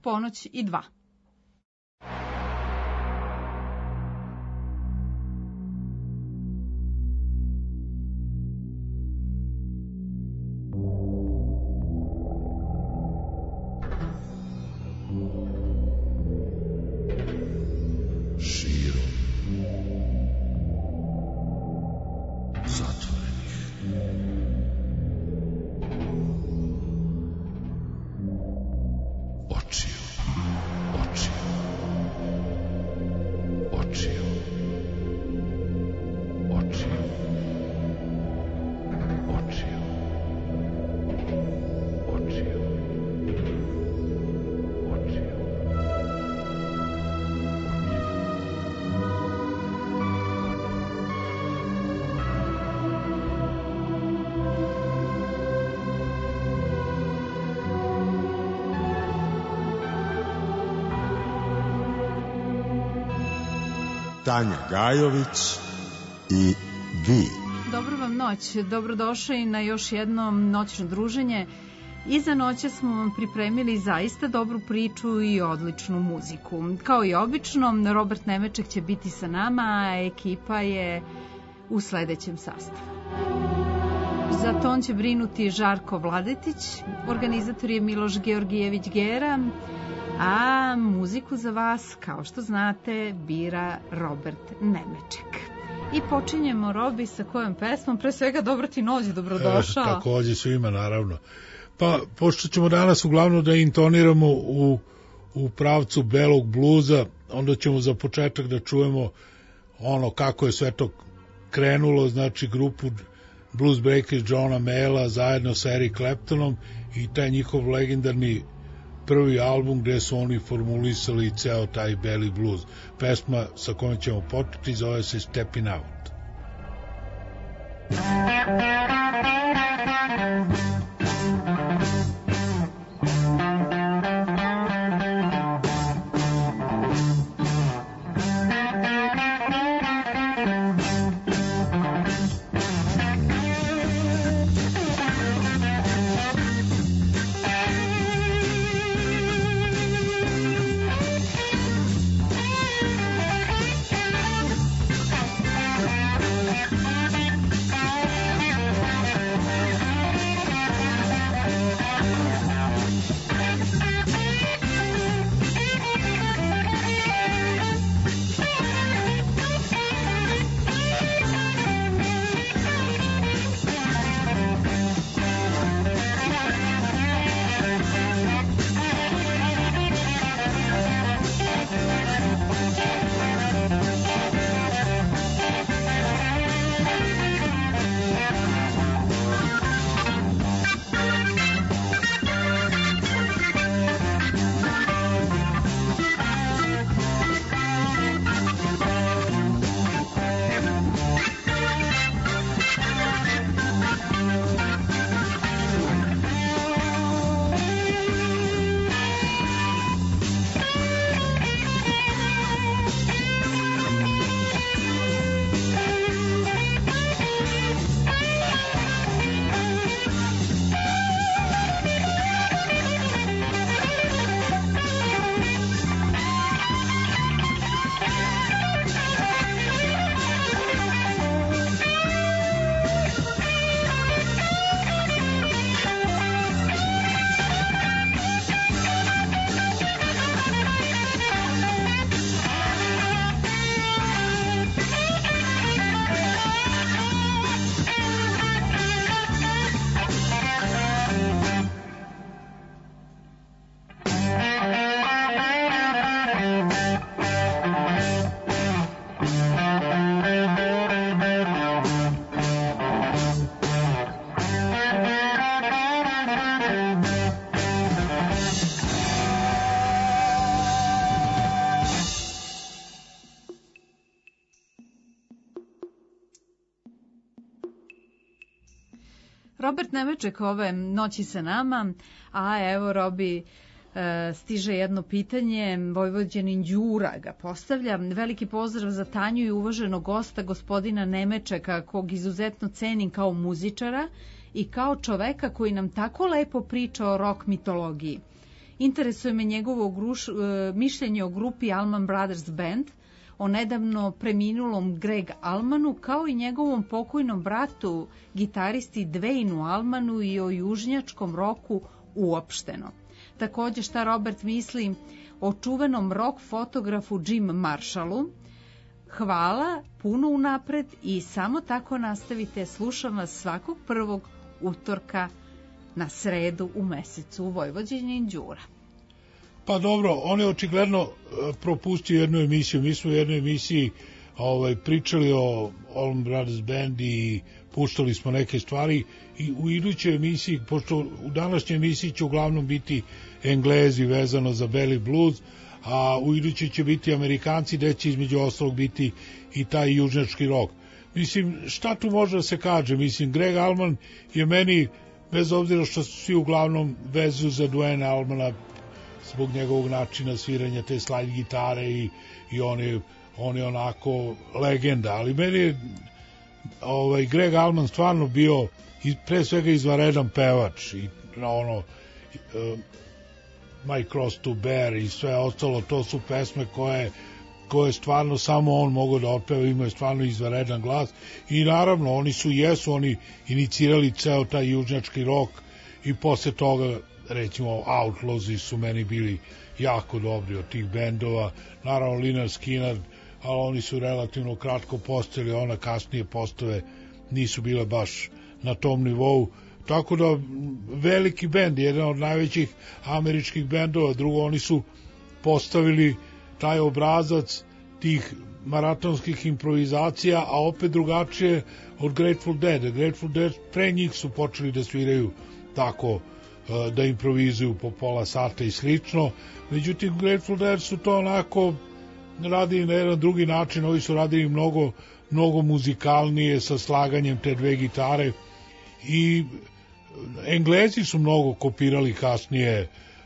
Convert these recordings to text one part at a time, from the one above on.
ponoć i 2. Tanja Gajović i vi. Dobro vam noć, dobrodošli na još jedno noćno druženje. Iza noće smo vam pripremili zaista dobru priču i odličnu muziku. Kao i obično, Robert Nemeček će biti sa nama, a ekipa je u sledećem sastavu. Za ton će brinuti Žarko Vladetić, organizator je Miloš Georgijević Gera, a muziku za vas, kao što znate, bira Robert Nemeček. I počinjemo, Robi, sa kojom pesmom? Pre svega, dobro ti noć, dobrodošao. Takođe svima, naravno. Pa, pošto ćemo danas uglavnom da intoniramo u pravcu belog bluza, onda ćemo za početak da čujemo ono kako je sve to krenulo, znači grupu Blues Breakers Johna Mayalla zajedno sa Eric Claptonom i taj njihov legendarni prvi album gde su oni formulisali ceo taj beli blues. Pesma sa kojom ćemo početi zove se Steppin' Out. Robert Nemeček ove noći sa nama, a evo Robi stiže jedno pitanje, Vojvođanin Đura ga postavlja. Veliki pozdrav za Tanju i uvaženog gosta gospodina Nemečeka, kog izuzetno cenim kao muzičara i kao čoveka koji nam tako lepo priča o rock mitologiji. Interesuje me njegovo mišljenje o grupi Allman Brothers Band, o nedavno preminulom Greg Allmanu, kao i njegovom pokojnom bratu, gitaristi Dwaynu Allmanu, i o južnjačkom roku uopšteno. Takođe, šta Robert misli o čuvenom rock fotografu Jim Marshallu. Hvala puno unapred i samo tako nastavite. Slušam vas svakog prvog utorka na sredu u mesecu. Vojvođanin i Đura. Pa dobro, on je očigledno propustio jednu emisiju. Mi smo u jednoj emisiji pričali o Allman Brothers Band i puštali smo neke stvari, i u idućoj emisiji, pošto u današnjoj emisiji će uglavnom biti Englezi vezano za Belly Blues, a u idućoj će biti Amerikanci, gde će između ostalog biti i taj južnjački rock. Mislim, šta tu može da se kaže? Mislim, Greg Allman je meni, bez obzira što su svi uglavnom vezu za Duane Allmana zbog njegovog načina sviranja te slide gitare i on je onako legenda, ali meni je Greg Allman stvarno bio pre svega izvanredan pevač i My Cross to Bear i sve ostalo, to su pesme koje stvarno samo on mogao da otpeva, imao je stvarno izvanredan glas i naravno oni inicirali ceo taj južnjački rock i posle toga recimo Outlawsi su meni bili jako dobri od tih bendova, naravno Lynyrd Skynyrd, ali oni su relativno kratko postojali, ona kasnije postave nisu bile baš na tom nivou, tako da veliki bend, jedan od najvećih američkih bendova. Drugo, oni su postavili taj obrazac tih maratonskih improvizacija, a opet drugačije od Grateful Dead. Grateful Dead pre njih su počeli da sviraju tako, da improvizuju po pola sata i slično, međutim Grateful Dead su to onako radili na jedan drugi način, ovi su radili mnogo muzikalnije sa slaganjem te dve gitare i Englezi su mnogo kopirali kasnije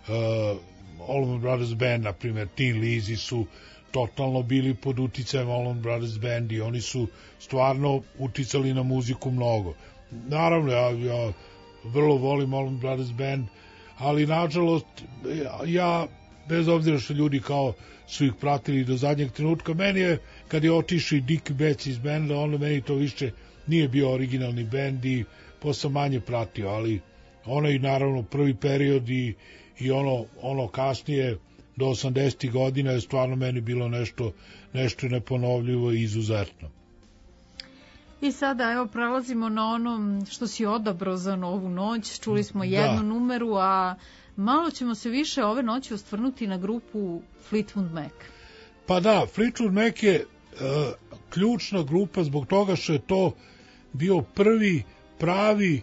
Allman Brothers Band, na primjer Tin Lizzy su totalno bili pod uticajem Allman Brothers Band i oni su stvarno uticali na muziku mnogo. Naravno, ja vrlo volim Allman Brothers Band, ali nažalost ja, bez obzira što ljudi kao su ih pratili do zadnjeg trenutka, meni je, kad je otišao i Dick Betts iz benda, onda meni to više nije bio originalni bend i posle manje pratio, ali onaj naravno prvi period i ono kasnije do 80. godina je stvarno meni bilo nešto neponovljivo i izuzetno. I sada evo prelazimo na ono što si odabrao za novu noć. Čuli smo jednu numeru, a malo ćemo se više ove noći ostvrnuti na grupu Fleetwood Mac. Pa da, Fleetwood Mac je ključna grupa zbog toga što je to bio prvi pravi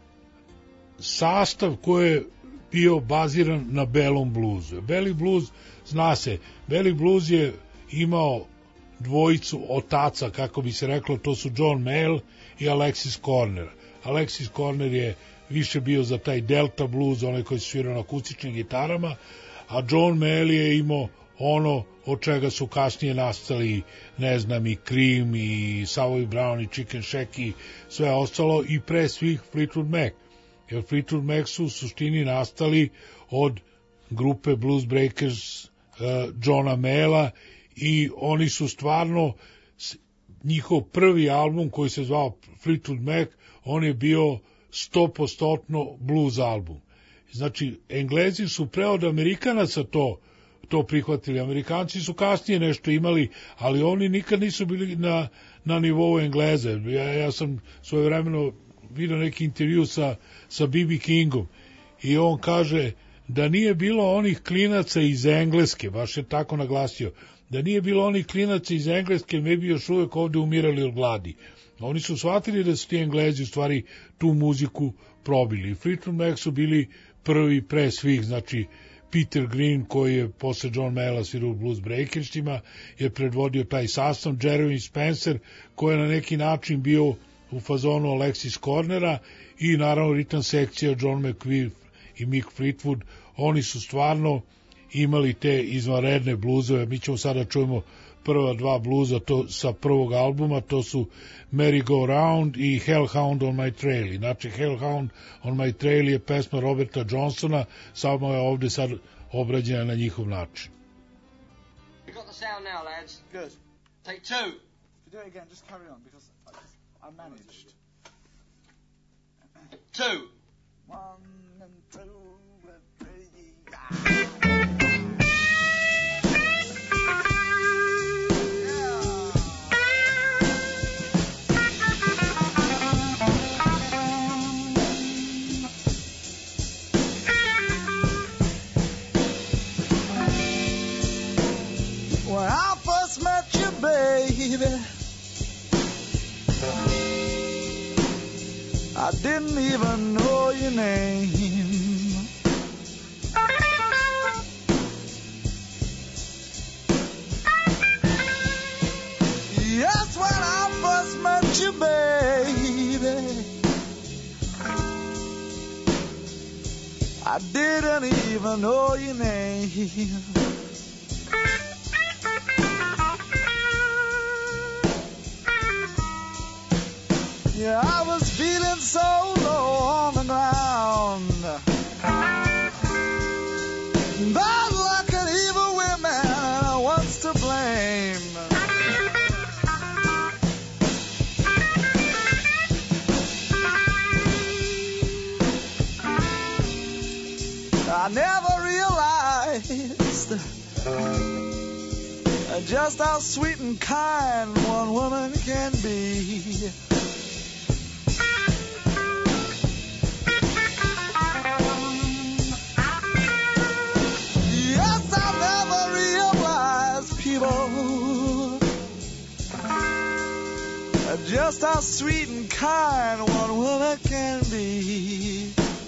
sastav koji je bio baziran na belom bluzu. Belly blues, zna se, Belly blues je imao dvojicu otaca, kako bi se reklo, to su John Mayall i Alexis Corner. Alexis Corner je više bio za taj Delta blues, onaj koji su svirao na akustičnim gitarama, a John Mayall je imao ono od čega su kasnije nastali, ne znam, i Cream, i Savoy Brown, i Chicken Shack, i sve ostalo, i pre svih Fleetwood Mac. Jer Fleetwood Mac su u suštini nastali od grupe Blues Breakers Johna Mayalla i oni su stvarno, njihov prvi album koji se zvao Fleetwood Mac, on je bio 100% blues album. Znači, Englezi su pre od Amerikanaca to prihvatili. Amerikanci su kasnije nešto imali, ali oni nikad nisu bili na nivou Engleze. Ja sam svojevremeno vidio neki intervju sa B.B. Kingom i on kaže da nije bilo onih klinaca iz Engleske, baš je tako naglasio, da nije bilo onih klinaca iz Engleske, mi bi još uvek ovde umirali od gladi. Oni su shvatili da su ti Englezi u stvari tu muziku probili. Fleetwood Mac su bili prvi pre svih, znači Peter Green, koji je posle John Mayalla svirao u Blues Breakersima, je predvodio taj sastav, Jeremy Spencer, koji je na neki način bio u fazonu Alexis Cornera i naravno ritam sekcija John McVie i Mick Fleetwood. Oni su stvarno imali te izvanredne bluzove. Mi ćemo sada čujemo prva dva bluza sa prvog albuma, to su Merry Go Round i Hellhound on My Trail. Znači, Hellhound on My Trail je pesma Roberta Johnsona, samo je ovde sad obrađena na njihov način. You got the sound now, lads. Good. Take two. If you do it again, just carry on, because I managed. Two. 1 and 2 and 3. When I first met you, baby, I didn't even know your name. Yes, when I first met you, baby, I didn't even know your name. Yeah, I was feeling so low on the ground, bad luck and evil women, what's to blame? I never realized just how sweet and kind one woman can be. Just how sweet and kind one woman can be.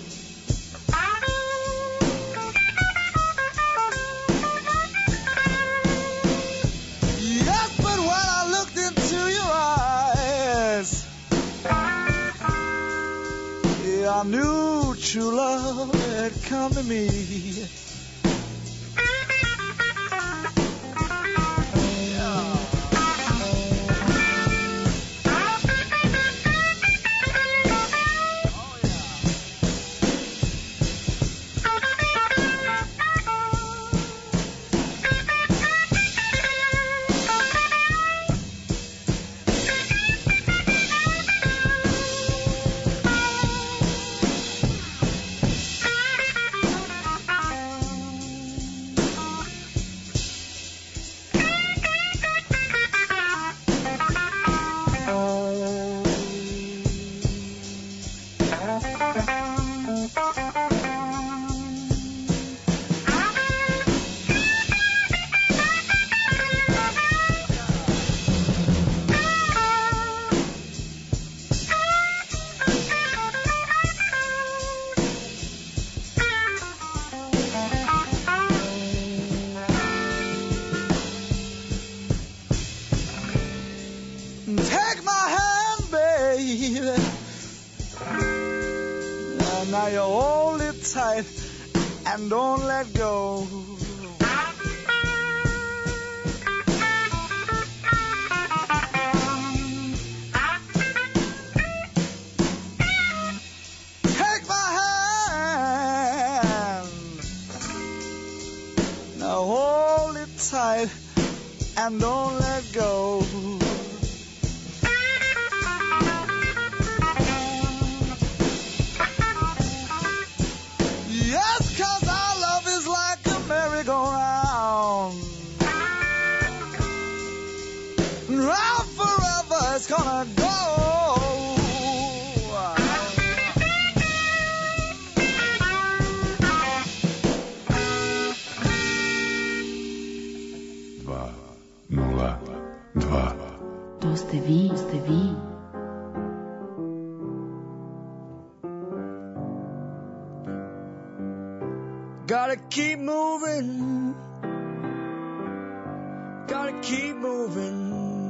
Yes, but when I looked into your eyes, yeah, I knew true love had come to me. Take my hand, baby. Now you hold it tight and don't let go. Take my hand. Now hold it tight and don't let go. Round forever it's gonna go. To ste vi, to ste vi. Gotta keep moving. Gotta keep moving.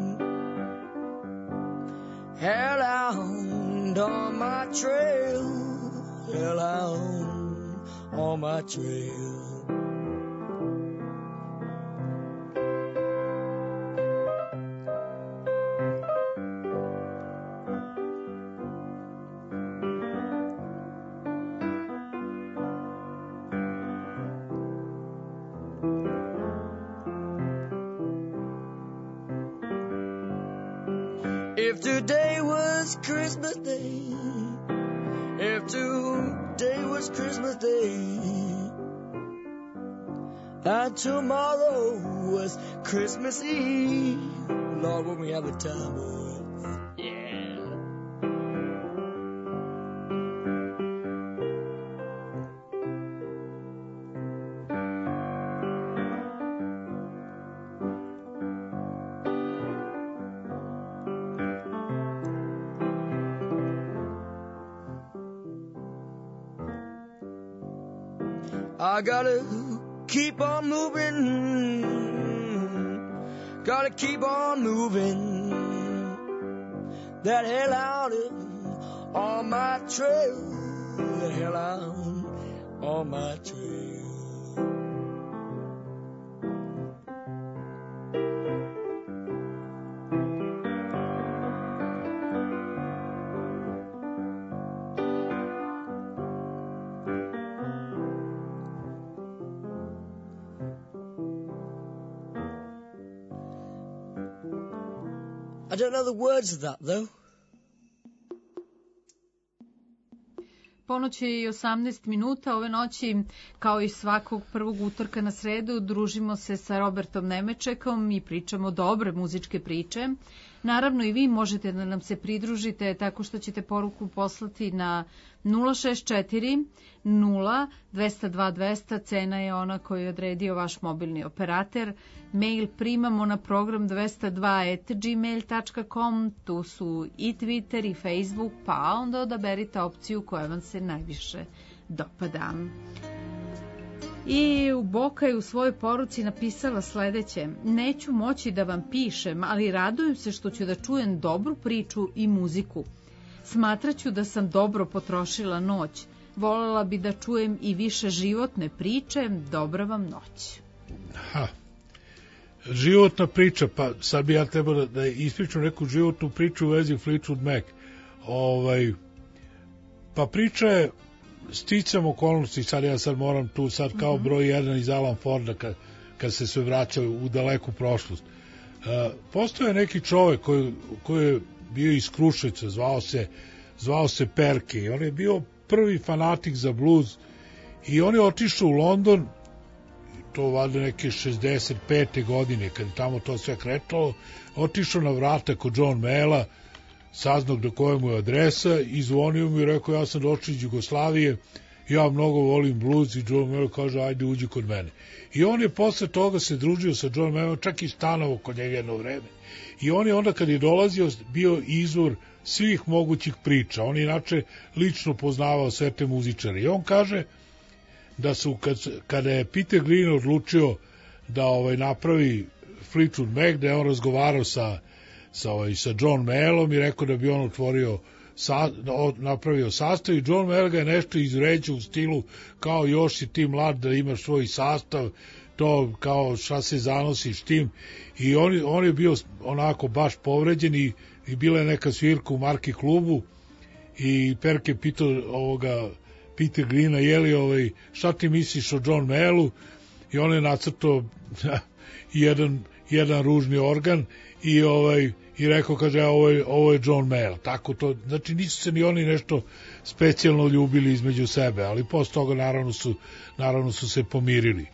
Hellhound on my trail. Hellhound on my trail. If today was Christmas Day, if today was Christmas Day, and tomorrow was Christmas Eve, Lord, won't we have a time of yeah. I gotta keep on moving, gotta keep on moving, that hell out on my trail, that hell out on my trail. I don't know the words of that, though. Ponoć je i 18 minuta. Ove noći, kao i svakog prvog utorka na sredu, družimo se sa Robertom Nemečekom i pričamo dobre muzičke priče. Naravno i vi možete da nam se pridružite tako što ćete poruku poslati na 064 0 202 200, cena je ona koju je odredio vaš mobilni operater. Mail primamo na program 202@gmail.com, tu su i Twitter i Facebook, pa onda odaberite opciju koja vam se najviše dopada. I Boka je u svojoj poruci napisala sledeće: neću moći da vam pišem, ali radujem se što ću da čujem dobru priču i muziku. Smatraću da sam dobro potrošila noć. Volela bi da čujem i više životne priče. Dobra vam noć. Životna priča, pa sad bi ja trebao da ispričam neku životnu priču u vezi Fleetwood Mac. Pa priča je sticam okolnosti, sad moram tu sad kao broj 1 iz Alan Forda kad se sve vraća u daleku prošlost. Postoje neki čovek koji je bio iz Kruševca, zvao se Perke, i on je bio prvi fanatik za blues i on je otišao u London, to valjda neke 65. godine, kad je tamo to sve kretalo, otišao na vrata kod John Mayalla, saznao do koje mu je adresa i zvonio mu i rekao: ja sam došao iz Jugoslavije, ja mnogo volim blues. I John Mayall kaže: ajde uđi kod mene. I on je posle toga se družio sa John Mayallom, čak i stanovao kod njega jedno vreme. I on je onda kad je dolazio bio izvor svih mogućih priča. On je inače lično poznavao sve te muzičare. I on kaže da su kada je Peter Green odlučio da napravi Fleetwood Mac, da je on razgovarao sa John Mayallom i rekao da bi on napravio sastav, i John Mayall ga je nešto izređao u stilu kao: još si ti mlad da imaš svoj sastav, to kao šta se zanosiš tim. I on je bio onako baš povređen i bila je neka svirka u Marki klubu i Perke pitao Peter Greena: šta ti misliš o John Mayallu? I on je nacrtao jedan ružni organ i rekao, kaže: ovo je John Mayall. Tako to, znači nisu se ni oni nešto specijalno ljubili između sebe, ali posle toga naravno su se pomirili.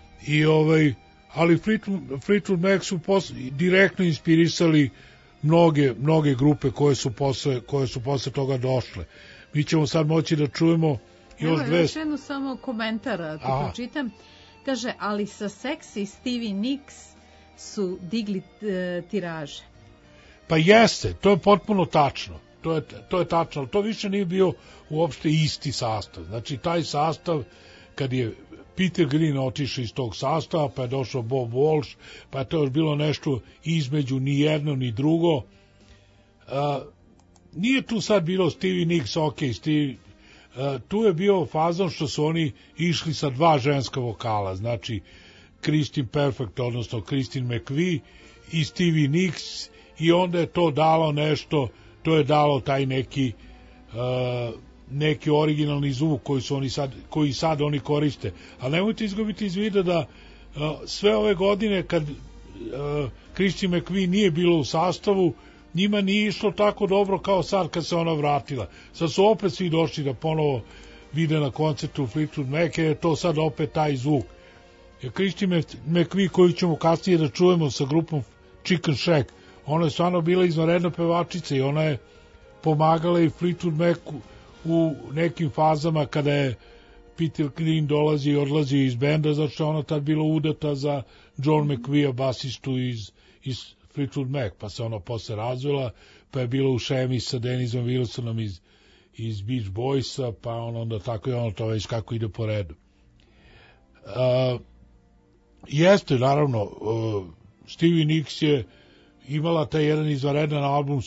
Ali Fleetwood Mac su direktno inspirisali mnoge grupe koje su posle toga došle. Mi ćemo sad moći da čujemo još dve. Još jednu samo komentara, tu pročitam. Kaže: ali sa Sexy Stevie Nicks su digli tiraže. Pa jeste, to je potpuno tačno. To je tačno, ali to više nije bio uopšte isti sastav. Znači, taj sastav, kad je Peter Green otišao iz tog sastava, pa je došao Bob Walsh, pa je to još bilo nešto između ni jedno ni drugo. Nije tu sad bilo Stevie Nicks, tu je bio fazon što su oni išli sa dva ženska vokala, znači Christine Perfect, odnosno Christine McVie i Stevie Nicks, i onda je to dalo nešto, to je dalo taj neki originalni zvuk koji sad oni koriste. Ali nemojte izgubiti iz vida da sve ove godine kad Christine McVie nije bilo u sastavu, njima nije išlo tako dobro kao sad kad se ona vratila. Sad su opet svi došli da ponovo vide na koncertu Fleetwood Mac, jer je to sad opet taj zvuk. Christine McVie, koju ćemo kasnije da čujemo sa grupom Chicken Shack, ona je stvarno bila izvanredna pevačica i ona je pomagala i Fleetwood Mac u nekim fazama kada je Peter Green dolazi i odlazi iz benda, zato što je ona tad bila udata za John McVie, basistu iz Fleetwood Mac, pa se ona posle razvela, pa je bila u šemi sa Denizom Wilsonom iz Beach Boysa, pa onda tako i ono to već kako ide po redu. Jeste, naravno, Stevie Nicks je imala taj jedan izvanredan album,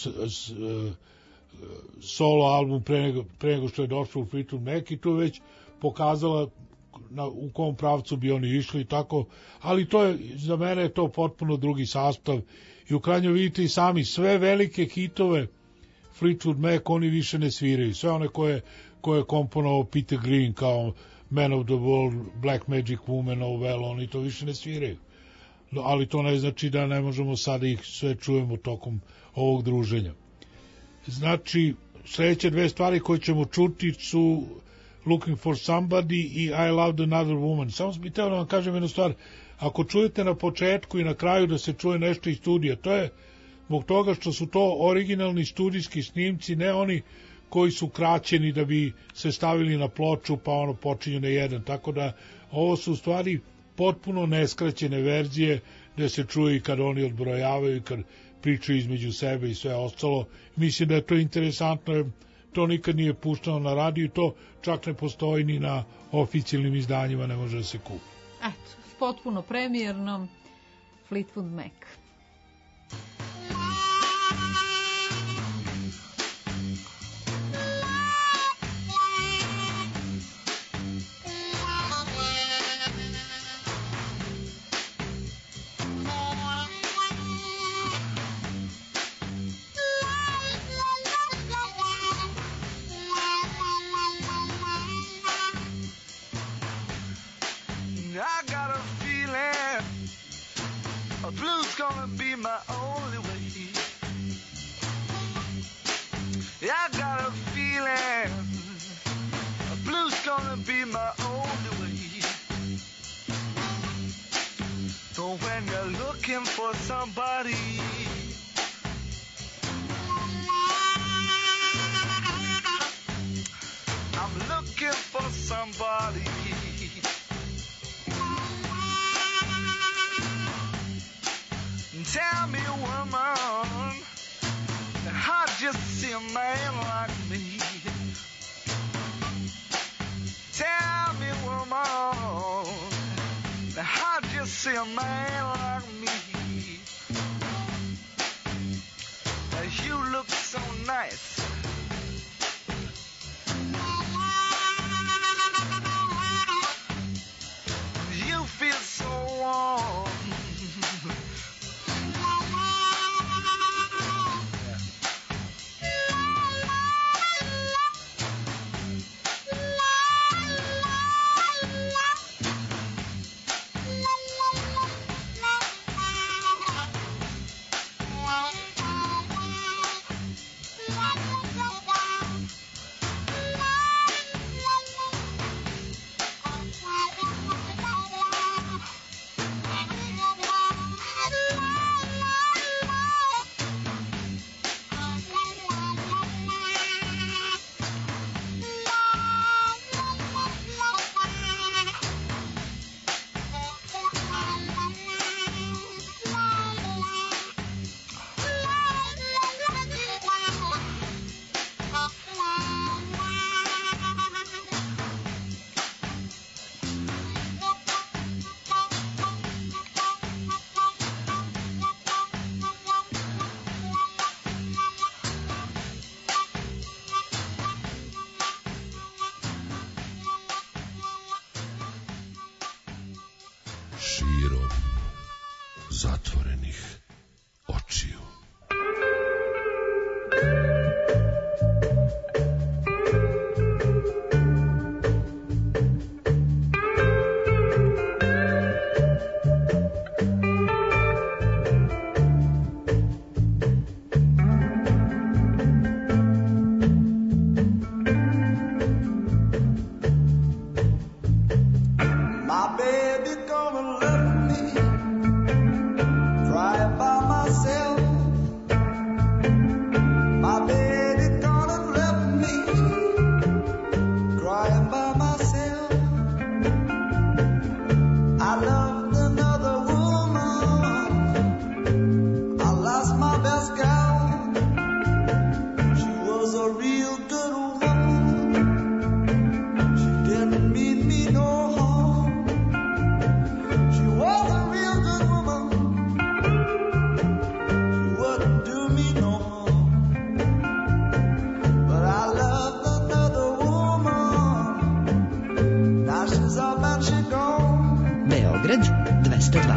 solo album pre nego što je došla u Fleetwood Mac i tu već pokazala u kom pravcu bi oni išli i tako, ali to je, za mene je to potpuno drugi sastav i u krajnjoj vidite i sami sve velike hitove Fleetwood Mac oni više ne sviraju, sve one koje je komponovao Peter Green kao Man of the World, Black Magic Woman, Oh Well, oni to više ne sviraju. Ali to ne znači da ne možemo sada ih sve čujemo tokom ovog druženja. Znači, sledeće dve stvari koje ćemo čuti su Looking for Somebody i I Loved Another Woman. Samo bih hteo da vam kažem jednu stvar. Ako čujete na početku i na kraju da se čuje nešto iz studija, to je zbog toga što su to originalni studijski snimci, ne oni koji su kraćeni da bi se stavili na ploču pa ono počinje na jedan. Tako da ovo su u stvari potpuno neskraćene verzije gde se čuje i kad oni odbrojavaju i kad pričaju između sebe i sve ostalo. Mislim da je to interesantno, jer to nikad nije pušteno na radiju, to čak ne postoji ni na oficijalnim izdanjima, ne može da se kupi. Eto, potpuno premijerno Fleetwood Mac. Blue's gonna be my only way. I got a feeling blue's gonna be my only way. So when you're looking for somebody, I'm looking for somebody. Tell me, woman, how'd you see a man like me? Tell me, woman, how'd you see a man like me? You look so nice. You feel so warm. Širom zatvorenih očiju. Beograd 202.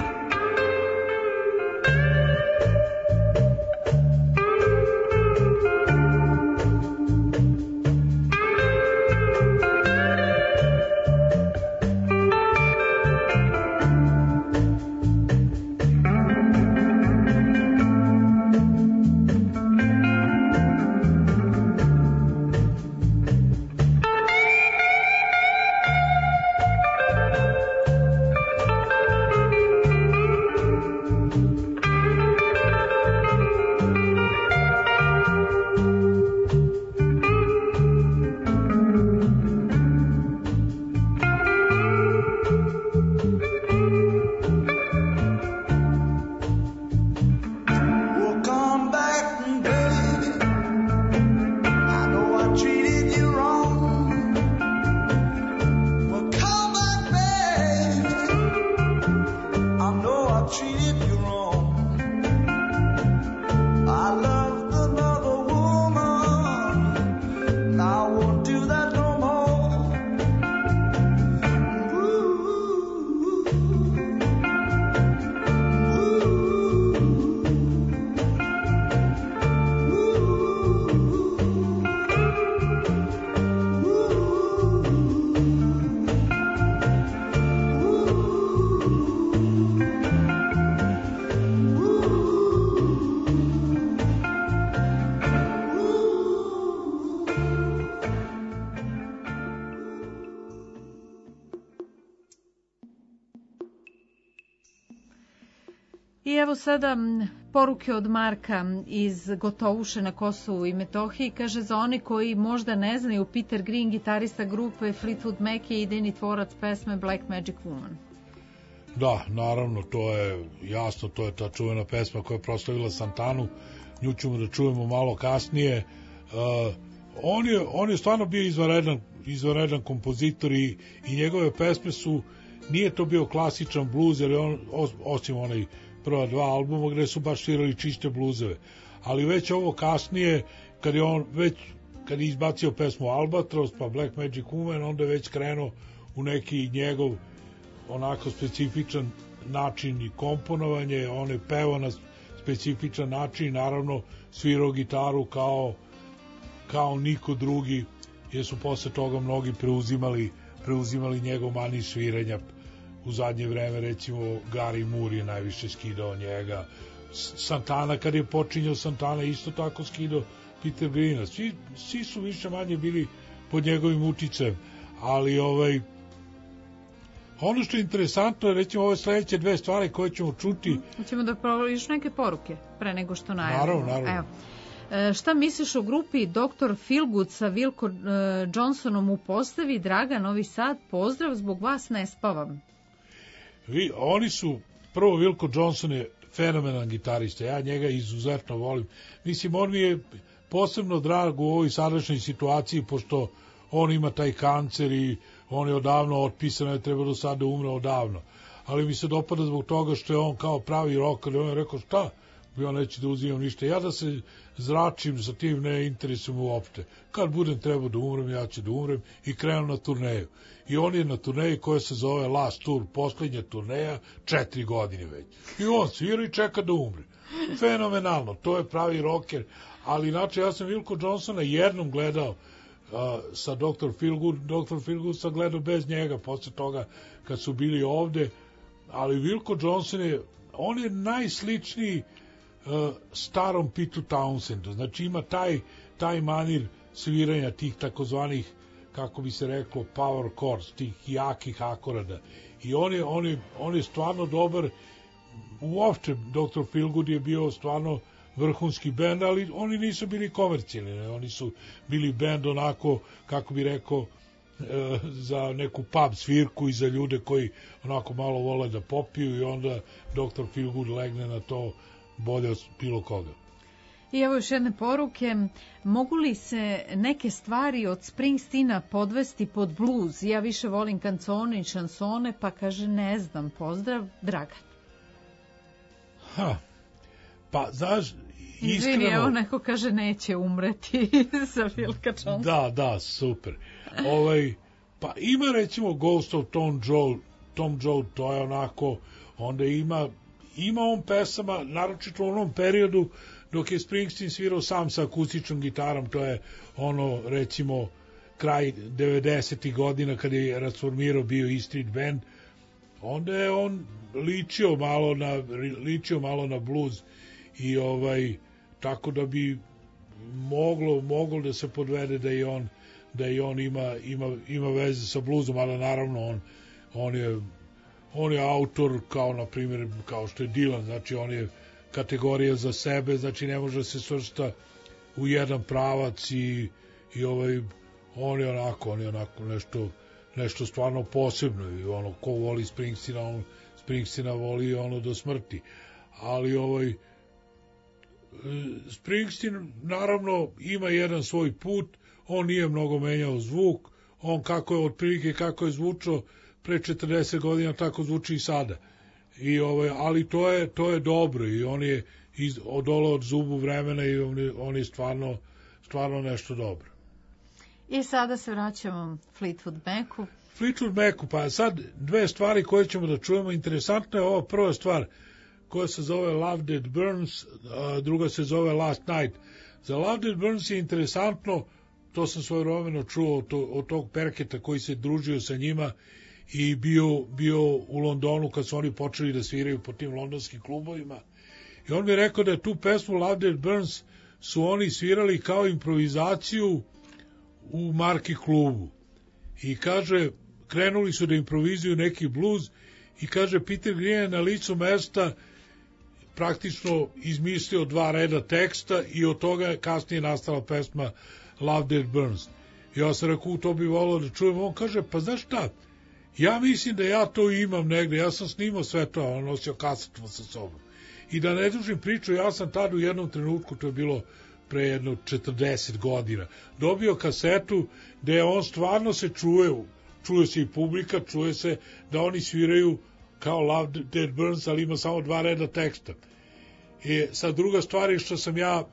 I evo sada poruke od Marka iz Gotovuše na Kosovu i Metohiji. Kaže, za one koji možda ne znaju, Peter Green, gitarista grupe Fleetwood Mac je idejni tvorac pesme Black Magic Woman. Da, naravno, to je jasno, to je ta čuvena pesma koja je proslavila Santanu, nju ćemo da čujemo malo kasnije. On je stvarno bio izvanredan kompozitor i njegove pesme su, nije to bio klasičan bluz, jer on, osim onaj prva dva albuma gde su baš svirali čiste bluzeve, ali već ovo kasnije, kad je izbacio pesmu Albatros pa Black Magic Woman, onda je već krenuo u neki njegov onako specifičan način i komponovanje, on je pevao na specifičan način, naravno svirao gitaru kao niko drugi, jer su posle toga mnogi preuzimali njegov manir sviranja. U zadnje vreme, recimo, Gary Moore je najviše skidao njega. Santana, kad je počinjao Santana, isto tako skidao Peter Greena. Svi su više manje bili pod njegovim uticajem. Ali ono što je interesantno je, recimo, ove sledeće dve stvari koje ćemo čuti. Ćemo da provališ neke poruke pre nego što najavimo. Naravno. Evo. Šta misliš o grupi Dr. Feelgood sa Wilco Johnsonom u postavi? Draga, Novi Sad, pozdrav, zbog vas ne spavam. Oni su, prvo, Wilco Johnson je fenomenalan gitarista, ja njega izuzetno volim. Mislim, on mi je posebno drag u ovoj sadašnjoj situaciji, pošto on ima taj kancer i on je odavno otpisan, je trebalo do sada umre odavno. Ali mi se dopada zbog toga što je on kao pravi rocker, on je rekao, šta? Ja neću da uzimam ništa, ja da se zračim za tim, ne interesujem uopšte. Kad budem trebao da umrem, ja ću da umrem, i krenuo na turneju. I on je na turneji koja se zove Last Tour, poslednja turneja, 4 godine već. I on svira i čeka da umre. Fenomenalno, to je pravi rocker. Ali inače, ja sam Wilco Johnsona jednom gledao sa Dr. Feelgood sam gledao bez njega, posle toga kad su bili ovde. Ali Wilco Johnson on je najsličniji starom Pitu Townsendu, znači ima taj manir sviranja tih takozvanih, kako bi se reklo, power chords, tih jakih akorada. I on je stvarno dobar. Uopšte Dr. Feelgood je bio stvarno vrhunski bend, ali oni nisu bili komercijalni, oni su bili bend onako, kako bi rekao, za neku pub svirku i za ljude koji onako malo vole da popiju i onda Dr. Feelgood legne na to bolje od bilo koga. I evo još jedne poruke. Mogu li se neke stvari od Springsteena podvesti pod blues? Ja više volim kancone i šansone, pa kaže ne znam. Pozdrav, Dragan. Pa znaš, iskreno... Izvini, evo neko kaže neće umreti za Wilka Johnsona. Da, super. Pa ima recimo Ghost of Tom Joad, to je onako, onda ima on pesama, naročito u onom periodu dok je Springsteen svirao sam sa akustičnom gitarom, to je ono recimo kraj 90. godina kada je rasformirao bio E Street Band, onda je on ličio malo na blues i tako da bi moglo da se podvede da i on ima veze sa bluesom, ali naravno on je autor kao na primjer kao što je Dylan, znači on je kategorija za sebe, znači ne može se svrsta u jedan pravac i on je onako nešto stvarno posebno i ko voli Springsteena voli do smrti, ali Springsteen naravno ima jedan svoj put, on nije mnogo menjao zvuk, on otprilike kako je zvučao pre 40 godina, tako zvuči i sada. Ali to je dobro i on je odolao od zubu vremena i on je stvarno nešto dobro. I sada se vraćamo Fleetwood Macu. Fleetwood Macu, pa sad dve stvari koje ćemo da čujemo. Interesantna je ova prva stvar koja se zove Love That Burns, a druga se zove Last Night. Za Love That Burns je interesantno, to sam svojevremeno čuo od tog Perketa koji se družio sa njima i bio u Londonu kad su oni počeli da sviraju po tim londonskim klubovima. I on mi je rekao da je tu pesmu Love That Burns su oni svirali kao improvizaciju u Marki klubu. I kaže, krenuli su da improvizuju neki blues i kaže, Peter Green je na licu mesta praktično izmislio 2 reda teksta i od toga je kasnije nastala pesma Love That Burns. Ja sam rekao, to bi volao da čujem. On kaže, pa znaš šta, ja mislim da ja to imam negde, ja sam snimao sve to, on nosio kasetu sa sobom. I da ne dužim priču, ja sam tad u jednom trenutku, to je bilo pre jedno 40 godina, dobio kasetu gde on stvarno se čuje se i publika, čuje se da oni sviraju kao Love That Burns, ali ima samo 2 reda teksta. I sad druga stvar je što sam ja,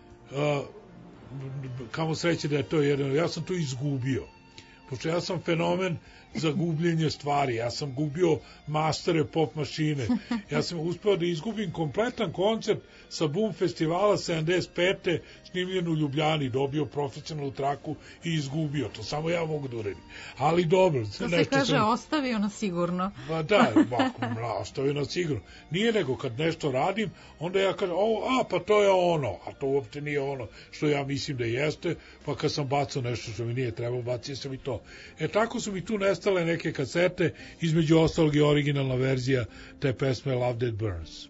kamo sreće da je to jedno, ja sam to izgubio. Pošto ja sam fenomen za gubljenje stvari, ja sam gubio mastere pop mašine, ja sam uspeo da izgubim kompletan koncert sa Boom festivala 75. snimljen u Ljubljani, dobio profesionalnu traku i izgubio, to samo ja mogu da uredim, ali dobro. To se kaže ostavio na sigurno. Pa da, ostavio na sigurno, nije nego kad nešto radim, onda ja kažem, pa to je ono, a to uopšte nije ono što ja mislim da jeste, pa kad sam bacao nešto što mi nije trebao, bacio sam i to. Tako su mi tu nestale neke kasete, između ostalog i originalna verzija te pesme Love That Burns.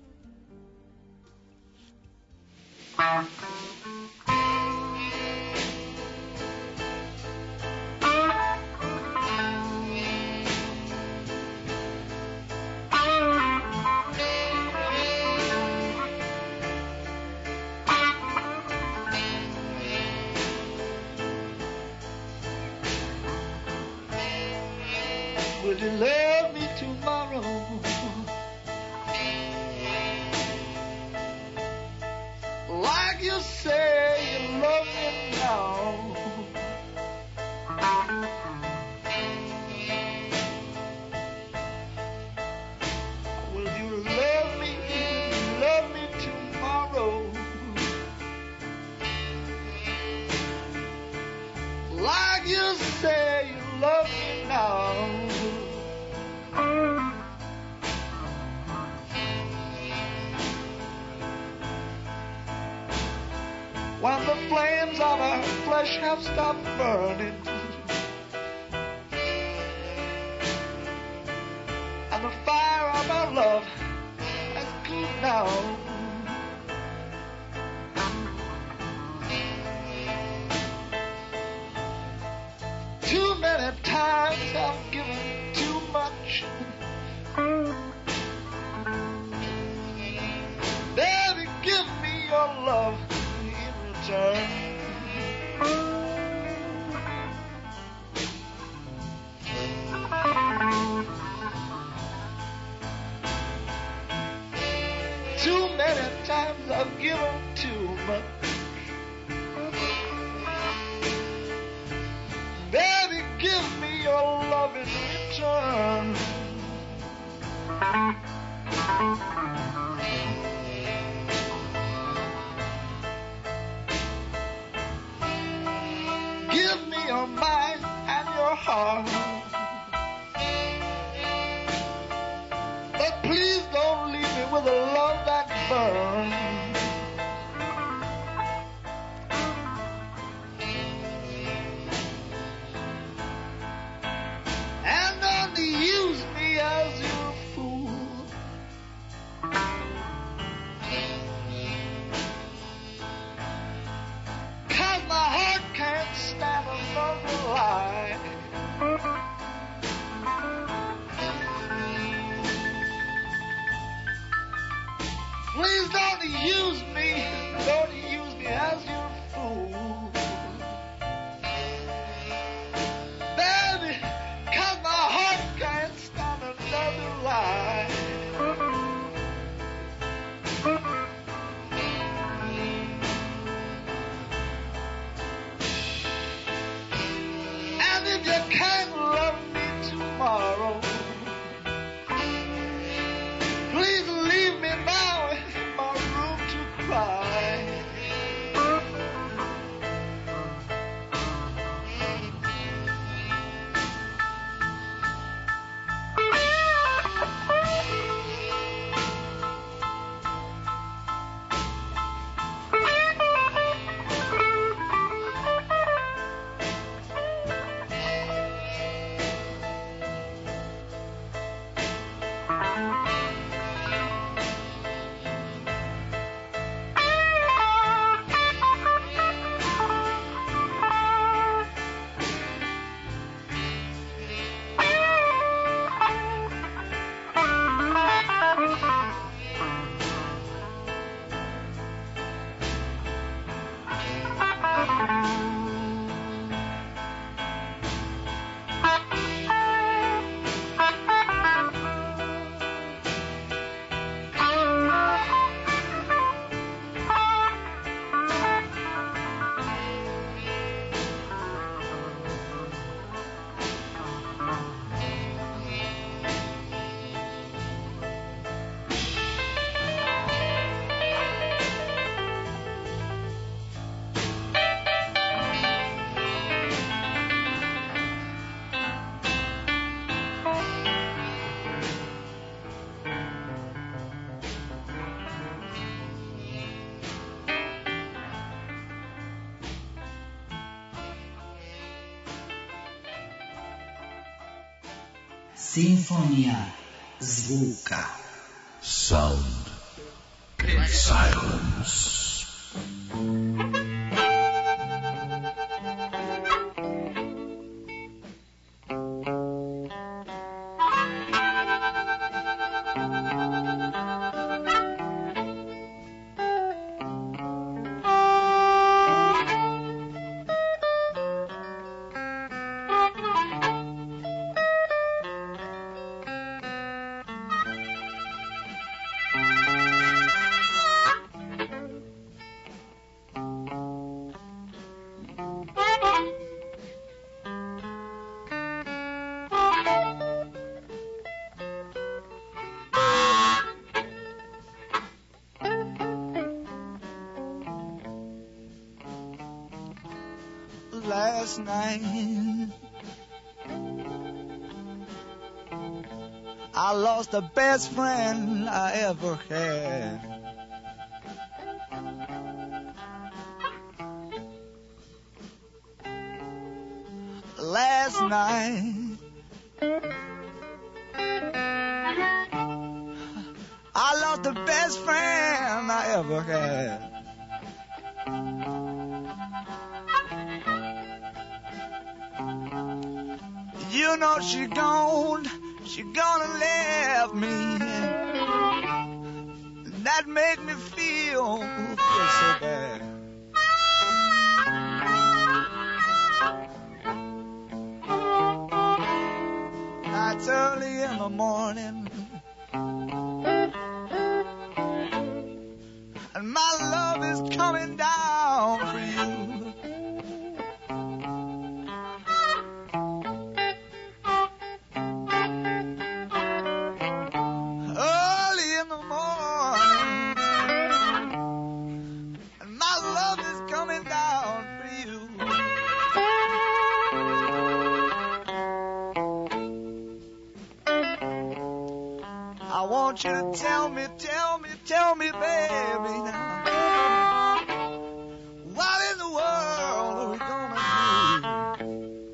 Will you love me tomorrow? Like you say you love me now. Will you love me tomorrow? Like you say you love me now. When the flames of our flesh have stopped burning, to know. Too many times I've given too much. Baby, give me your love in return. Too many times I've given too much. Baby, give me your love in return. Give me your mind and your heart. But please don't leave me with a love that burns. And don't use me as your fool. 'Cause my heart can't stand another lie. Please don't use me as your fool. Baby, 'cause my heart can't stand another lie. And if you can't love me tomorrow, please leave me now in my room to cry. Simfonija zvuka. Sound. Silence. Last night I lost the best friend I ever had. Last night I lost the best friend I ever had. You know she gonna leave me. That make me feel so bad. It's early in the morning, and my love is coming down for you. Early in the morning, and my love is coming down for you. I want you to tell me, baby, now, what in the world are we gonna do?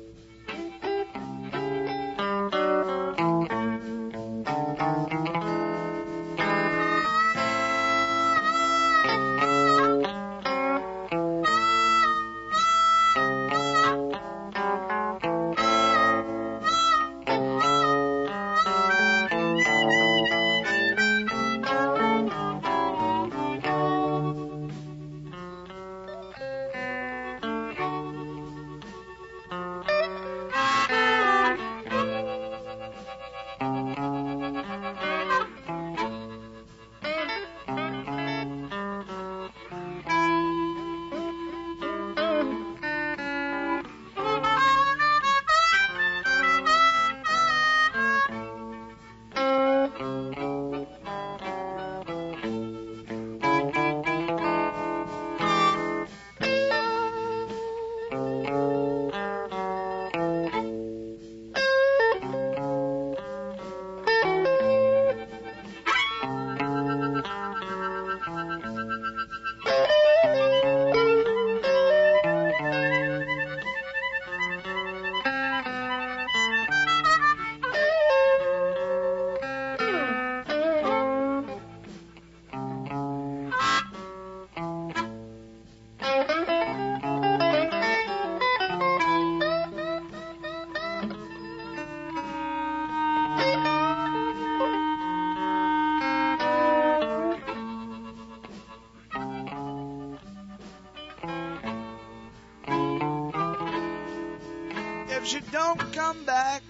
If she don't come back,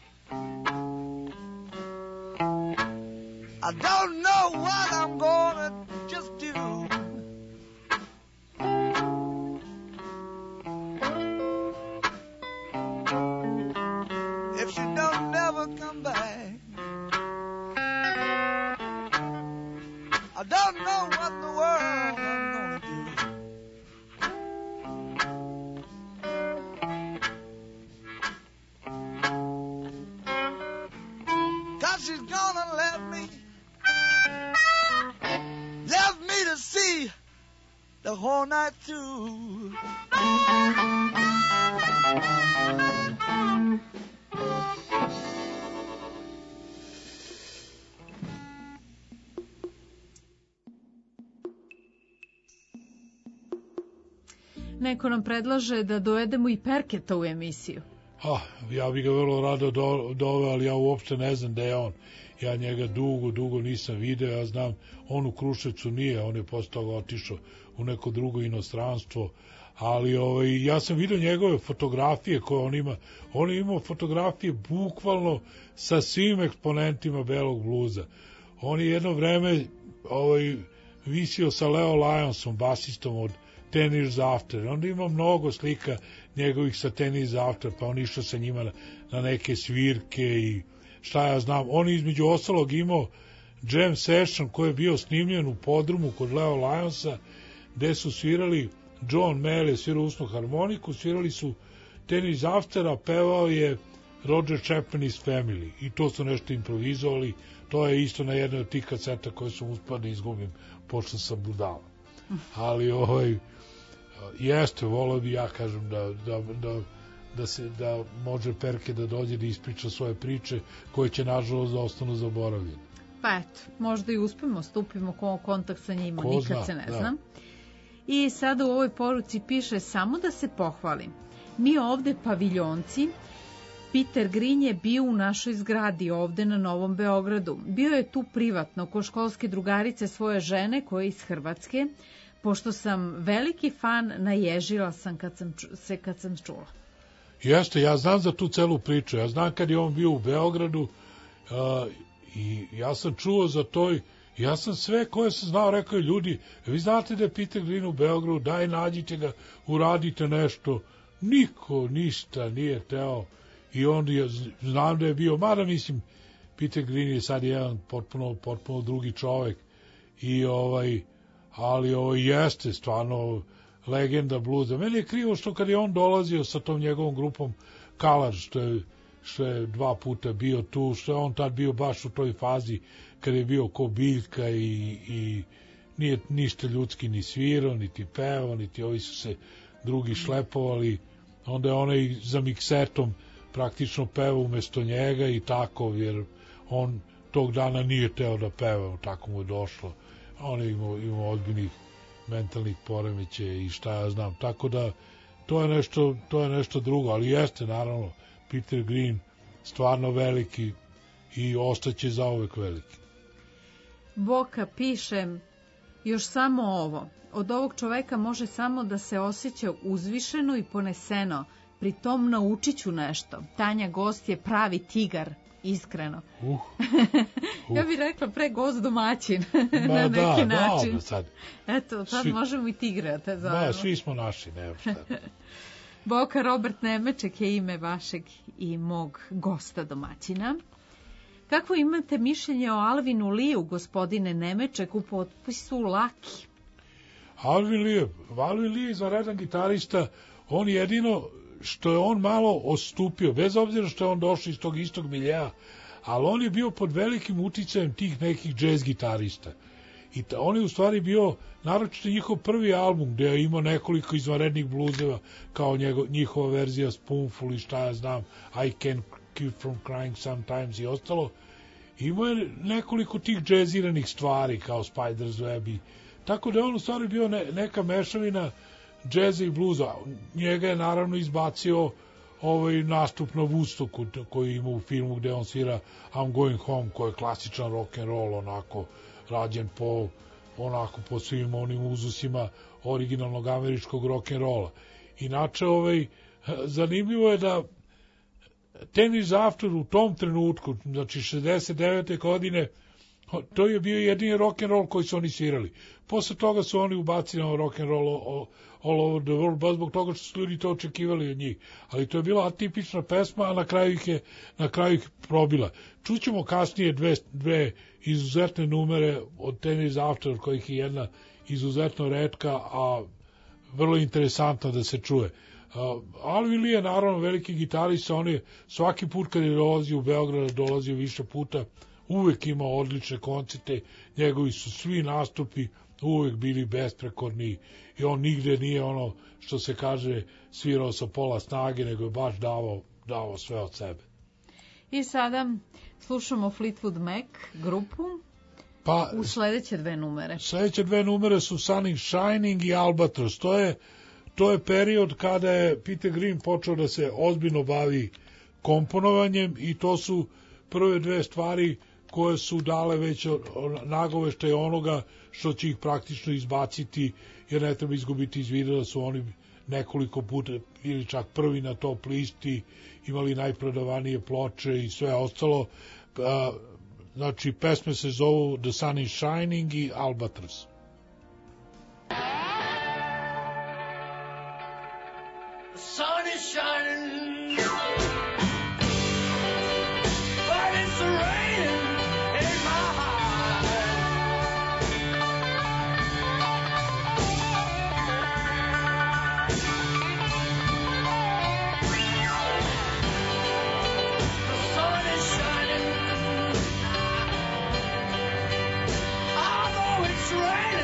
I don't know what I'm gonna just do. If she don't never come back, I don't know what in the world I'm gonna do. She's gonna let me to see the whole night through. Neko nam predlaže da dovedemo i Perketa u emisiju. Ja bih ga vrlo rado doveo, ali ja uopšte ne znam da je on. Ja njega dugo nisam video, ja znam, on u Kruševcu nije, on je posle toga otišao u neko drugo inostranstvo, ali ja sam vidio njegove fotografije koje on ima. On je imao fotografije bukvalno sa svim eksponentima belog bluza. On je jedno vreme visio sa Leo Lyonsom, basistom od 10 Years After. Onda ima mnogo slika njegovih sa 10 Years After, pa on išao sa njima na neke svirke i šta ja znam. On je između ostalog imao jam session koji je bio snimljen u podrumu kod Leo Lyonsa, gde su svirali John Mayall je svirao usnu harmoniku, svirali su 10 Years After, a pevao je Roger Chapman is Family i to su nešto improvizovali. To je isto na jednoj od tih kaseta koje su uspio da izgubim pošto sam budala. Ali jeste, volao bi, ja kažem, da može Perke da dođe da ispriča svoje priče koje će nažalost da ostanu zaboravljene. Pa eto, možda i uspemo, stupimo u kontakt sa njima, Ko nikad zna, se ne da. zna. I sada u ovoj poruci piše, samo da se pohvalim. Mi ovde paviljonci, Peter Green je bio u našoj zgradi ovde na Novom Beogradu. Bio je tu privatno, ko školske drugarice svoje žene koja je iz Hrvatske. Pošto sam veliki fan, naježila sam kad sam čula. Jeste, ja znam za tu celu priču. Ja znam kad je on bio u Beogradu i ja sam čuo za to. Ja sam sve koje sam znao rekao, ljudi, vi znate da je Peter Green u Beogradu, daj nađite ga, uradite nešto. Niko ništa nije teo. I onda znam da je bio, mada mislim, Peter Green je sad jedan potpuno drugi čovek. Ali jeste stvarno legenda bluza. Meni je krivo što kad je on dolazio sa tom njegovom grupom Kalar, što je 2 puta bio tu, što je on tad bio baš u toj fazi kad je bio ko biljka i nije ništa ljudski ni svirao, niti pevao, niti ovi su se drugi šlepovali. Onda je onaj za miksetom praktično pevao umesto njega i tako, jer on tog dana nije teo da peva, tako mu je došlo. On je imao ozbiljnih mentalnih poremećaja i šta ja znam. Tako da to je nešto drugo, ali jeste naravno Peter Green stvarno veliki i ostaće zauvek veliki. Boka piše još samo ovo. Od ovog čoveka može samo da se osjeća uzvišeno i poneseno. Pri tom naučit ću nešto. Tanja gost je pravi tigar, iskreno. Ja bih rekla pre gost domaćin na neki način. Da, sad. Eto, sad možemo i tigre te zovemo. Da, svi smo naši, nema šta. Boka Robert Nemeček je ime vašeg i mog gosta domaćina. Kakvo imate mišljenje o Alvinu Liju, gospodine Nemeček, u potpisu Laki? Alvin Lee je izvanredan gitarista, on jedino što je on malo ostupio, bez obzira što je on došao iz tog istog miljeja, ali on je bio pod velikim uticajem tih nekih džez gitarista. I on je u stvari bio, naročito njihov prvi album, gde je imao nekoliko izvanrednih bluzeva, kao njihova verzija Spoonful i šta ja znam, I Can't Keep From Crying Sometimes i ostalo. Imao je nekoliko tih džeziranih stvari, kao Spider's Web. Tako da je on u stvari bio neka mešavina džeza i bluza. Njega je naravno izbacio nastup na Woodstocku koji ima u filmu gde on svira I'm Going Home, koji je klasičan rock and roll, onako rađen po svim onim uzusima originalnog američkog rock and rolla. Inače, zanimljivo je da Ten Years After u tom trenutku, znači 69. godine, to je bio jedini rock and roll koji su oni svirali. Posle toga su oni ubacili na rock and roll all over the world, baš zbog toga što su ljudi to očekivali od njih. Ali to je bila atipična pesma, a na kraju ih probila. Čućemo kasnije dve izuzetne numere od Ten Years After, od kojih je jedna izuzetno retka, a vrlo interesantno da se čuje. Alvin Lee je naravno veliki gitarista, on je svaki put kad je dolazio u Beograd, dolazio više puta, uvek imao odlične koncerte, njegovi su svi nastupi uvek bili besprekorni i on nigde nije ono što se kaže svirao sa pola snage, nego je baš davao sve od sebe. I sada slušamo Fleetwood Mac grupu u sledeće 2 numere. Sledeće 2 numere su Sun Shining i Albatross. To je period kada je Peter Green počeo da se ozbiljno bavi komponovanjem i to su prve 2 stvari koje su dale već nagoveštaje onoga što će ih praktično izbaciti, jer ne treba izgubiti iz vida da su oni nekoliko puta ili čak prvi na top listi, imali najprodavanije ploče i sve ostalo. Znači, pesme se zovu The Sun is Shining i Albatross. The sun is shining, but it's raining in my heart. The sun is shining, although it's raining.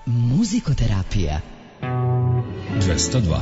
Muzikoterapija 202.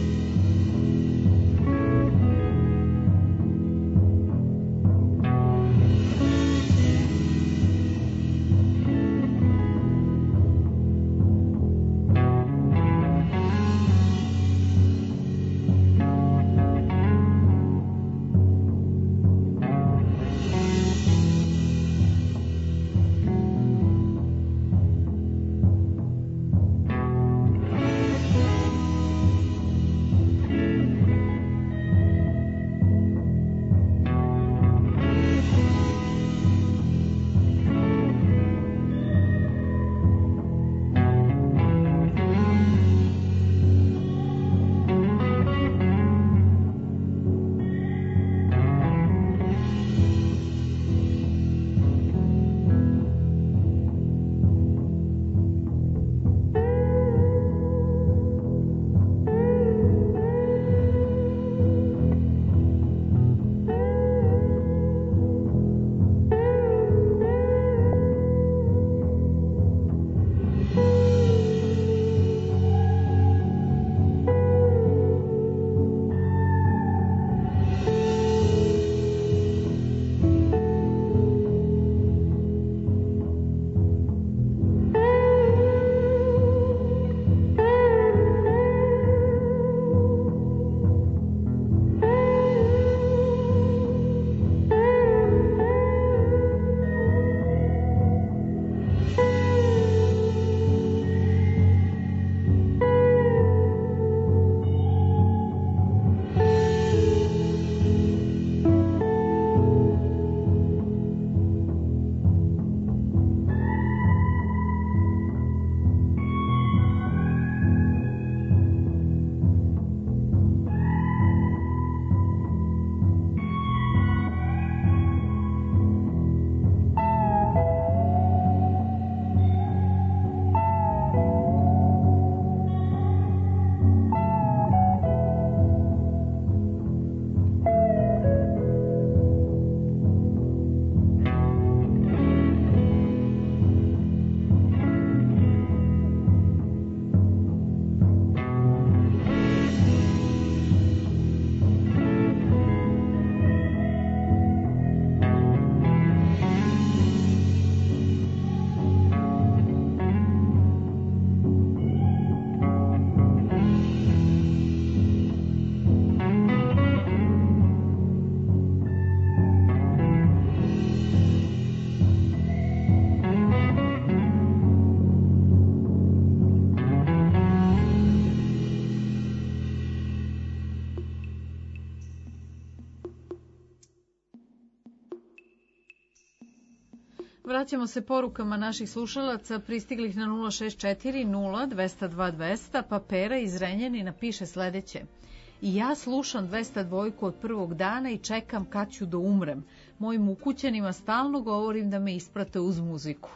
Vraćamo se porukama naših slušalaca, pristiglih na 064 0 202 200, pa Pera iz Renjanina piše sledeće. I ja slušam 202 od prvog dana i čekam kad ću da umrem. Mojim ukućanima stalno govorim da me isprate uz muziku.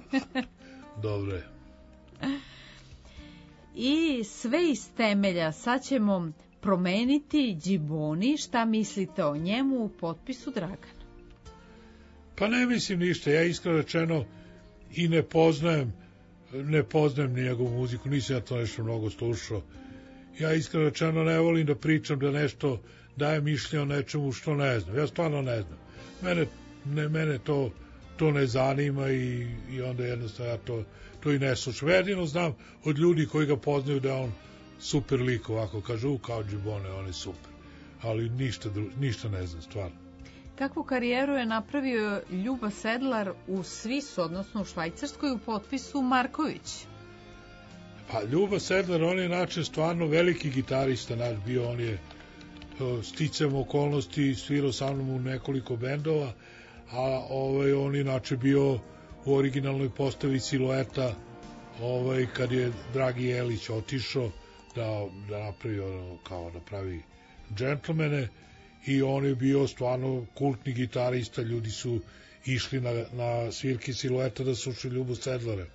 Dobro je. I sve iz temelja, sad ćemo promeniti Džiboni, šta mislite o njemu, u potpisu Dragan. Pa ne mislim ništa, ja iskreno rečeno i ne poznajem ni njegovu muziku, nisam ja to nešto mnogo slušao. Ja iskreno rečeno ne volim da pričam, da nešto daje mišljenje o nečemu što ne znam. Ja stvarno ne znam. Mene to ne zanima i onda jednostavno ja to i ne slušam. Jedino znam od ljudi koji ga poznaju da je on super lik, ovako kažu, kao Džibone, on je super. Ali ništa ne znam, stvarno. Kakvu karijeru je napravio Ljuba Sedlar u Svisu, odnosno u Švajcarskoj, u potpisu Marković? Pa Ljuba Sedlar, on je način stvarno veliki gitarista naš bio, on je sticajem okolnosti svirao sa mnom u nekoliko bendova, a on je inače bio u originalnoj postavi Silueta, kad je Dragi Jelić otišao da napravi kao da pravi džentlmene, i on je bio stvarno kultni gitarista, ljudi su išli na svirke Silueta da slušaju Ljubu Sedlara.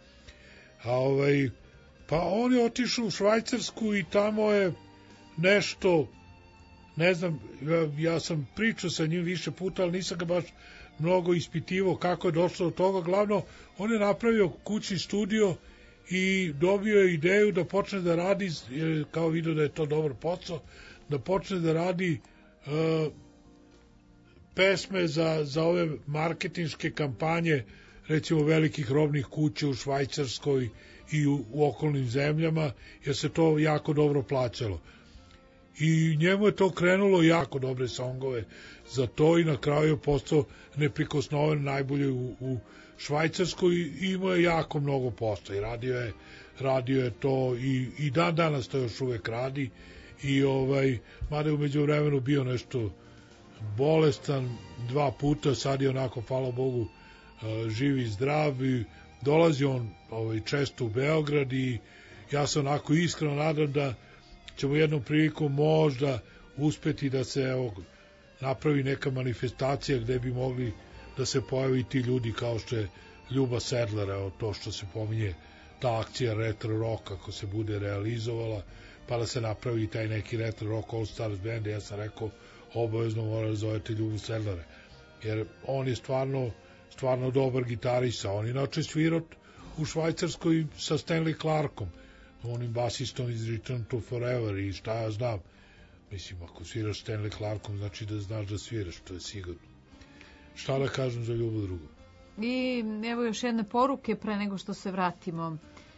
Pa on je otišao u Švajcarsku i tamo je nešto, ne znam, ja sam pričao sa njim više puta, ali nisam ga baš mnogo ispitivao kako je došlo do toga. Glavno, on je napravio kućni studio i dobio je ideju da počne da radi, kao vidio da je to dobar posao, da počne da radi pesme za ove marketinške kampanje, recimo velikih robnih kuća u Švajcarskoj i u okolnim zemljama, jer se to jako dobro plaćalo. I njemu je to krenulo jako dobre songove za to i na kraju je postao neprikosnoven najbolji u Švajcarskoj i imao je jako mnogo posla i radio je to i dan danas to još uvek radi i mada je umeđu vremenu bio nešto bolestan 2 puta, sad je onako, hvala Bogu, živ i zdrav i dolazi on često u Beograd i ja se onako iskreno nadam da ćemo jednom prilikom možda uspeti da se napravi neka manifestacija gde bi mogli da se pojavi ti ljudi kao što je Ljuba Sedlera, to što se pominje ta akcija Retro Rock ako se bude realizovala, pa da se napravi taj neki Retro Rock All Stars band. Ja sam rekao obavezno mora da zovete Ljubu Sedlera, jer on je stvarno dobar gitarista. On inače svirao u Švajcarskoj sa Stanley Clarkom, onim basistom iz Return to Forever i šta ja znam. Mislim, ako sviraš Stanley Clarkom, znači da znaš da sviraš, to je sigurno. Šta da kažem za Ljubu drugu? I evo još jedne poruke pre nego što se vratimo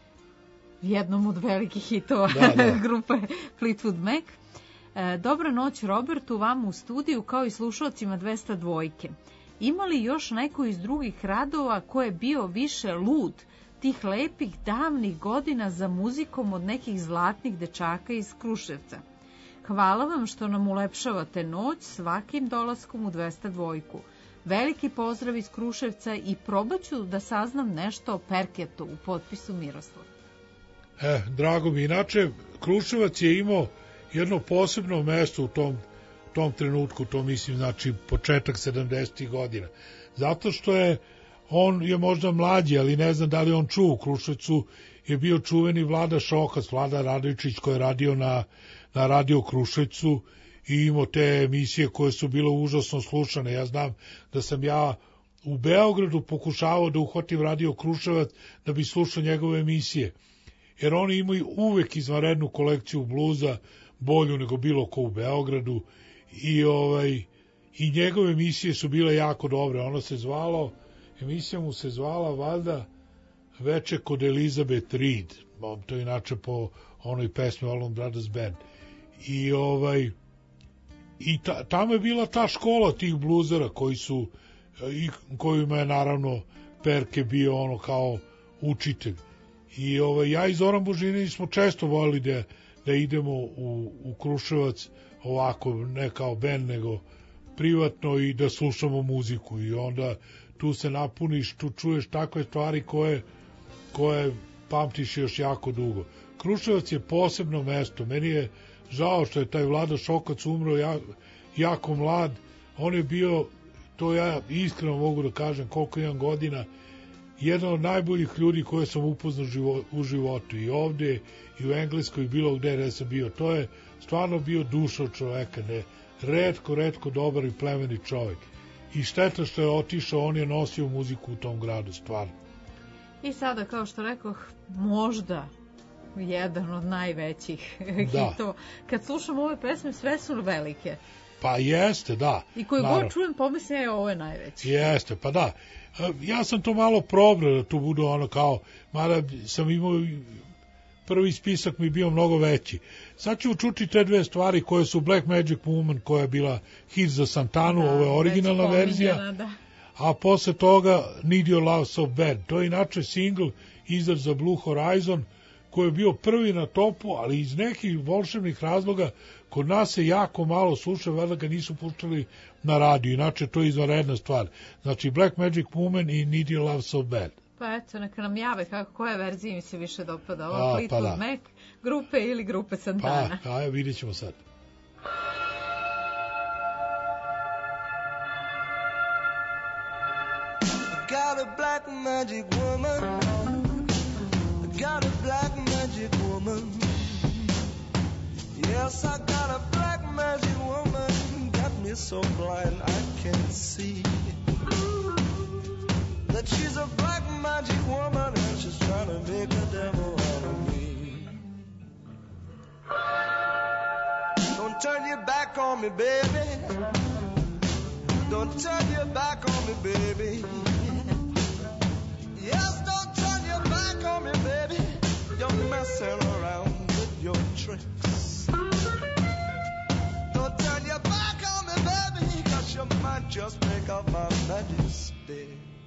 jednom od velikih hitova grupe Fleetwood Mac. Dobra noć Robertu, vama u studiju kao i slušalcima 202. Ima li još neko iz drugih radova ko je bio više lud tih lepih davnih godina za muzikom od nekih zlatnih dečaka iz Kruševca? Hvala vam što nam ulepšavate noć svakim dolaskom u 202. Veliki pozdrav iz Kruševca i probaću da saznam nešto o Perketu u potpisu Miroslav. Drago mi. Inače, Kruševac je imao jedno posebno mesto u tom trenutku, to mislim znači početak 70. godina. Zato što on je možda mlađi, ali ne znam da li on čuo. U Kruševcu je bio čuveni Vlada Šokac, Vlada Radovičić koji je radio na radio Kruševcu i imao te emisije koje su bile užasno slušane. Ja znam da sam ja u Beogradu pokušavao da uhvatim radio Kruševac da bi slušao njegove emisije. Jer oni imaju uvek izvanrednu kolekciju bluza, bolju nego bilo ko u Beogradu i njegove emisije su bile jako dobre. Emisija mu se zvala valjda Veče kod Elizabeth Reed, to je inače po onoj pesmi Allman Brothers Band. I tamo je bila ta škola tih bluzera kojima je naravno Perke bio kao učitelj. I ja i Zoran Božinović smo često volili da idemo u Kruševac ovako, ne kao band, nego privatno i da slušamo muziku. I onda tu se napuniš, tu čuješ takve stvari koje pamtiš još jako dugo. Kruševac je posebno mesto. Meni je žao što je taj Vlada Šokac umro jako mlad. On je bio, to ja iskreno mogu da kažem koliko imam godina, jedan od najboljih ljudi koje sam upoznao u životu. I ovde, i u Engleskoj, i bilo gde sam bio. To je stvarno bio duša od čoveka. Retko dobar i plemeni čovek. I šteta što je otišao, on je nosio muziku u tom gradu, stvarno. I sada, kao što rekoh, možda jedan od najvećih hitova. Kad slušam ove pesme, sve su velike. Pa jeste, da. I koji god čujem, pomislim, ovo je najveći. Jeste, pa da. Ja sam to malo probao da tu budu mada sam imao, prvi spisak mi bio mnogo veći. Sad ću čuti te dve stvari koje su Black Magic Woman, koja je bila hit za Santanu, ovo je originalna verzija, a posle toga Need Your Love So Bad. To je inače single izdat za Blue Horizon, koji je bio prvi na topu, ali iz nekih volšebnih razloga kod nas se jako malo sluša, valjda ga nisu puštali na radiju, inače to je izvanredna stvar. Znači Black Magic Woman i Need Your Love So Bad. Pa eto, neka nam jave koja verzija mi se više dopada, ova Fleetwood Mac grupe ili grupe Santana. Pa, vidjet ćemo sad. Got a black magic woman, got a black magic woman. Yes, I got a black magic woman, got me so blind I can't see. The that she's a black magic woman and she's trying to make a devil out of me. Don't turn your back on me, baby. Don't turn your back on me, baby. Yes, don't turn your back on me, baby. You're messing around with your tricks. Don't turn your back on me, baby, 'cause you might just pick up my magic stick.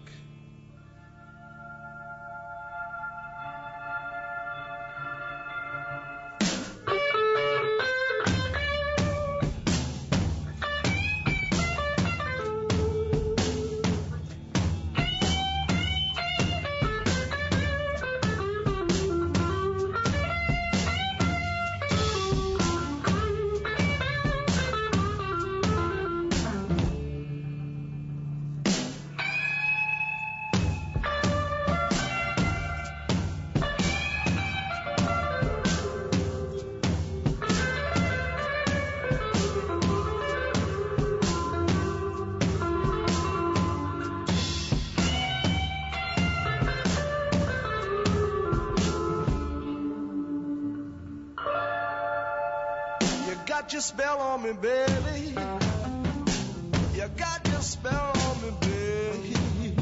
Got your spell on me, baby. You got your spell on me, baby.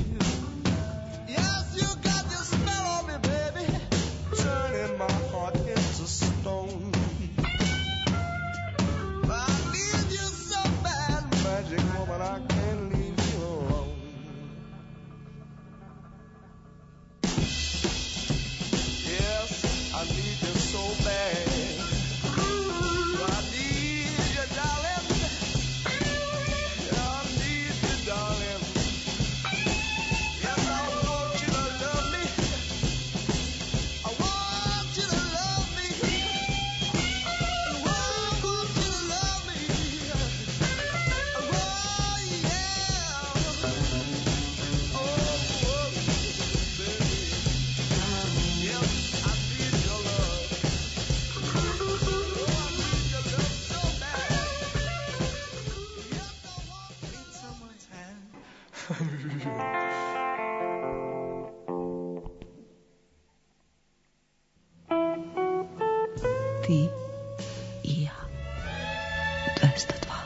Yes, you got your spell on me, baby. Turning my heart into stone. I need you so bad, magic woman, I can't leave you alone. Yes, I need you so bad. Ti i ja. 202.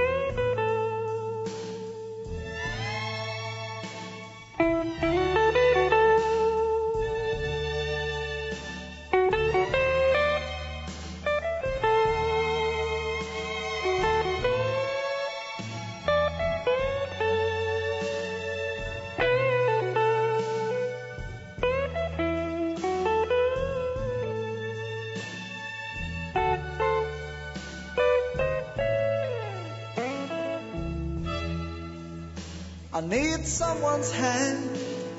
I need someone's hand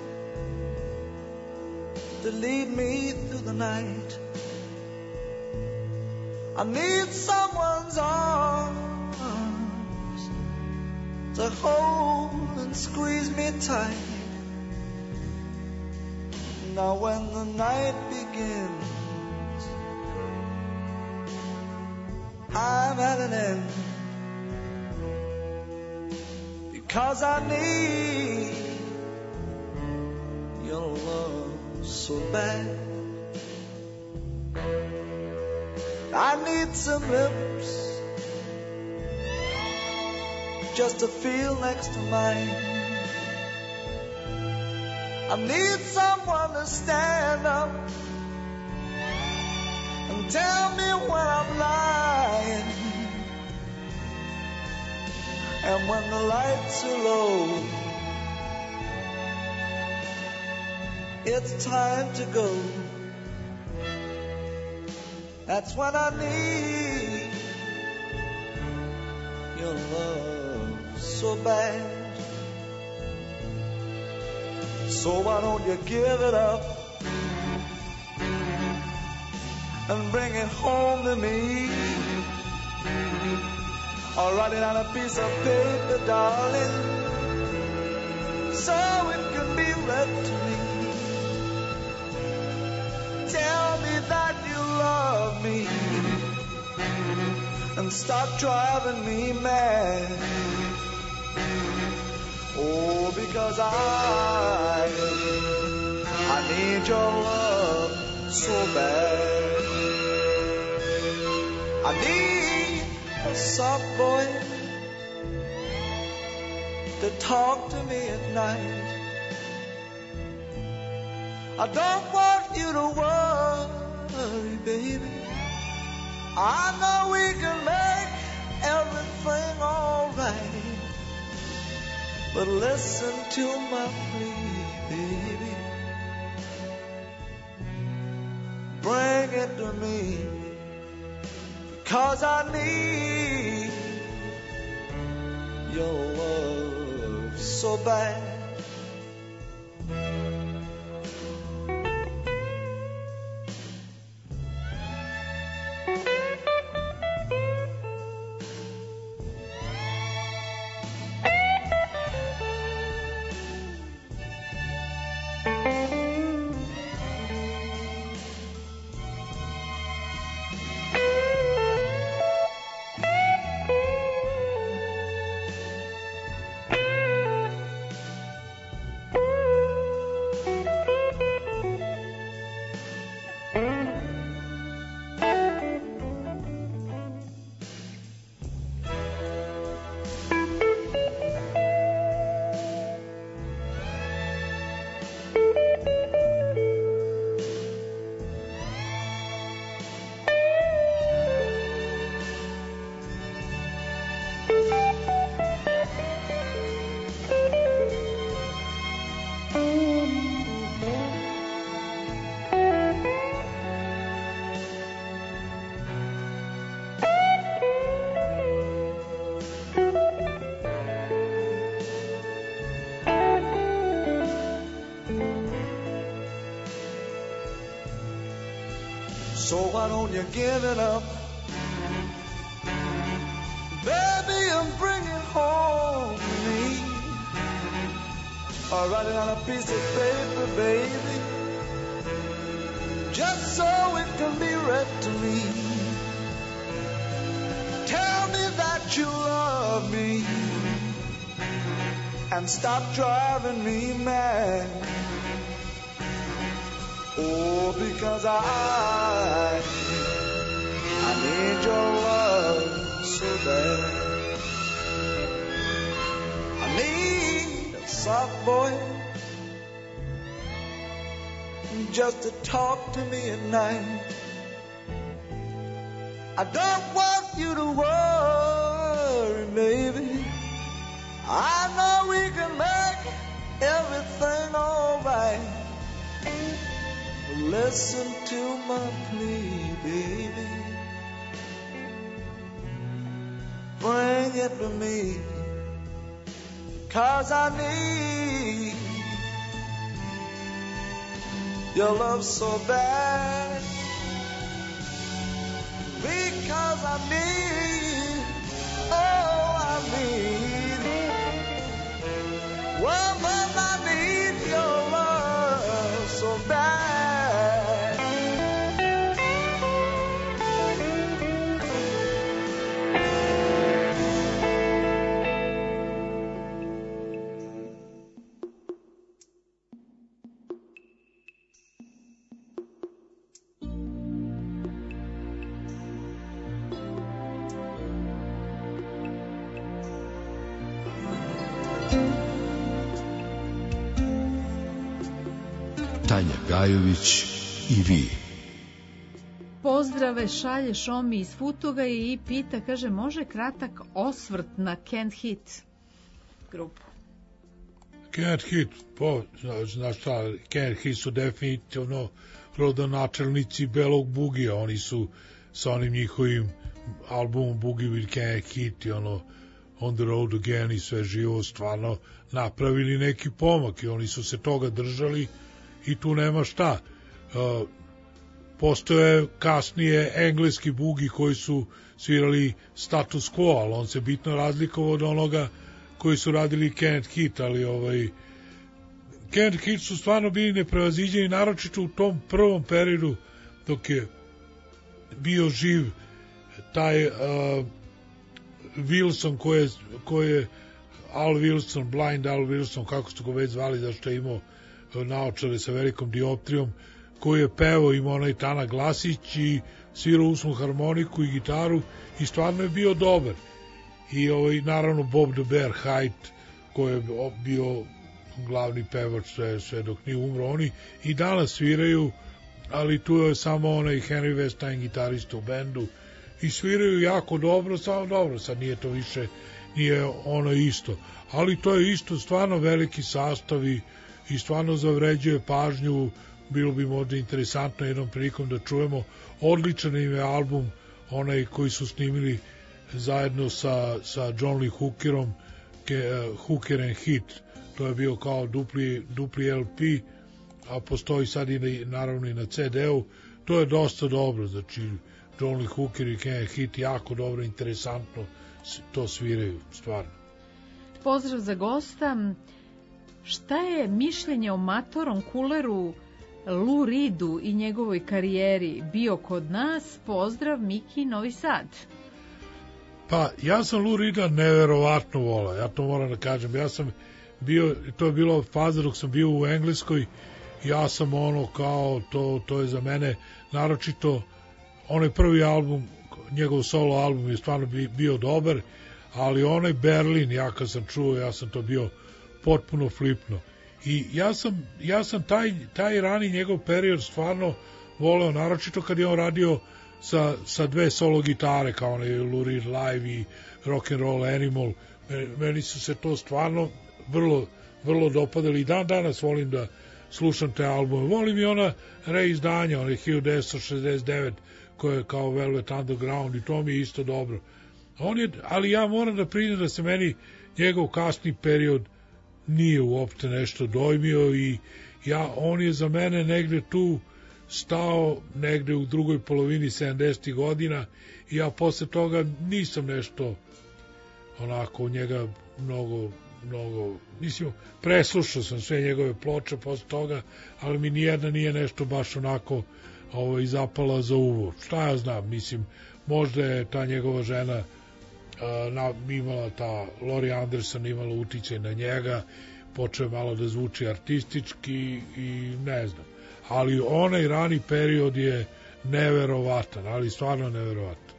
to lead me through the night. I need someone's arms to hold and squeeze me tight. Now when the night begins, I'm at an end. Because I need your love so bad. I need some lips just to feel next to mine. I need someone to stand up and tell me when I'm lying. And when the lights are low, it's time to go. That's when I need your love so bad. So why don't you give it up and bring it home to me? Or write it on a piece of paper, darling, so it can be read to me. Tell me that you love me and stop driving me mad. Oh, because I need your love so bad. I need a soft voice to talk to me at night. I don't want you to worry, baby. I know we can make everything all right. But listen to my plea, baby. Bring it to me, 'cause I need your love so bad. So why don't you give it up, baby, and bring it home to me? Or write it on a piece of paper, baby, just so it can be read to me. Tell me that you love me and stop driving me mad. Oh, because I need your love so bad. I need a soft voice just to talk to me at night. I don't want you to worry, baby. I know we can make everything all right. Listen to my plea, baby. Bring it to me, 'cause I need your love so bad. Because I need, oh, I need, woman, I need your love so bad. Tanja Gajović i vi. Pozdrave šalje Šomi iz Futoga i pita, kaže, može kratak osvrt na Can't Hit grupu? Can't Hit, znaš šta, Can't Hit su definitivno rodonačelnici Belog Bugija, oni su sa onim njihovim albumom Boogie with Can't Hit i ono On the Road Again i sve živo stvarno napravili neki pomak i oni su se toga držali i tu nema šta. Postoje kasnije engleski bugi koji su svirali status quo, ali on se bitno razlikovao od onoga koji su radili Can't Hit, ali Can't Hit su stvarno bili neprevaziđeni, naročito u tom prvom periodu dok je bio živ taj Wilson koji je Al Wilson, Blind Al Wilson, kako su ga već zvali, zašto je imao naočare sa velikom dioptrijom, koji je pevao, imao onaj tanak glasić i svirao usnu harmoniku i gitaru i stvarno je bio dobar. I naravno Bob the Bear Hite, koji je bio glavni pevač sve dok nije umro. Oni i danas sviraju, ali tu je samo onaj Henry Westheim gitarista u bendu i sviraju jako dobro, samo dobro, sad nije to više, nije ono isto, ali to je isto stvarno veliki sastav i stvarno zavređuje pažnju. Bilo bi možda interesantno jednom prilikom da čujemo. Odličan im je album, onaj koji su snimili zajedno sa John Lee Hookerom, Hooker and Hit, to je bio kao dupli LP, a postoji sad i naravno i na CD-u. To je dosta dobro, znači John Lee Hooker i Ken Hit jako dobro, interesantno to sviraju, stvarno. Pozdrav za gosta. Šta je mišljenje o matorom kuleru Lou Reedu i njegovoj karijeri? Bio kod nas, pozdrav, Miki, Novi Sad. Pa, ja sam Lou Reeda neverovatno volao, ja to moram da kažem. Ja sam bio, to je bilo faza dok sam bio u Engleskoj, ja sam ono kao, to je za mene naročito, onaj prvi album, njegov solo album je stvarno bio dobar, ali onaj Berlin, ja kad sam čuo, ja sam to bio potpuno flipno. I ja sam taj rani njegov period stvarno voleo, naročito kad je on radio sa dve solo gitare, kao onaj Lou Reed Live i Rock and Roll Animal. Meni su se to stvarno vrlo, vrlo dopadali. I danas volim da slušam te albume. Volim i ona reizdanja, onaj 1969, koje je kao Velvet Underground, i to mi je isto dobro. Ali ja moram da priznam da se meni njegov kasni period nije uopšte nešto dojmio i on je za mene negde tu stao, negde u drugoj polovini 70. godina, i ja posle toga nisam nešto onako u njega mnogo, mislim, preslušao sam sve njegove ploče posle toga, ali mi nijedna nije nešto baš onako zapala za uvo. Šta ja znam, mislim, možda je ta njegova žena imala, ta Laurie Anderson imala uticaj na njega, počeo malo da zvuči artistički i ne znam, ali onaj rani period je neverovatan, ali stvarno neverovatan.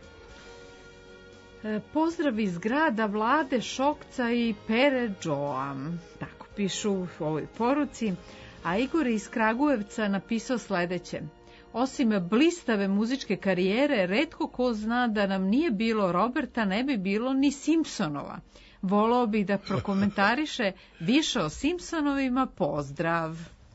Pozdrav iz grada Vlade Šokca i Pere Joa, tako pišu u ovoj poruci, a Igor iz Kragujevca napisao sledeće: osim blistave muzičke karijere, retko ko zna da nam nije bilo Roberta, ne bi bilo ni Simpsonova. Volao bih da prokomentariše više o Simpsonovima, pozdrav.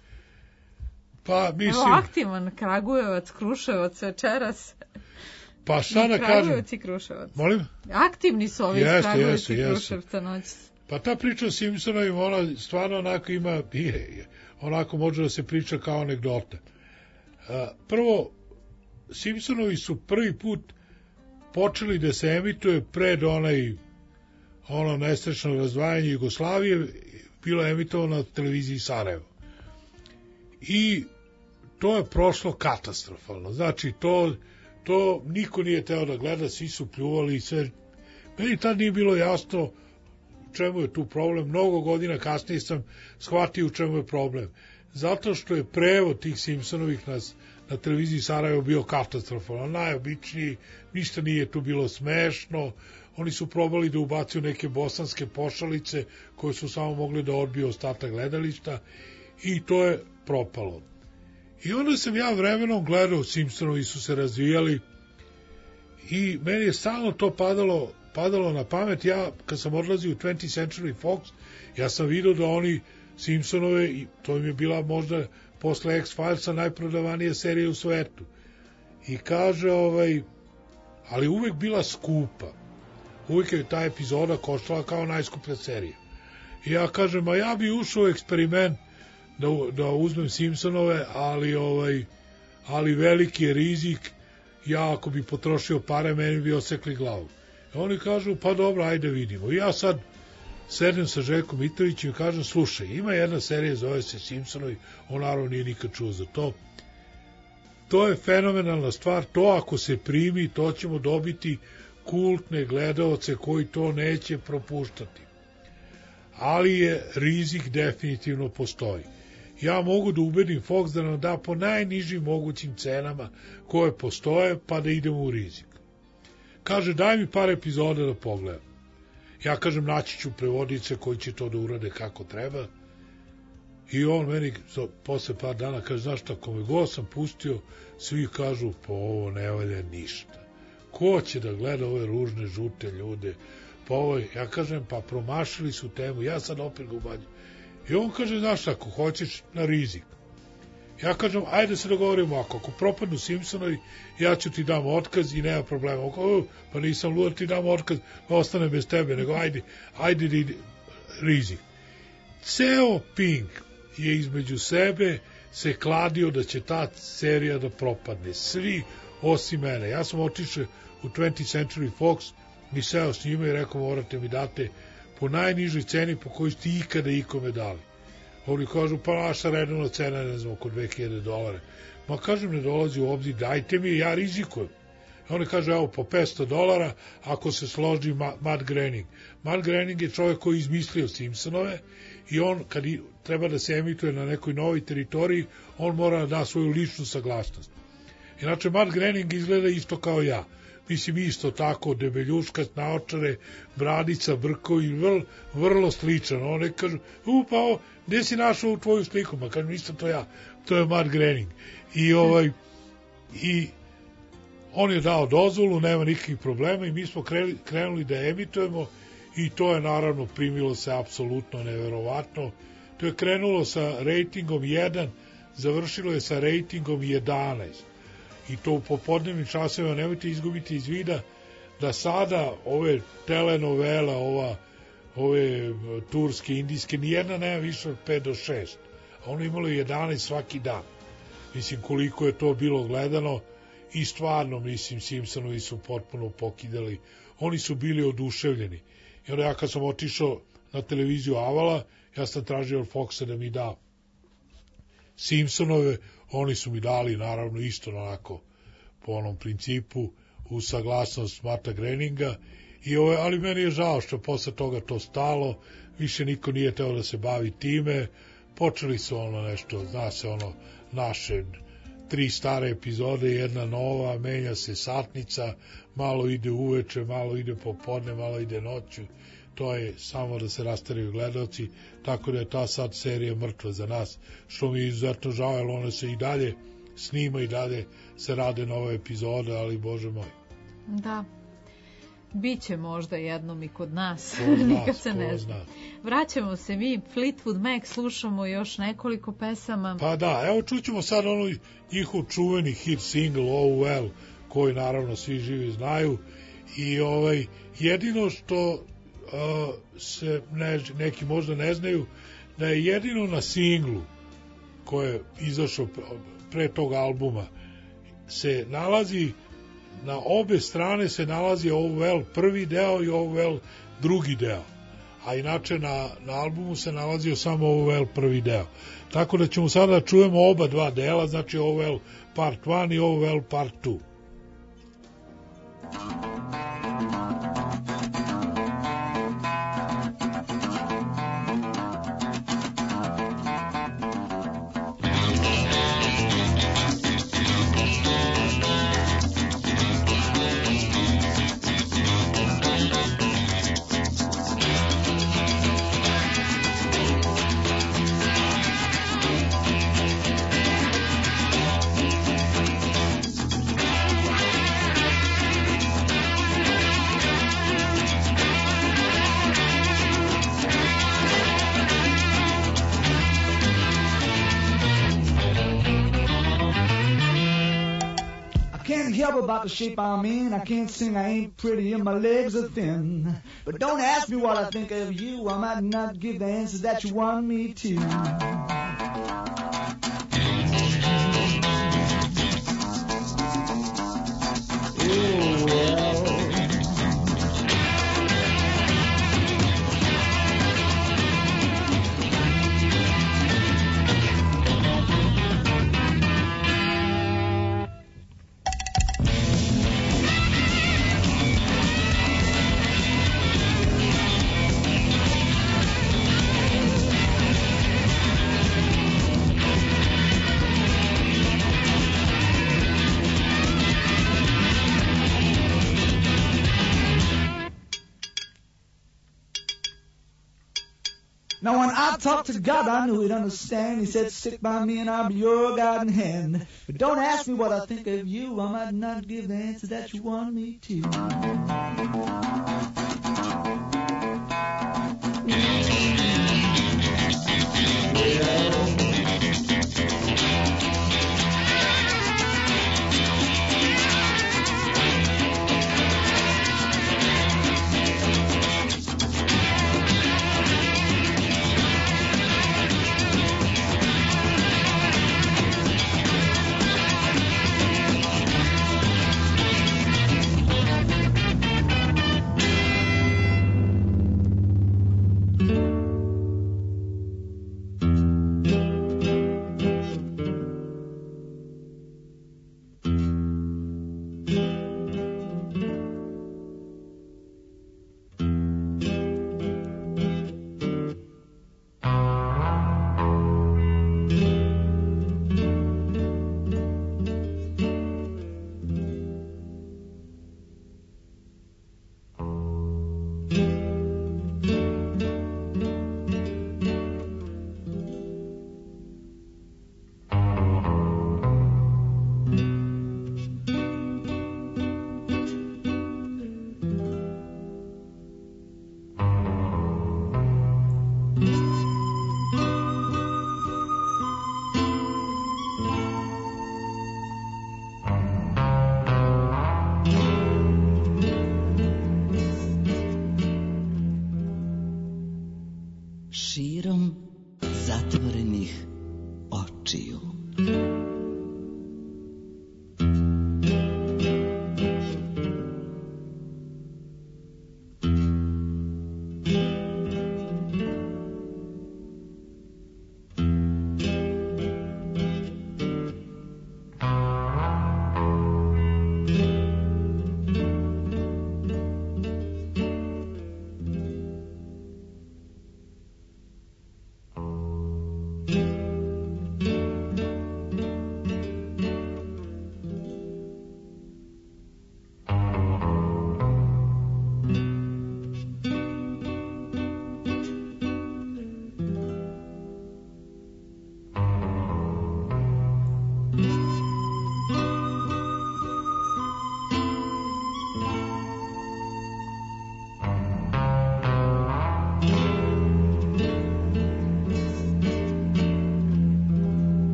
Pa mislim... Evo aktivan Kragujevac, Kruševac večeras. Pa šta da kažem? Kragujevac i Kruševac. Molim? Aktivni su ovi iz Kragujevca i Kruševca noći. Pa ta priča o Simpsonovima, ona stvarno onako ima, onako može da se priča kao anegdota. Prvo, Simpsonovi su prvi put počeli da se emituje pred ono nesrećno razdvajanje Jugoslavije, bilo je emitovano na televiziji Sarajevo. I to je prošlo katastrofalno. Znači, to niko nije teo da gleda, svi su pljuvali i sve. Meni tad nije bilo jasno čemu je tu problem. Mnogo godina kasnije sam shvatio u čemu je problem. Zato što je prevod tih Simpsonovih na televiziji Sarajevo bio katastrofalan, najobičniji, ništa nije tu bilo smešno. Oni su probali da ubacuju neke bosanske pošalice koje su samo mogli da odbiju ostatak gledališta i to je propalo. I onda sam ja vremenom gledao, Simpsonovi su se razvijali i meni je stalno to padalo na pamet. Ja, kad sam odlazio u 20th Century Fox, ja sam vidio da oni Simpsonove, i to im je bila možda posle X-Filesa najprodavanija serija u svetu. I kaže, ali uvek bila skupa. Uvijek je ta epizoda koštala kao najskuplja serija. I ja kažem, a ja bi ušao u eksperiment da uzmem Simpsonove, ali veliki je rizik, ja ako bi potrošio pare, meni bi osekli glavu. I oni kažu, pa dobro, ajde vidimo. I ja sad sedem sa Željkom Mitrovićem i kažem, slušaj, ima jedna serija, zove se Simpsonovi, on naravno nije nikad čuo za to. To je fenomenalna stvar, to ako se primi, to ćemo dobiti kultne gledaoce koji to neće propuštati. Ali je rizik definitivno postoji. ja mogu da ubedim Fox da nam da po najnižim mogućim cenama koje postoje, pa da idemo u rizik. Kaže, daj mi par epizoda da pogledam. Ja kažem, naći ću prevodice koji će to da urade kako treba. I on meni posle par dana kaže, znaš šta, kome god sam pustio, svi kažu, pa ovo ne valja ništa. Ko će da gleda ove ružne, žute ljude? Pa ovo, ja kažem, pa promašili su temu, ja sad opet ga ubađam. I on kaže, znaš šta, ako hoćeš na rizik. Ja kažem, ajde se dogovorimo, ako propadnu Simpsonovi, ja ću ti dam otkaz i nema problema. Pa nisam luda, ti dam otkaz, ostane bez tebe, nego ajde rizik. Ceo Pink je između sebe se kladio da će ta serija da propadne. Svi osim mene. Ja sam otišao u 20th Century Fox i seo s njima i rekao, morate mi date po najnižoj ceni po kojoj ste ikada ikome dali. Oni kažu, pa naša redovna cena, ne znam, oko $2000. Ma kažem, ne dolazi u obzir, dajte mi, ja rizikujem. Oni kažu, evo, po $500, ako se složi Matt Groening. Matt Groening je čovjek koji je izmislio Simpsonove i on, kad treba da se emituje na nekoj novoj teritoriji, on mora da da svoju ličnu saglasnost. Inače, Matt Groening izgleda isto kao ja. Mislim, isto tako, debeljuškac, naočare, bradica, brko i vrlo sličan. Oni kažu, pa gde si našao u tvoju sliku? Ma kažem, isto to ja, to je Matt Groening. I on je dao dozvolu, nema nikakvih problema i mi smo krenuli da emitujemo i to je naravno primilo se apsolutno neverovatno. To je krenulo sa rejtingom 1, završilo je sa rejtingom 11. I to u popodnevnim časovima, nemojte izgubiti iz vida da sada ove telenovela, ove turske, indijske, nijedna nema više od 5 do 6. A ono imalo 11 svaki dan. Mislim, koliko je to bilo gledano i stvarno, mislim, Simpsonovi su potpuno pokidali. Oni su bili oduševljeni. I onda ja kad sam otišao na televiziju Avala, ja sam tražio od Foxa da mi da Simpsonove, oni su mi dali naravno isto onako po onom principu u saglasnost Matta Groeninga ali meni je žao što posle toga to stalo, više niko nije teo da se bavi time, počeli su ono nešto, zna se ono naše 3 stare epizode, 1 nova, menja se satnica, malo ide uveče, malo ide popodne, malo ide noću, to je samo da se rastaraju gledalci, tako da je ta sad serija mrtva za nas, što mi je izuzetno žao, jer ona se i dalje snima i dalje se rade nove epizode, ali bože moj. Da, biće možda jednom i kod nas, nikad se ne zna. Vraćamo se mi, Fleetwood Mac, slušamo još nekoliko pesama. Pa da, evo čućemo sad ono njihov čuveni hit single Oh Well, koji naravno svi živi znaju, i jedino što se neki možda ne znaju, da je jedino na singlu koji je izašao pre tog albuma se nalazi, na obe strane se nalazi Oh Well prvi deo i Oh Well drugi deo, a inače na albumu se nalazio samo Oh Well prvi deo, tako da ćemo sada čujemo oba dva dela, znači Oh Well part 1 i Oh Well part 2. About the shape I'm in, I can't sing, I ain't pretty, and my legs are thin. But don't ask me what I think of you, I might not give the answers that you want me to. Oh, well. Now when I talked to God, I knew he'd understand. He said, stick by me and I'll be your guiding hand. But don't ask me what I think of you. I might not give the answer that you want me to. Širom zatvorenih očiju.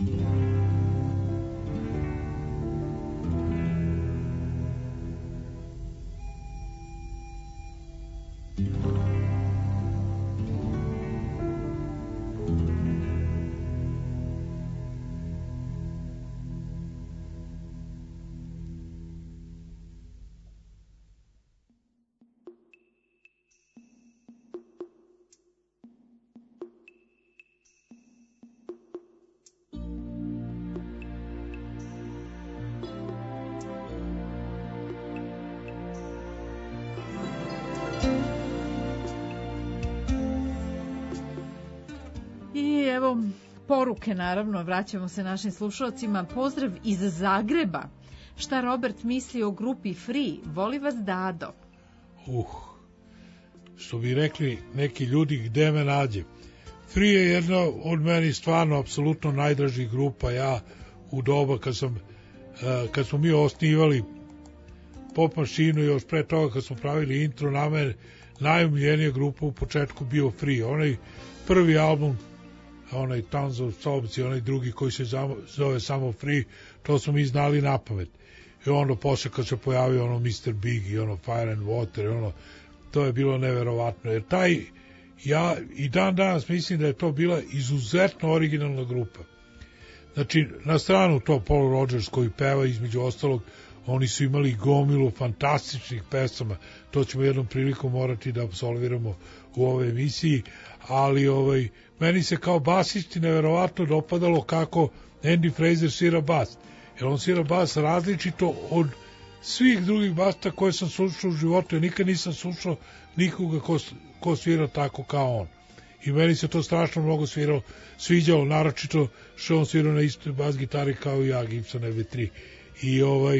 Evo poruke, naravno, vraćamo se našim slušalcima. Pozdrav iz Zagreba. Šta Robert misli o grupi Free? Voli vas Dado. Što bi rekli neki ljudi, gde me nađe. Free je jedna od meni stvarno apsolutno najdražih grupa. Ja u doba kad smo mi osnivali Pop mašinu, još pre toga kad smo pravili intro, na mene najomiljenija grupa u početku bio Free. Onaj prvi album, onaj Tons of Sobs i onaj drugi koji se zove samo Free, to smo mi znali napamet. I onda posle kad se pojavio ono Mr. Big i ono Fire and Water, ono, to je bilo neverovatno. Jer ja i dan danas mislim da je to bila izuzetno originalna grupa. Znači, na stranu to Paul Rodgers koji peva, između ostalog, oni su imali gomilu fantastičnih pesama, to ćemo jednom prilikom morati da apsolviramo u ovoj emisiji, ali meni se kao basisti neverovatno dopadalo kako Andy Fraser svira bas, jer on svira bas različito od svih drugih basta koje sam slušao u životu, ja nikad nisam slušao nikoga ko svira tako kao on. I meni se to strašno mnogo sviđalo, naročito što on svirao na istoj bas gitari kao i ja, Gibson EV3. I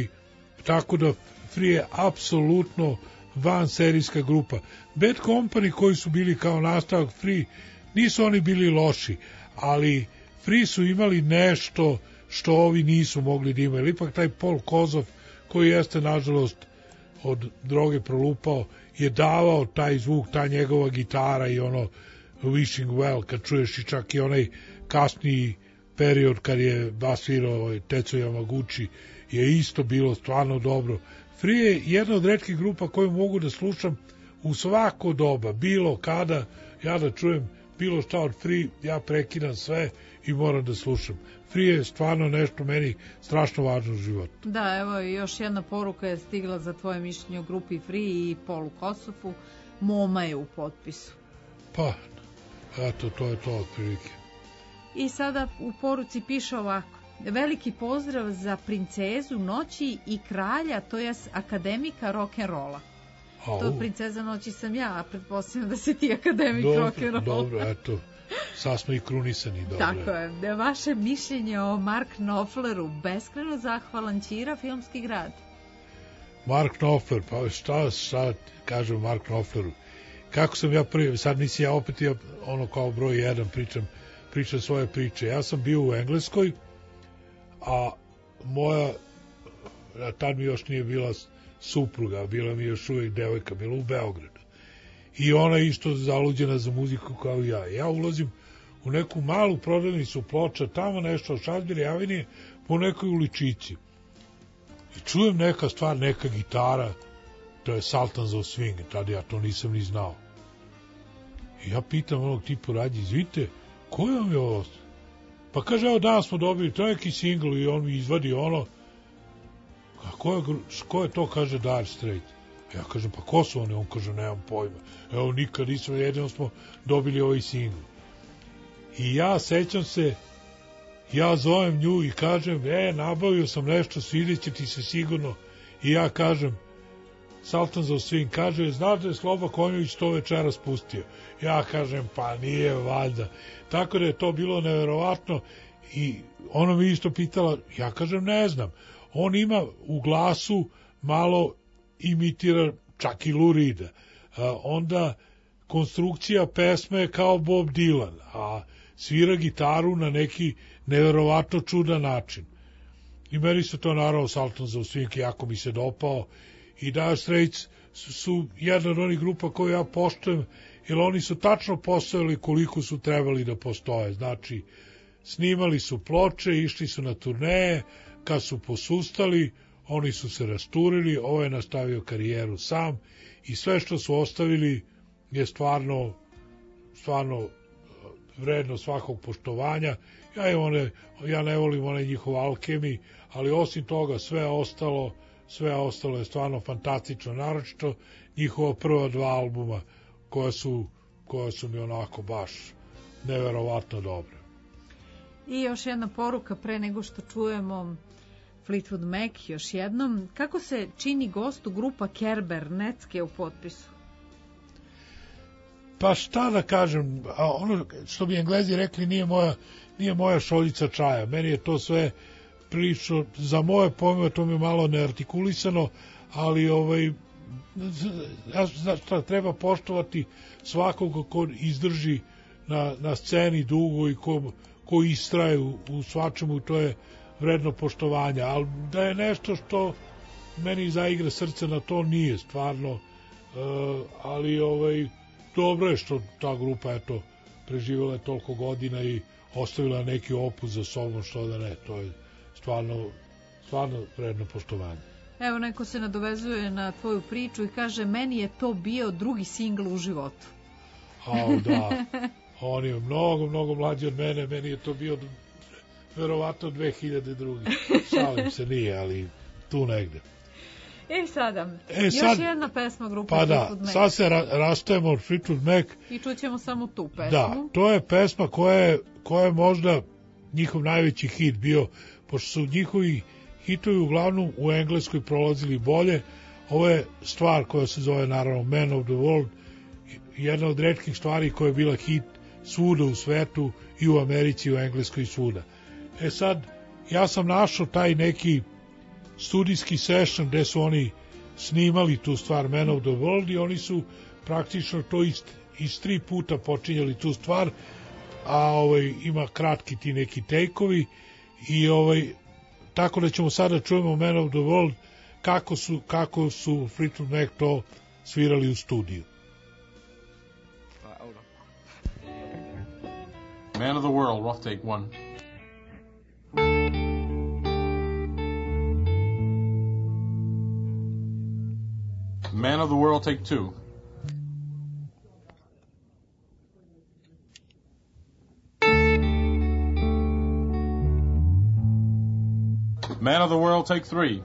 tako da Free je apsolutno van serijska grupa. Bad Company koji su bili kao nastavak Free, nisu oni bili loši, ali Free su imali nešto što ovi nisu mogli da imaju. Ipak taj Paul Kozov, koji jeste nažalost od droge prolupao, je davao taj zvuk, ta njegova gitara i ono Wishing Well, kad čuješ, i čak i onaj kasniji period kad je basirao Tetsuya Yamaguchi, je isto bilo stvarno dobro. Free je jedna od retkih grupa koju mogu da slušam u svako doba, bilo kada ja da čujem bilo šta od Free, ja prekidam sve i moram da slušam. Free je stvarno nešto meni strašno važno u životu. Da, evo još jedna poruka je stigla za tvoje mišljenje o grupi Free i Paulu Kosofu. Moma je u potpisu. Pa, eto, to je to otprilike. I sada u poruci piše ovako: veliki pozdrav za princezu noći i kralja, to je akademika rock'n'rolla. To princeza noći sam ja, a pretpostavljam da si ti akademik rock'n'rolla. Dobro, eto, sad smo i krunisani. Dobro. Tako je. Vaše mišljenje o Mark Knopfleru, beskreno zahvalan Ćira, filmski grad. Mark Knopfler, pa šta kažem Mark Knopfleru? Kako sam ja prvi, sad mislim ja opet ono kao broj 1 pričam svoje priče. Ja sam bio u Engleskoj, a moja, tad mi još nije bila supruga, bila mi još uvijek devojka, bila u Beogradu. I ona isto zaluđena za muziku kao i ja. Ja ulazim u neku malu prodavnicu ploča, tamo nešto od Šazbiri avenije, po nekoj uličici. I čujem neka stvar, neka gitara, to je Sultans of Swing, tada ja to nisam ni znao. I ja pitam onog tipu radnje, izvite, ko je vam je ovo? Pa kaže, evo danas smo dobili, to je neki singl i on mi izvadi ono, a ko je to, kaže Dire Straits. Ja kažem, pa ko su oni? On kaže, nemam pojma. Evo, nikad nismo, jedino smo dobili ovaj singl. I ja sećam se, ja zovem nju i kažem, nabavio sam nešto, svidjet će ti se sigurno. I ja kažem, Sultans of Swing, kaže, znaš da je Sloba Konjović to večera spustio? Ja kažem, pa nije valjda. Tako da je to bilo neverovatno i ona mi isto pitala, ja kažem, ne znam. On ima u glasu malo imitira čak i Lou Reeda. Onda konstrukcija pesme je kao Bob Dylan, a svira gitaru na neki neverovatno čudan način. I meni se to naravno Sultans of Swing jako mi se dopao. I Dire Straits su jedna od onih grupa koju ja poštujem, jer oni su tačno postojali koliko su trebali da postoje. Znači, snimali su ploče, išli su na turneje, kad su posustali, oni su se rasturili, ovo je nastavio karijeru sam i sve što su ostavili je stvarno vredno svakog poštovanja. Ja ne volim one njihov Alkemi, ali osim toga sve ostalo je stvarno fantastično, naročito njihova prva 2 albuma koja su mi onako baš neverovatno dobre. I još jedna poruka pre nego što čujemo Fleetwood Mac još jednom. Kako se čini gostu grupa Kerber Necke u potpisu? Pa šta da kažem, ono što bi Englezi rekli nije moja šoljica čaja. Meni je to sve prilično, za moje pojme to mi je malo neartikulisano, ali šta, treba poštovati svakog ko izdrži na sceni dugo i ko istraje u svačemu, to je vredno poštovanja, ali da je nešto što meni zaigra srce na to nije stvarno, ali dobro je što ta grupa preživjela je toliko godina i ostavila neki opus za sobom, što da ne, to je stvarno vredno poštovanje. Evo, neko se nadovezuje na tvoju priču i kaže, meni je to bio drugi singl u životu. Da, on je mnogo mlađi od mene, meni je to bio verovatno 2002. Šalim se, nije, ali tu negde. Još jedna pesma grupe Fleetwood Mac. Sad se rastajemo od Fleetwood Mac. I čućemo samo tu pesmu. Da, to je pesma koja je možda njihov najveći hit bio, pošto su njihovi hitovi uglavnom u Engleskoj prolazili bolje. Ovo je stvar koja se zove naravno Man of the World, jedna od retkih stvari koja je bila hit svuda u svetu, i u Americi, i u Engleskoj, i svuda. Sad, ja sam našao taj neki studijski session gde su oni snimali tu stvar Man of the World i oni su praktično to iz 3 puta počinjali tu stvar, a ima kratki ti neki take-ovi i tako da ćemo sada čujemo Man of the World kako su Fleetwood Mac to svirali u studiju. Man of the World, rough take 1. Man of the World, take 2. Man of the World, take 3.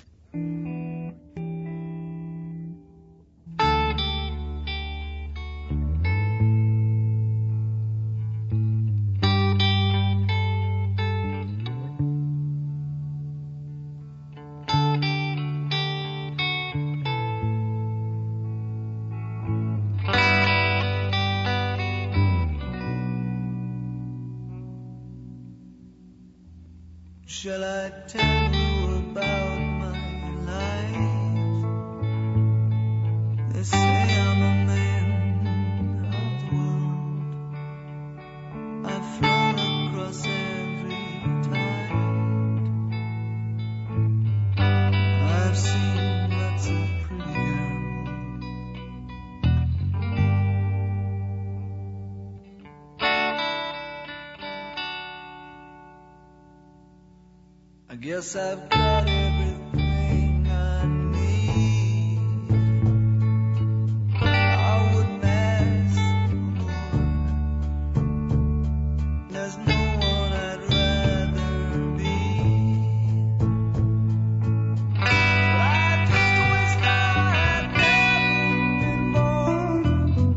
Shall I tell you about my life? They say I'm a man of the world. I've flown across every tide. I've seen lots of pretty girls. I guess I've got everything I need. I wouldn't ask for more. There's no one I'd rather be. But I just wish I'd never been born.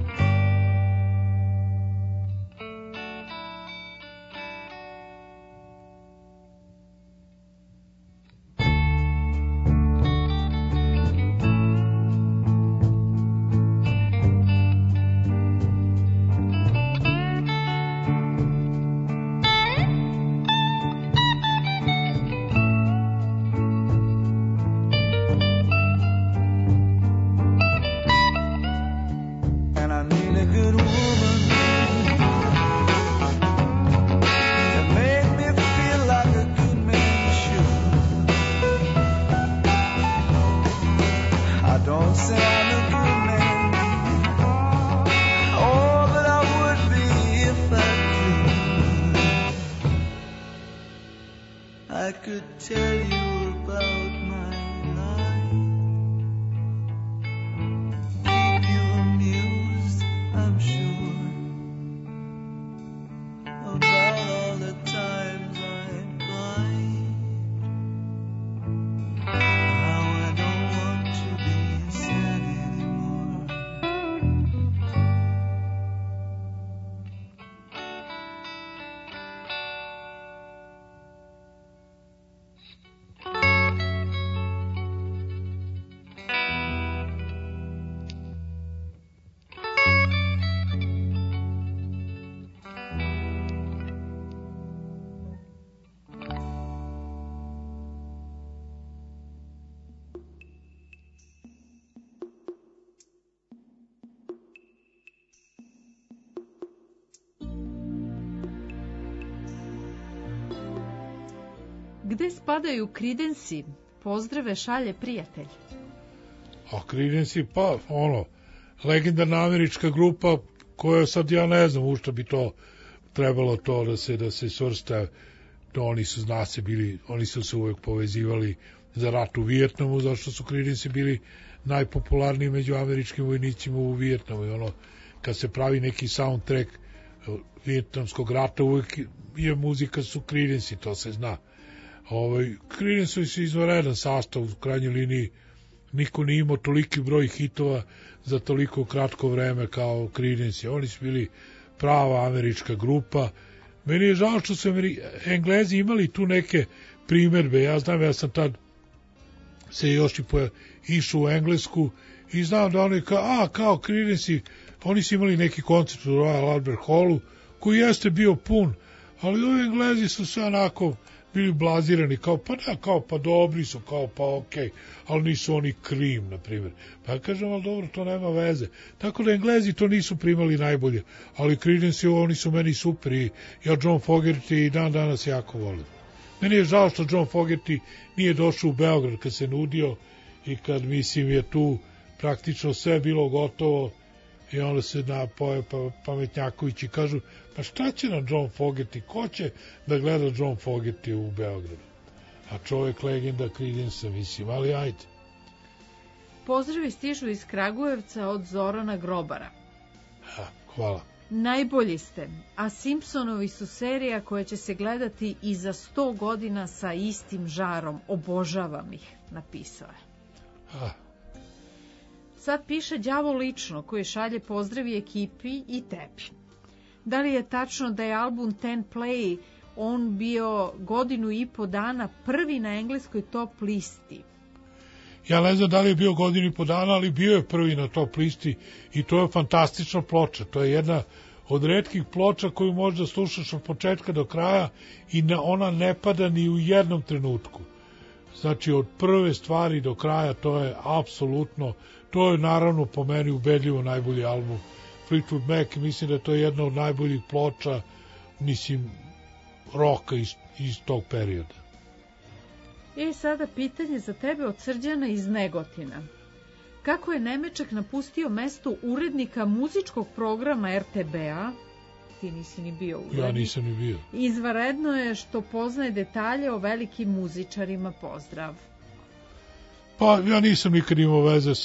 I could tell you about my life, keep you amused, I'm sure, about all the times I'm blind. Now I don't want to be sad anymore. Gde spadaju Creedence-i? Pozdrave šalje prijatelj. A Creedence, pa legendarna američka grupa koja sad ja ne znam u što bi to trebalo to da se svrsta. Oni su, zna se, oni su se uvek povezivali za rat u Vijetnamu, zašto su Creedence bili najpopularniji među američkim vojnicima u Vijetnamu. I kad se pravi neki soundtrack vijetnamskog rata, uvek je muzika su Creedence, to se zna. Creedence su izvanredan sastav, u krajnjoj liniji niko nije imao toliki broj hitova za toliko kratko vreme kao Creedence. Oni su bili prava američka grupa. Meni je žao što su Englezi imali tu neke primerbe. Ja znam, ja sam tad se još i išao u Englesku i znam da oni kao Creedence, oni su imali neki koncert u Royal Albert Hallu koji jeste bio pun, ali ovi Englezi su sve onako bili blazirani, pa dobri su, pa okej, ali nisu oni Cream, na primjer. Pa ja kažem, ali dobro, to nema veze. Tako da Englezi to nisu primali najbolje, ali Creedence, oni su meni super i ja John Fogerty i dan danas jako volim. Meni je žao što John Fogerty nije došao u Beograd kad se nudio i kad, mislim, je tu praktično sve bilo gotovo i onda se napoje pametnjakovići kažu, pa šta će nam John Fogerty, ko će da gleda John Fogerty u Beogradu? A čovjek legenda Creedence, mislim, ali ajde. Pozdravi stižu iz Kragujevca od Zorana Grobara. Hvala. Najbolji ste, a Simpsonovi su serija koja će se gledati i za 100 godina sa istim žarom. Obožavam ih, napisao je. Sad piše đavo lično, koji šalje pozdravi ekipi i tebi. Da li je tačno da je album Ten Play on bio 1.5 godina prvi na engleskoj top listi? Ja ne znam da li je bio 1.5 godina, ali bio je prvi na top listi i to je fantastična ploča. To je jedna od retkih ploča koju možda slušaš od početka do kraja i ona ne pada ni u jednom trenutku. Znači, od prve stvari do kraja to je apsolutno, to je naravno po meni ubedljivo najbolji album Fleetwood Mac. Mislim da to je jedna od najboljih ploča, mislim, roka iz tog perioda. I sada pitanje za tebe od Srđana iz Negotina. Kako je Nemeček napustio mesto urednika muzičkog programa RTB-a? Ti nisi ni bio urednik. Ja nisam ni bio. Izvanredno je što poznaje detalje o velikim muzičarima. Pozdrav. Pa ja nisam nikad imao veze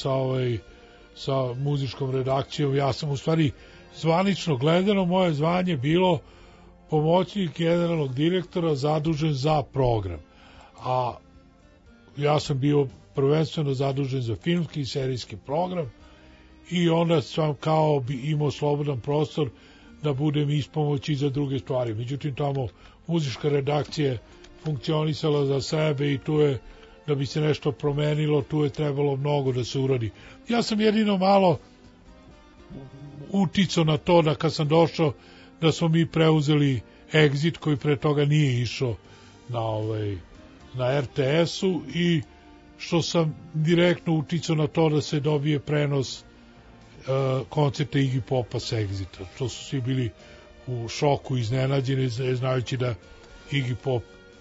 sa muzičkom redakcijom. Ja sam u stvari zvanično gledano, moje zvanje bilo pomoćnik generalnog direktora zadužen za program. A ja sam bio prvenstveno zadužen za filmski i serijski program i onda sam kao bi imao slobodan prostor da budem ispomoći za druge stvari. Međutim, tamo muzička redakcija funkcionisala za sebe i tu je, da bi se nešto promenilo, tu je trebalo mnogo da se uradi. Ja sam jedino malo uticao na to da kad sam došao da smo mi preuzeli Exit koji pre toga nije išao na RTS-u i što sam direktno uticao na to da se dobije prenos koncerta Iggy Popa s Exita. To su svi bili u šoku, iznenađeni, znajući da Iggy Pop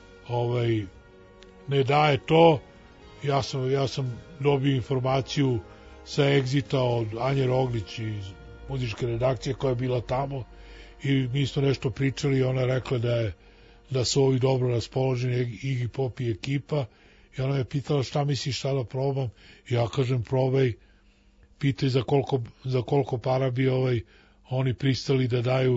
ne daje to. Ja sam dobio informaciju sa Exita od Anje Roglić iz muzičke redakcije koja je bila tamo i mi smo nešto pričali i ona rekla da su ovi dobro raspoloženi, Iggy Pop i ekipa, i ona me pitala šta misliš, šta da probam, i ja kažem probaj, pitaj za koliko para bi oni pristali da daju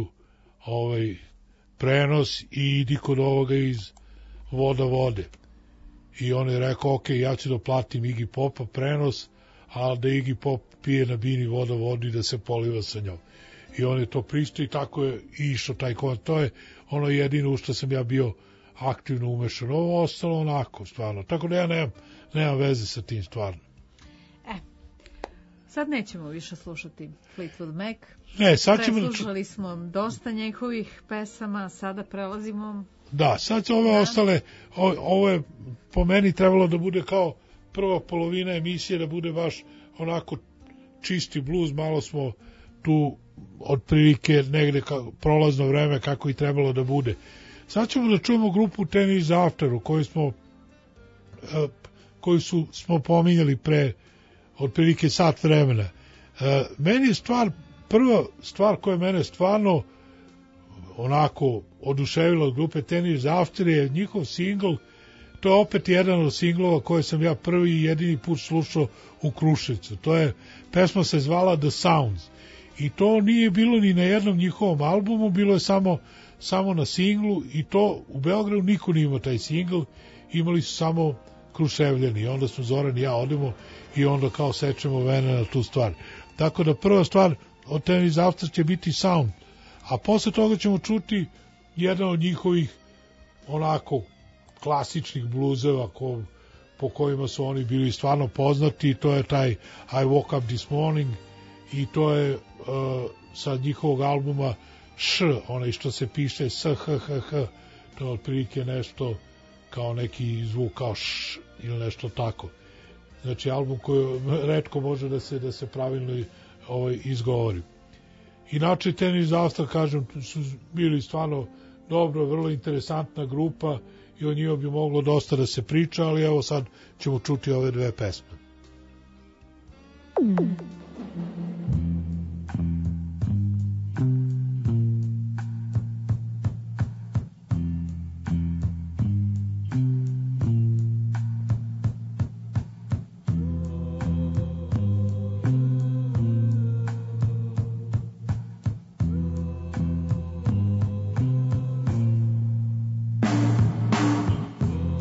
prenos i idi kod ovoga iz vode. I on je rekao, ok, ja ću da platim Iggy Popa prenos, a da Iggy Pop pije na bini vodu i da se poliva sa njom. I on je to pristao i tako je išao taj koncert. To je ono jedino u što sam ja bio aktivno umešan. Ovo ostalo onako, stvarno. Tako da ja nemam veze sa tim, stvarno. Sad nećemo više slušati Fleetwood Mac. Ne, sad ćemo... Preslušali smo dosta njegovih pesama, sada prelazimo... Da, sad će ove ostale, ovo je po meni trebalo da bude kao prva polovina emisije, da bude baš onako čisti blues, malo smo tu otprilike negde prolazno vreme kako i trebalo da bude. Sad ćemo da čujemo grupu Ten Years After, koju smo pominjali pre otprilike sat vremena. Meni je prva stvar koja mene stvarno onako oduševila od grupe Ten Years After je njihov singl. To je opet jedan od singlova koje sam ja prvi i jedini put slušao u Kruševcu. Pesma se zvala The Sounds. I to nije bilo ni na jednom njihovom albumu, bilo je samo na singlu, i to u Beogradu niko nije imao taj singl, imali su samo Kruševljani. I onda smo Zoran i ja odemo i onda kao sečemo vene na tu stvar. Tako da prva stvar od Ten Years After će biti Sound. A posle toga ćemo čuti jedan od njihovih onako klasičnih bluzeva po kojima su oni bili stvarno poznati. To je taj I Woke Up This Morning, i to je sa njihovog albuma onaj što se piše S-H-H-H, to je otprilike nešto kao neki zvuk kao š ili nešto tako. Znači album koji retko može da se pravilno izgovori. Inače, Ten Years After, kažem, su bili stvarno dobro, vrlo interesantna grupa i o njima bi moglo dosta da se priča, ali evo sad ćemo čuti ove dve pesme.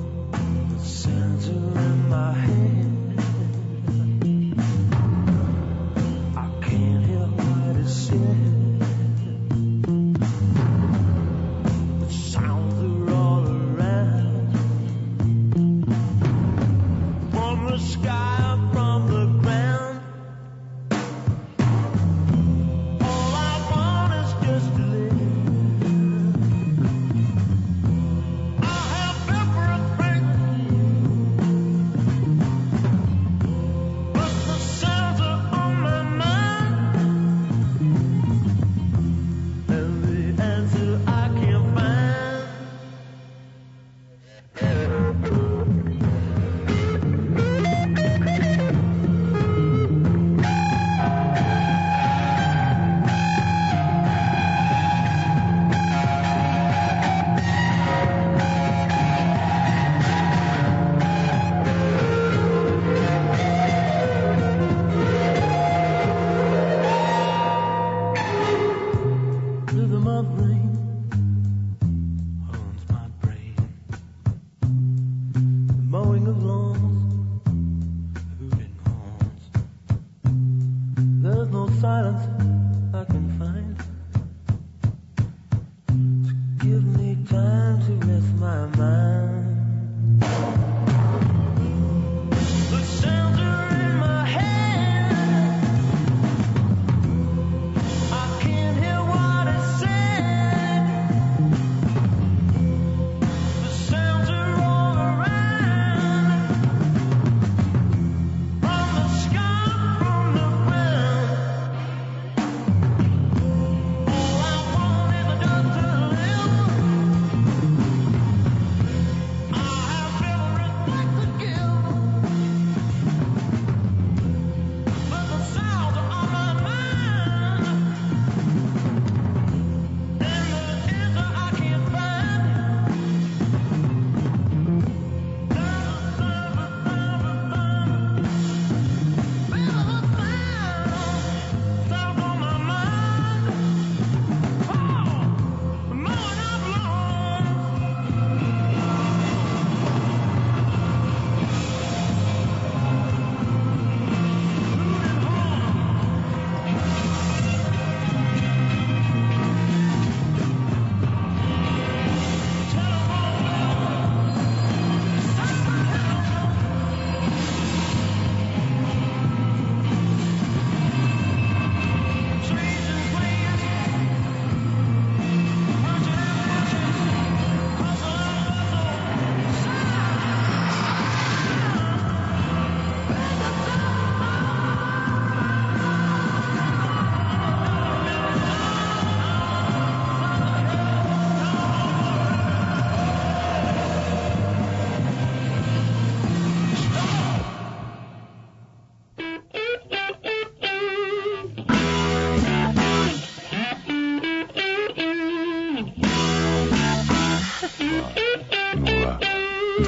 Center in my head.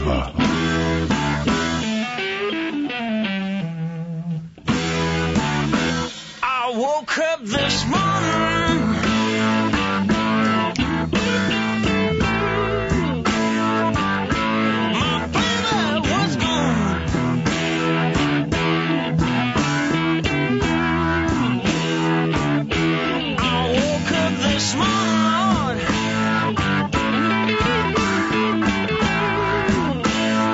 202. I woke up this morning. My baby was gone. I woke up this morning, Lord.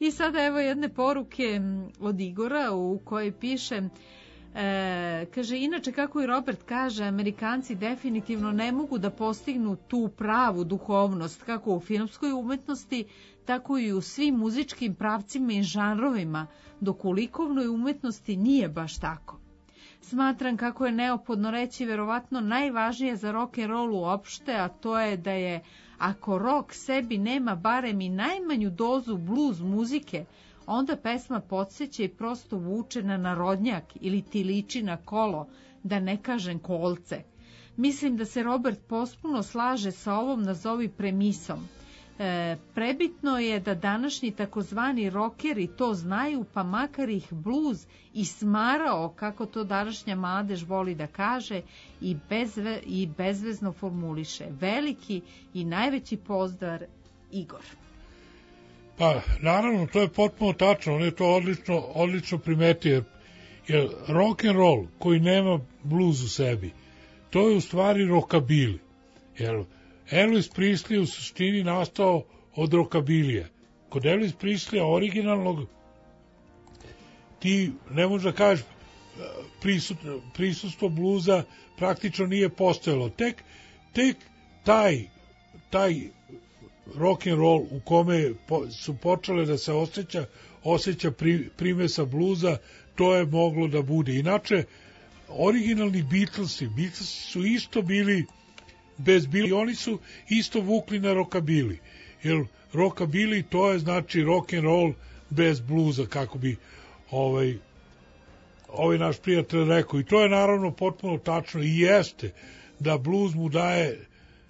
I sada evo jedne poruke od Igora u kojoj piše, kaže, inače kako i Robert kaže, Amerikanci definitivno ne mogu da postignu tu pravu duhovnost, kako u filmskoj umetnosti, tako i u svim muzičkim pravcima i žanrovima, dok u likovnoj umetnosti nije baš tako. Smatram kako je neophodno reći verovatno najvažnije za rock and roll uopšte, a to je da je, ako rock sebi nema barem i najmanju dozu blues muzike, onda pesma podsjeća i prosto vuče na narodnjak ili ti liči na kolo, da ne kažem kolce. Mislim da se Robert potpuno slaže sa ovom nazovi premisom. Prebitno je da današnji takozvani rockeri to znaju, pa makar ih blues i smarao, kako to današnja mladež voli da kaže, i bezvezno formuliše. Veliki i najveći pozdrav, Igor. Pa, naravno, to je potpuno tačno, on je to odlično primetio, jer rock and roll koji nema blues u sebi, to je u stvari rockabilly, jer Elvis Presley u suštini nastao od rockabilija. Kod Elvis Presleya originalnog ti ne možeš da kažeš prisustvo bluza praktično nije postojalo. Tek taj rock and roll u kome su počele da se osjeća primesa bluza, to je moglo da bude. Inače, originalni Beatlesi su isto bili bez Billy, oni su isto vukli na rockabilly. Jer rockabilly to je znači rock and roll bez bluza, kako bi ovaj naš prijatelj rekao. I to je naravno potpuno tačno i jeste da blues mu daje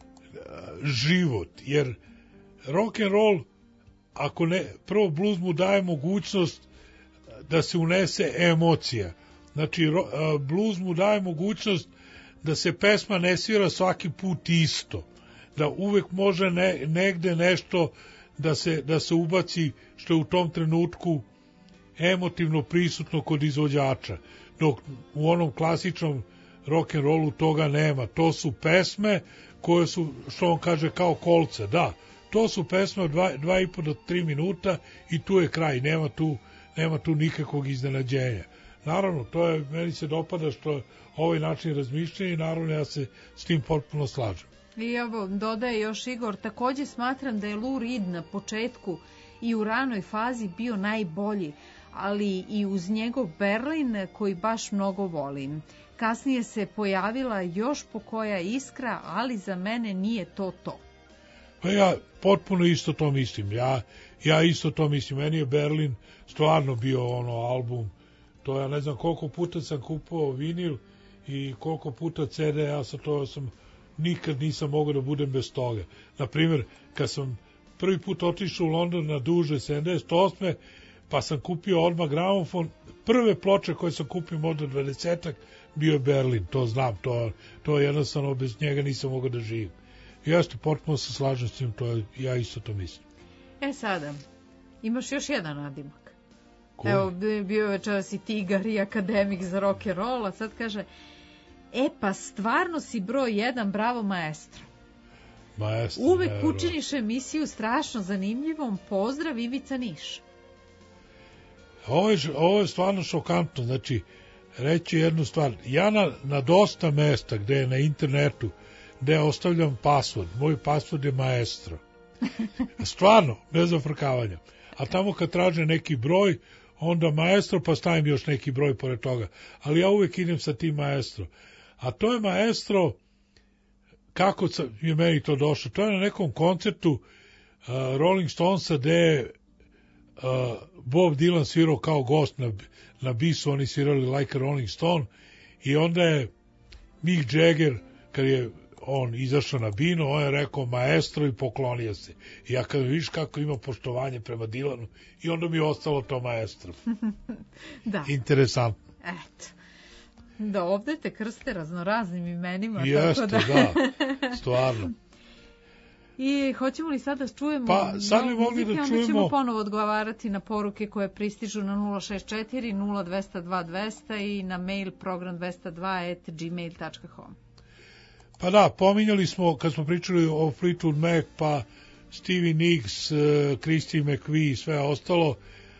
život, jer rock and roll, ako ne, prvo blues mu daje mogućnost da se unese emocija. Znači, blues mu daje mogućnost da se pesma ne svira svaki put isto, da uvek može negde nešto da se ubaci što je u tom trenutku emotivno prisutno kod izvođača, dok u onom klasičnom rock and rollu toga nema. To su pesme koje su, što on kaže, kao kolce. Da, to su pesme od 2,5 do 3 minuta i tu je kraj, nema tu nikakvog iznenađenja. Naravno, meni se dopada što je ovaj način razmišljanja i naravno ja se s tim potpuno slažem. I evo, dodaje još Igor, takođe smatram da je Lou Reed na početku i u ranoj fazi bio najbolji, ali i uz njegov Berlin koji baš mnogo volim. Kasnije se pojavila još pokoja iskra, ali za mene nije to. Pa ja potpuno isto to mislim. Ja isto to mislim. Meni je Berlin stvarno bio album. To ja ne znam koliko puta sam kupovao vinil i koliko puta CD, nikad nisam mogao da budem bez toga. Naprimjer, kad sam prvi put otišao u London na duže 78. pa sam kupio odmah gramofon, prve ploče koje sam kupio možda 20-ak bio je Berlin, to znam, to je jednostavno, bez njega nisam mogao da živim. Jeste, potpuno se slažem s tim, ja isto to mislim. Sada, imaš još jedan nadimak. Evo, bio je večeras i Tigar i akademik za rock and roll, a sad kaže, pa stvarno si broj 1, bravo maestro. Uvek učiniš emisiju strašno zanimljivom, pozdrav Ivica Niš. Ovo je stvarno šokantno, znači, reći jednu stvar, ja na dosta mesta gde je na internetu, gde ostavljam password, moj password je maestro. Stvarno, bez ofrkavanja. A tamo kad traže neki broj, onda maestro, pa stavim još neki broj pored toga. Ali ja uvek idem sa tim maestro. A to je maestro, kako je meni to došlo, to je na nekom koncertu Rolling Stonesa gde je Bob Dylan svirao kao gost na bisu, oni svirali Like a Rolling Stone i onda je Mick Jagger, kad je on izašao na binu, on je rekao maestro i poklonio se. I ja kad vidiš kako ima poštovanje prema Dylanu i onda mi je ostalo to maestro. Da. Interesantno. Eto. Da, ovde te krste raznoraznim imenima. Jeste, tako da, stvarno. I hoćemo li sada čujemo? Pa, sad li mogli da čujemo? Onda ćemo ponovo odgovarati na poruke koje pristižu na 064 0202 200 i na mail program202@gmail.com. Pa da, pominjali smo, kad smo pričali o Fleetwood Mac, pa Stevie Nicks, Christine McVie i sve ostalo.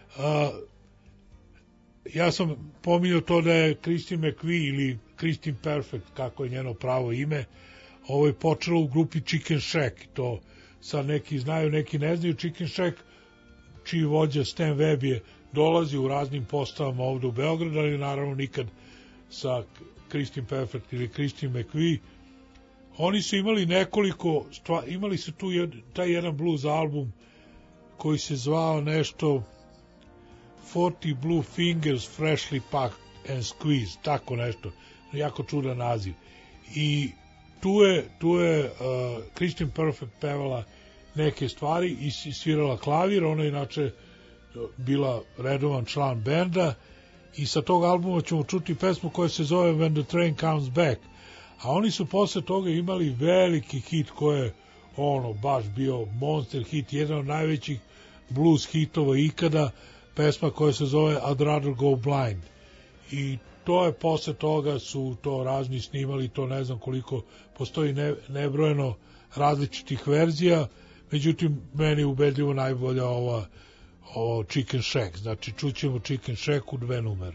Ja sam pominjao to da je Christine McVie ili Christine Perfect, kako je njeno pravo ime, ovo je počelo u grupi Chicken Shack. To sad neki znaju, neki ne znaju. Chicken Shack, čiji vođa Stan Webb je dolazi u raznim postavama ovde u Beogradu, ali naravno nikad sa Christine Perfect ili Christine McVie. Oni su imali nekoliko imali su tu taj jedan blues album koji se zvao nešto 40 Blue Fingers Freshly Packed and Squeezed, tako nešto, jako čudan naziv. I tu je Christine Perfect pevala neke stvari i svirala klavir. Ona je inače bila redovan član benda i sa tog albuma ćemo čuti pesmu koja se zove When the Train Comes Back. A oni su posle toga imali veliki hit koji je baš bio monster hit, jedan od najvećih blues hitova ikada, pesma koja se zove I'd Rather Go Blind. I to je posle toga su to razni snimali, to ne znam koliko, postoji nebrojeno različitih verzija, međutim meni ubedljivo najbolja ovo Chicken Shack. Znači čućemo Chicken Shack u 2 numere.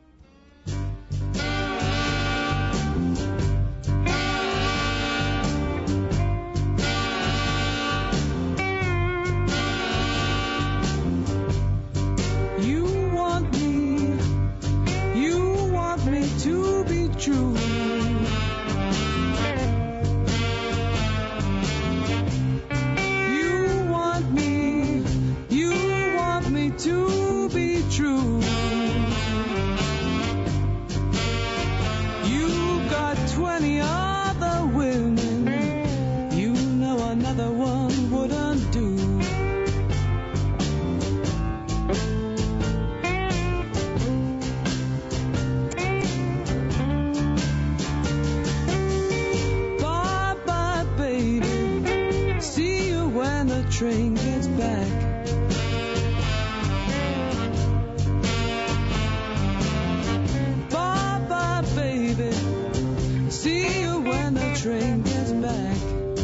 To be true, you want me to be true. You got 20 other women, you know another one wouldn't do. Train gets back. Bye-bye, baby. See you when the train gets back.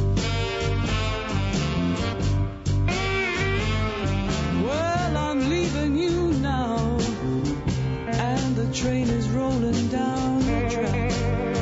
Well, I'm leaving you now, and the train is rolling down the track.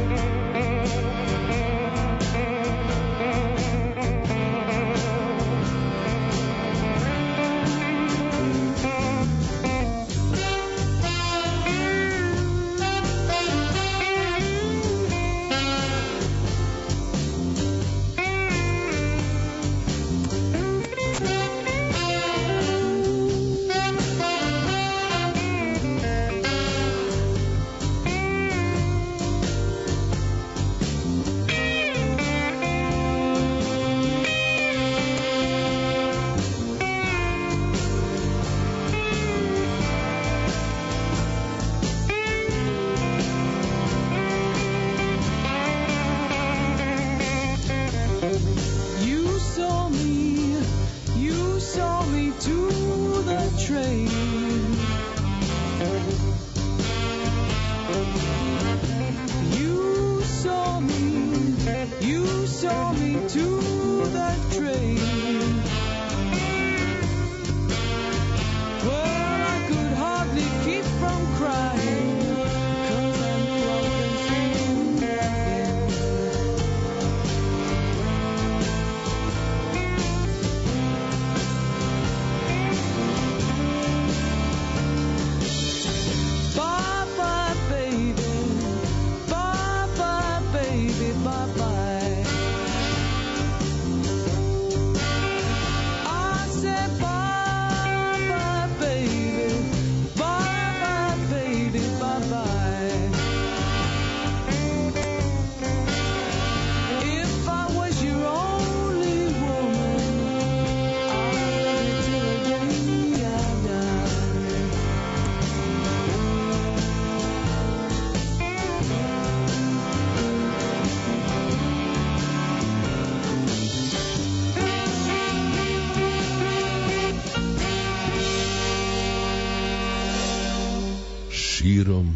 Širom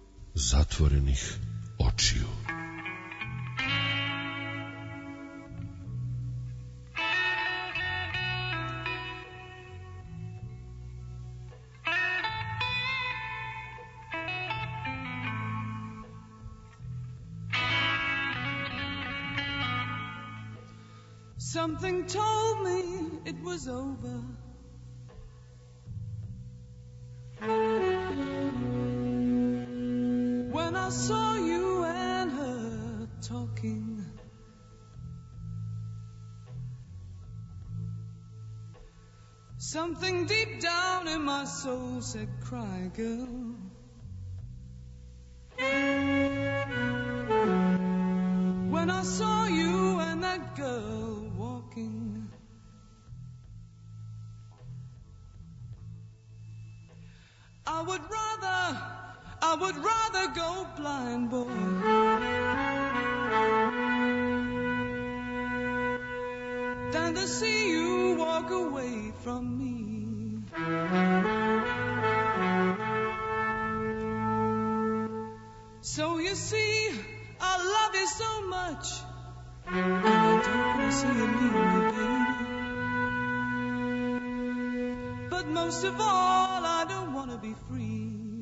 zatvorenih očiju. Something told me it was over. When I saw you and her talking, something deep down in my soul said, cry, girl. When I saw you and that girl walking, I would rather go blind, boy, than to see you walk away from me. So you see, I love you so much, and I don't want to see you leave me, baby. But most of all, I don't want to be free.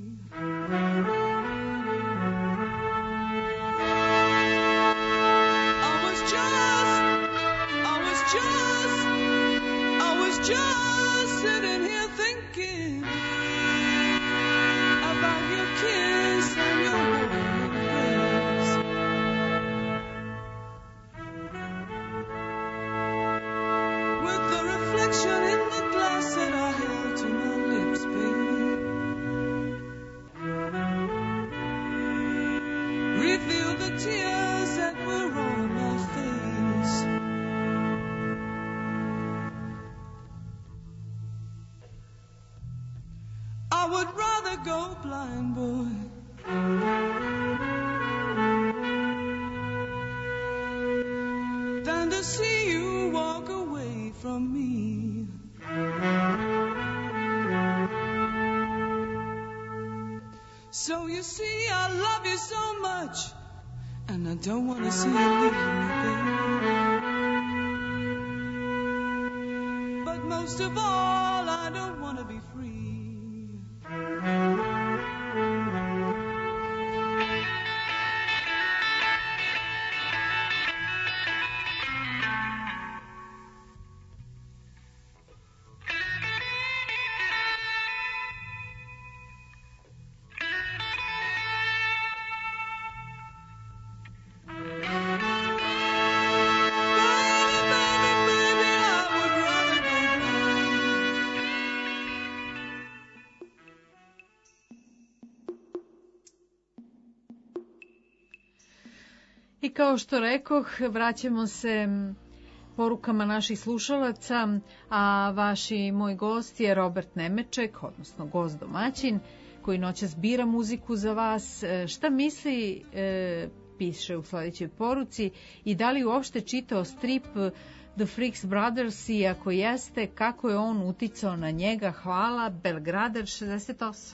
I was just sitting here thinking about your kiss and your warm embrace. With the reflection in the glass that I held to my lips, baby, revealed the tears that were on my face. I would rather go blind, boy, than to see you walk away from me. So you see, I love you so much, and I don't want to see you leave me, baby. But most of all, I don't want to be free. I kao što rekoh, vraćamo se porukama naših slušalaca, a vaši moj gost je Robert Nemeček, odnosno gost domaćin, koji noćas bira muziku za vas. Šta misli, piše u sledećoj poruci, i da li uopšte čitao strip The Freaks Brothers, i ako jeste, kako je on uticao na njega? Hvala, Belgrader 68.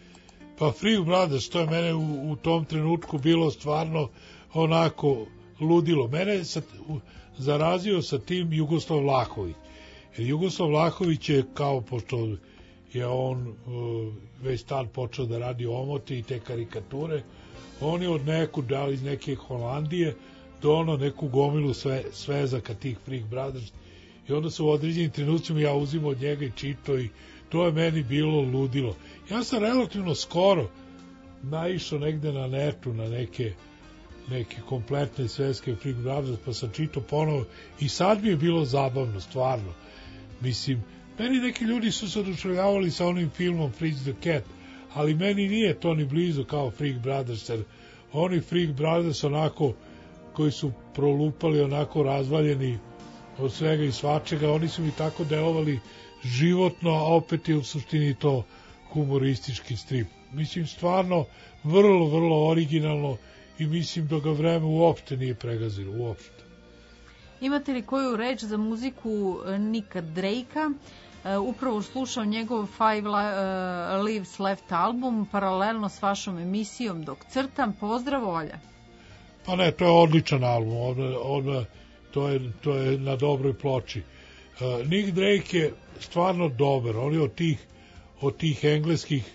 Pa Freak Brothers, to je mene u tom trenutku bilo stvarno onako ludilo. Mene je zarazio sa tim Jugoslav Vlahović. Jer Jugoslav Vlahović je, kao pošto je on već tad počeo da radi omoti i te karikature, on je od neku, da li iz neke Holandije, donao neku gomilu svezaka tih Freak Brothers, i onda su u određenim trenucima ja uzimao od njega i čitao, i to je meni bilo ludilo. Ja sam relativno skoro naišao negde na netu na neke kompletne sveske Freak Brothers, pa sam čitao ponovo i sad mi je bilo zabavno, stvarno. Mislim, meni neki ljudi su se oduševljavali sa onim filmom Fritz the Cat, ali meni nije to ni blizu kao Freak Brothers, jer oni Freak Brothers onako, koji su prolupali, onako razvaljeni od svega i svačega, oni su mi tako delovali životno, a opet je u suštini to humoristički strip. Mislim, stvarno, vrlo, vrlo originalno, i mislim da ga vreme uopšte nije pregazilo, uopšte. Imate li koju reč za muziku Nika Drakea? Upravo slušao njegov Five Lives Left album paralelno s vašom emisijom dok crtam. Pozdrav, Olja. Pa ne, to je odličan album, to je na dobroj ploči. Nick Drake je stvarno dobar, on je od tih engleskih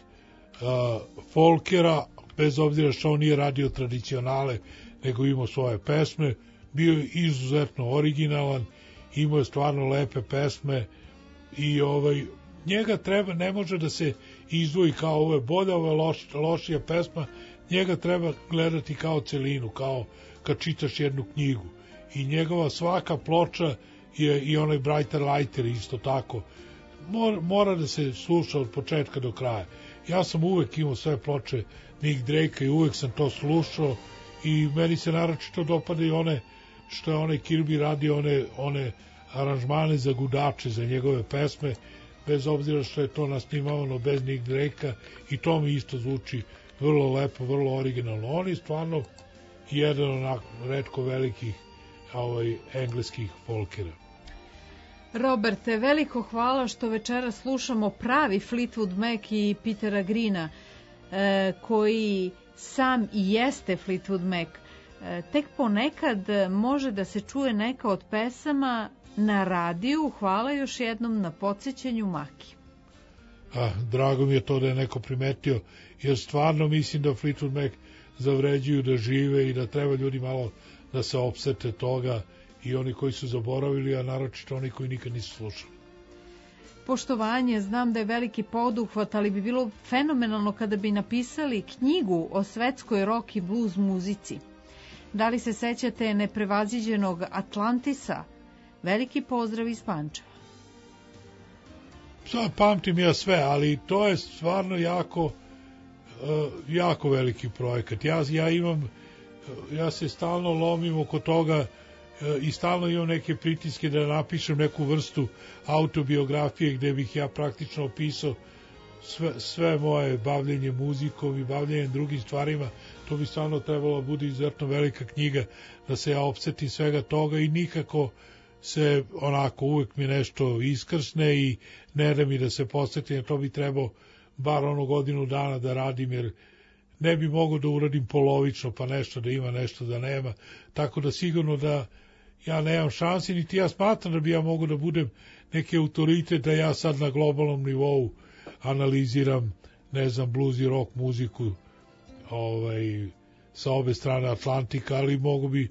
folkera, bez obzira što on nije radio tradicionale, nego imao svoje pesme, bio je izuzetno originalan imao je stvarno lepe pesme i njega treba, ne može da se izdvoji kao ovo je bolja, ovo je lošija pesma, njega treba gledati kao celinu, kao kad čitaš jednu knjigu. I njegova svaka ploča je i onaj Brighter Lighter isto tako. Mora da se sluša od početka do kraja. Ja sam uvek imao sve ploče Nick Drake-a i uvek sam to slušao i meni se naročito dopada i one što je onaj Kirby radio one aranžmane za gudače, za njegove pesme, bez obzira što je to nasnimavano bez Nick Drake-a i to mi isto zvuči vrlo lepo, vrlo originalno. On je stvarno jedan onako retko velikih engleskih folkera. Roberte, veliko hvala što večera slušamo pravi Fleetwood Mac i Petera Greena, koji sam i jeste Fleetwood Mac. Tek ponekad može da se čuje neka od pesama na radiju. Hvala još jednom na podsjećanju Maki. Drago mi je to da je neko primetio, jer stvarno mislim da Fleetwood Mac zavređuju da žive i da treba ljudi malo da se opsete toga, i oni koji su zaboravili, a naročito oni koji nikad nisu slušali. Poštovanje, znam da je veliki poduhvat, ali bi bilo fenomenalno kada bi napisali knjigu o svetskoj rock i blues muzici. Da li se sećate neprevaziđenog Atlantisa? Veliki pozdrav iz Pančeva. Sad pamtim ja sve, ali to je stvarno jako veliki projekat. Ja se stalno lomim oko toga i stalno imam neke pritiske da napišem neku vrstu autobiografije gde bih ja praktično opisao sve moje bavljenje muzikom i bavljenjem drugim stvarima. To bi stvarno trebalo bude izuzetno velika knjiga da se ja opsetim svega toga i nikako se onako uvek mi nešto iskrsne i ne da mi da se posjetim, to bi trebao bar godinu dana da radim, jer ne bi mogao da uradim polovično, pa nešto da ima, nešto da nema, tako da sigurno da ja nemam šansi, niti ja smatram da bi ja mogao da budem neki autoritet, da ja sad na globalnom nivou analiziram, ne znam, blues i rock muziku sa obe strane Atlantika, ali mogu bi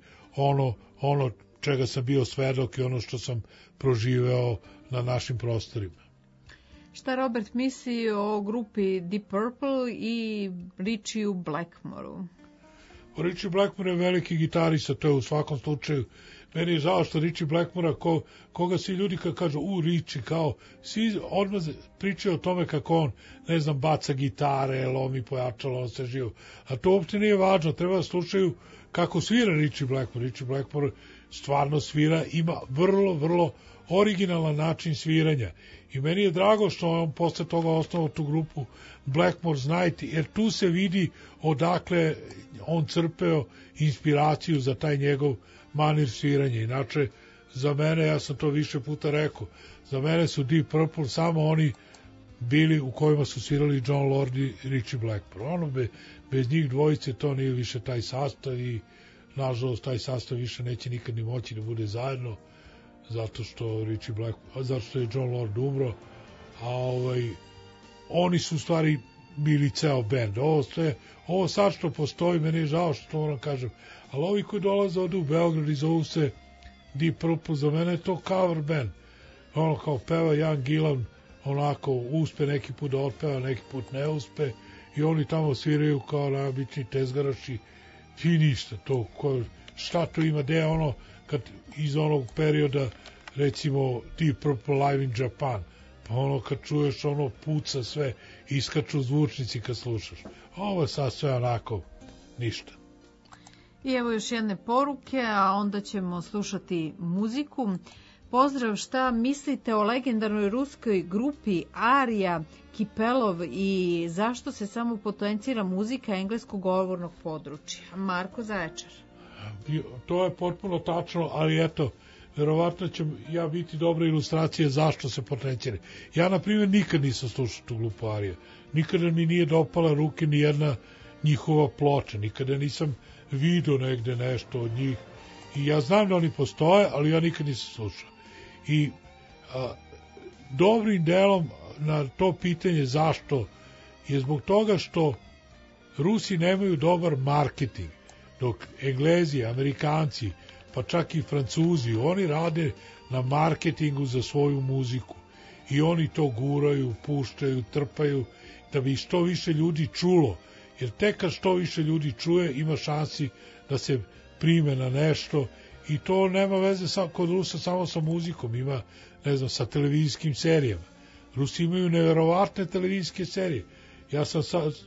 ono čega sam bio svedok i ono što sam proživeo na našim prostorima. Šta Robert misli o grupi Deep Purple i Richie Blackmoreu? Richie Blackmore je veliki gitarista, to je u svakom slučaju. Meni je žao što Richie Blackmora, koga svi ljudi kad kažu Richie, kao svi odmah pričaju o tome kako on, ne znam, baca gitare, lomi pojačalo, on se živo. A to uopšte nije važno, treba da slušaju kako svira Richie Blackmore. Richie Blackmore stvarno svira, ima vrlo originalan način sviranja. I meni je drago što on posle toga osnovao tu grupu Blackmore's Night, jer tu se vidi odakle on crpeo inspiraciju za taj njegov manir sviranja. Inače, za mene, ja sam to više puta rekao, za mene su Deep Purple samo oni bili u kojima su svirali John Lord i Richie Blackmore. Bez njih dvojice to nije više taj sastav i nažalost taj sastav više neće nikad ni moći da bude zajedno, zato što je John Lord umro, a oni su u stvari bili ceo band. Ovo sad što postoji, meni je žao što to moram kažem, ali ovi koji dolaze ovde u Beograd i zovu se Deep Purple, za mene je to cover band. Ono kao peva Jan Gilan, onako uspe neki put da otpeva, neki put ne uspe, i oni tamo sviraju kao najobičniji tezgaraši i ništa. Šta to ima, gde je ono kad iz onog perioda, recimo Deep Purple Live in Japan, pa ono kad čuješ ono puca sve, iskaču zvučnici kad slušaš. Ovo je sad sve onako ništa. I evo još jedne poruke, a onda ćemo slušati muziku. Pozdrav, šta mislite o legendarnoj ruskoj grupi Arija, Kipelov i zašto se samo potencira muzika engleskog govornog područja? Marko Zaječar. To je potpuno tačno, ali eto, verovatno će ja biti dobra ilustracija zašto se potencira. Ja, na primjer, nikad nisam slušao tu grupu Arija. Nikada mi nije dopala ruke ni jedna njihova ploča. Nikada nisam vidio negde nešto od njih. I ja znam da oni postoje, ali ja nikad nisam slušao. I dobrim delom na to pitanje zašto je zbog toga što Rusi nemaju dobar marketing, dok Englezi, Amerikanci, pa čak i Francuzi, oni rade na marketingu za svoju muziku i oni to guraju, puštaju, trpaju, da bi što više ljudi čulo, jer tek kad što više ljudi čuje, ima šansi da se prime na nešto i to nema veze kod Rusa samo sa muzikom, ima, ne znam, sa televizijskim serijama. Rusi imaju neverovatne televizijske serije. Ja sam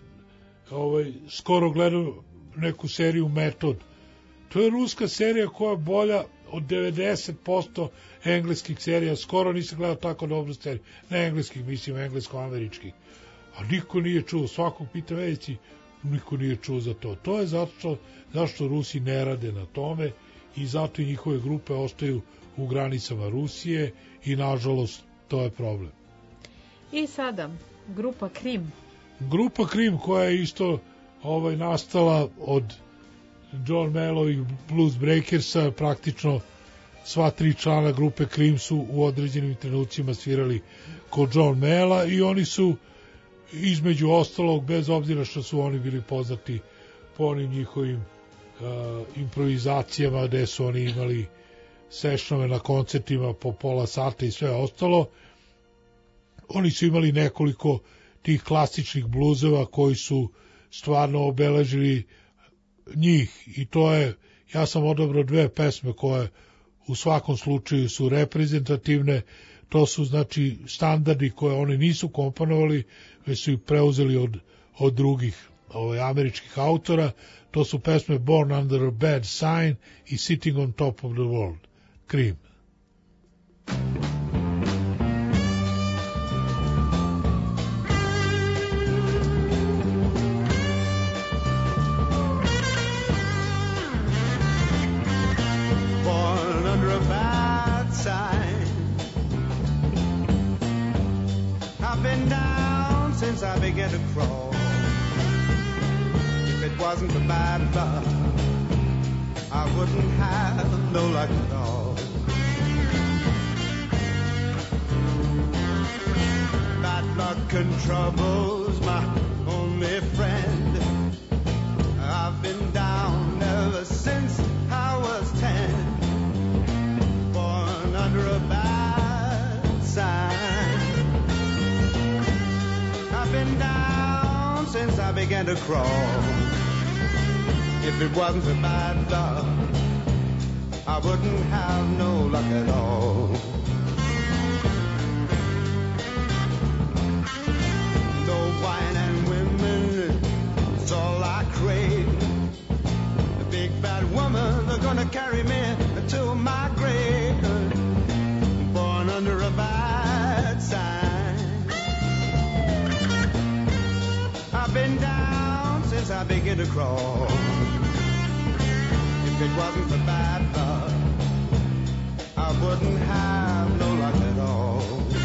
skoro gledao neku seriju Metod. To je ruska serija koja je bolja od 90% engleskih serija. Skoro nisam gledao tako dobru seriju. Ne engleskih, mislim englesko-američkih. A niko nije čuo, svakog pita već, niko nije čuo za to. To je zašto Rusi ne rade na tome i zato i njihove grupe ostaju u granicama Rusije i nažalost to je problem. I sada, grupa Krim. Grupa Krim koja je isto nastala od John Mayallovih Blues Breakersa, praktično sva 3 člana grupe Krim su u određenim trenucima svirali kod John Mayalla i oni su između ostalog, bez obzira što su oni bili poznati po onim njihovim improvizacijama gde su oni imali sešnove na koncertima po pola sata i sve ostalo, oni su imali nekoliko tih klasičnih bluzeva koji su stvarno obeležili njih i to je, ja sam odabrao 2 pesme koje u svakom slučaju su reprezentativne, to su znači standardi koje oni nisu komponovali, već su ih preuzeli od drugih američkih autora, to su pesme Born Under a Bad Sign i Sitting on Top of the World, Cream. Since I began to crawl, if it wasn't for bad luck, I wouldn't have no luck at all. Bad luck and trouble's my only friend. I've been down ever since I was 10, born under a bad sign. I've been down since I began to crawl. If it wasn't for bad luck, I wouldn't have no luck at all. No wine and women, it's all I crave. The big bad woman, they're gonna carry me to my grave. Born under a bad sign. I've been down since I began to crawl. If it wasn't for bad luck, I wouldn't have no luck at all.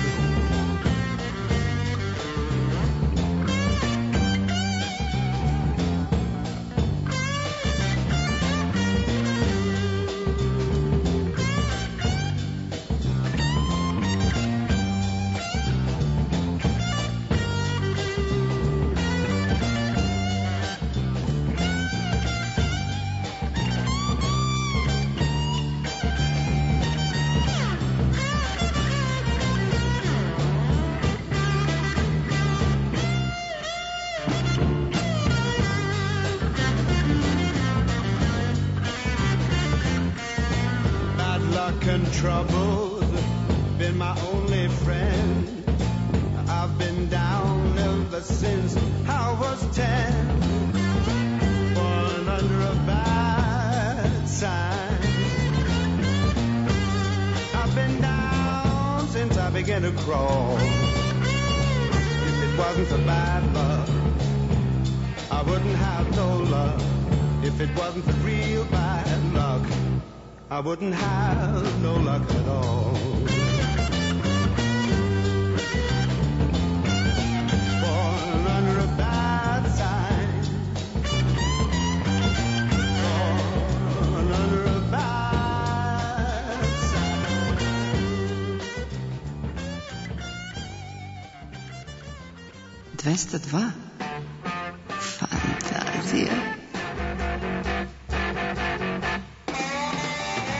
Trouble's been my only friend. I've been down ever since I was 10, born under a bad sign. I've been down since I began to crawl. If it wasn't for bad luck, I wouldn't have no luck. If it wasn't for real bad luck, I wouldn't have no luck at all. Born under a bad sign. Born under a bad sign. 202. Fantazija.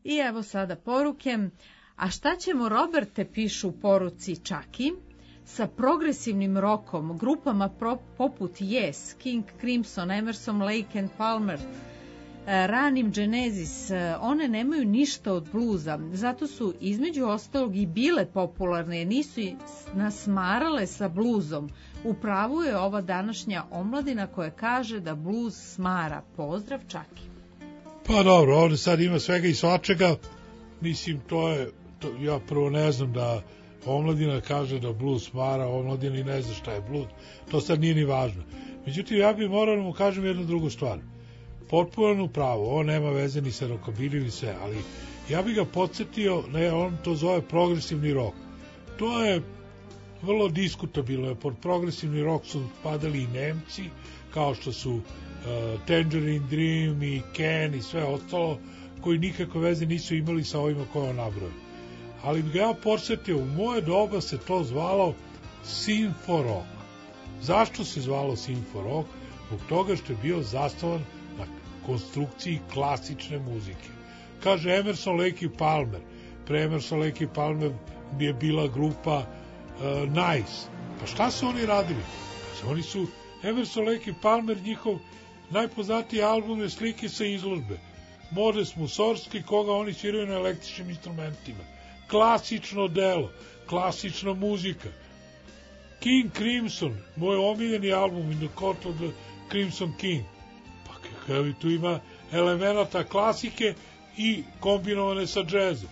I evo sada poruke. A šta ćemo, Roberte, pišu u poruci Čaki, sa progresivnim rokom, grupama poput Yes, King Crimson, Emerson, Lake and Palmer, ranim Genesis, one nemaju ništa od bluza, zato su između ostalog i bile popularne, nisu nas smarale sa bluzom. U pravu je ova današnja omladina koja kaže da bluz smara. Pozdrav, Čaki. Pa dobro, ovdje sad ima svega i svačega, mislim ja prvo ne znam da omladina kaže da bluz smara, omladina i ne zna šta je bluz, to sad nije ni važno. Međutim, ja bih morao da mu kažem jednu drugu stvar. Potpuno pravo, ovo nema veze ni sa rockabilly ni sve, ali ja bih ga podsjetio, on to zove progresivni rock. To je vrlo diskutabilno, pod progresivni rock su padali i Nemci, kao što su Tangerine Dream i Ken i sve ostalo, koji nikakve veze nisu imali sa ovima koje on nabrojao. Ali bi ga ja podsjetio, u moje doba se to zvalo Sinfo rock. Zašto se zvalo Sinfo rock? Zbog toga što je bio zasnovan na konstrukciji klasične muzike. Kaže Emerson, Lake i Palmer. Pre Emerson, Lake i Palmer bi je bila grupa Nice. Pa šta su oni radili? Pa oni su Emerson, Lake i Palmer, njihov najpoznatiji album je Slike sa izložbe. Modest Mussorgsky, koga oni sviraju na električnim instrumentima. Klasično delo, klasična muzika. King Crimson, moj omiljeni album, In the Court of the Crimson King. Pa tu ima elemenata klasike i kombinovane sa džezom.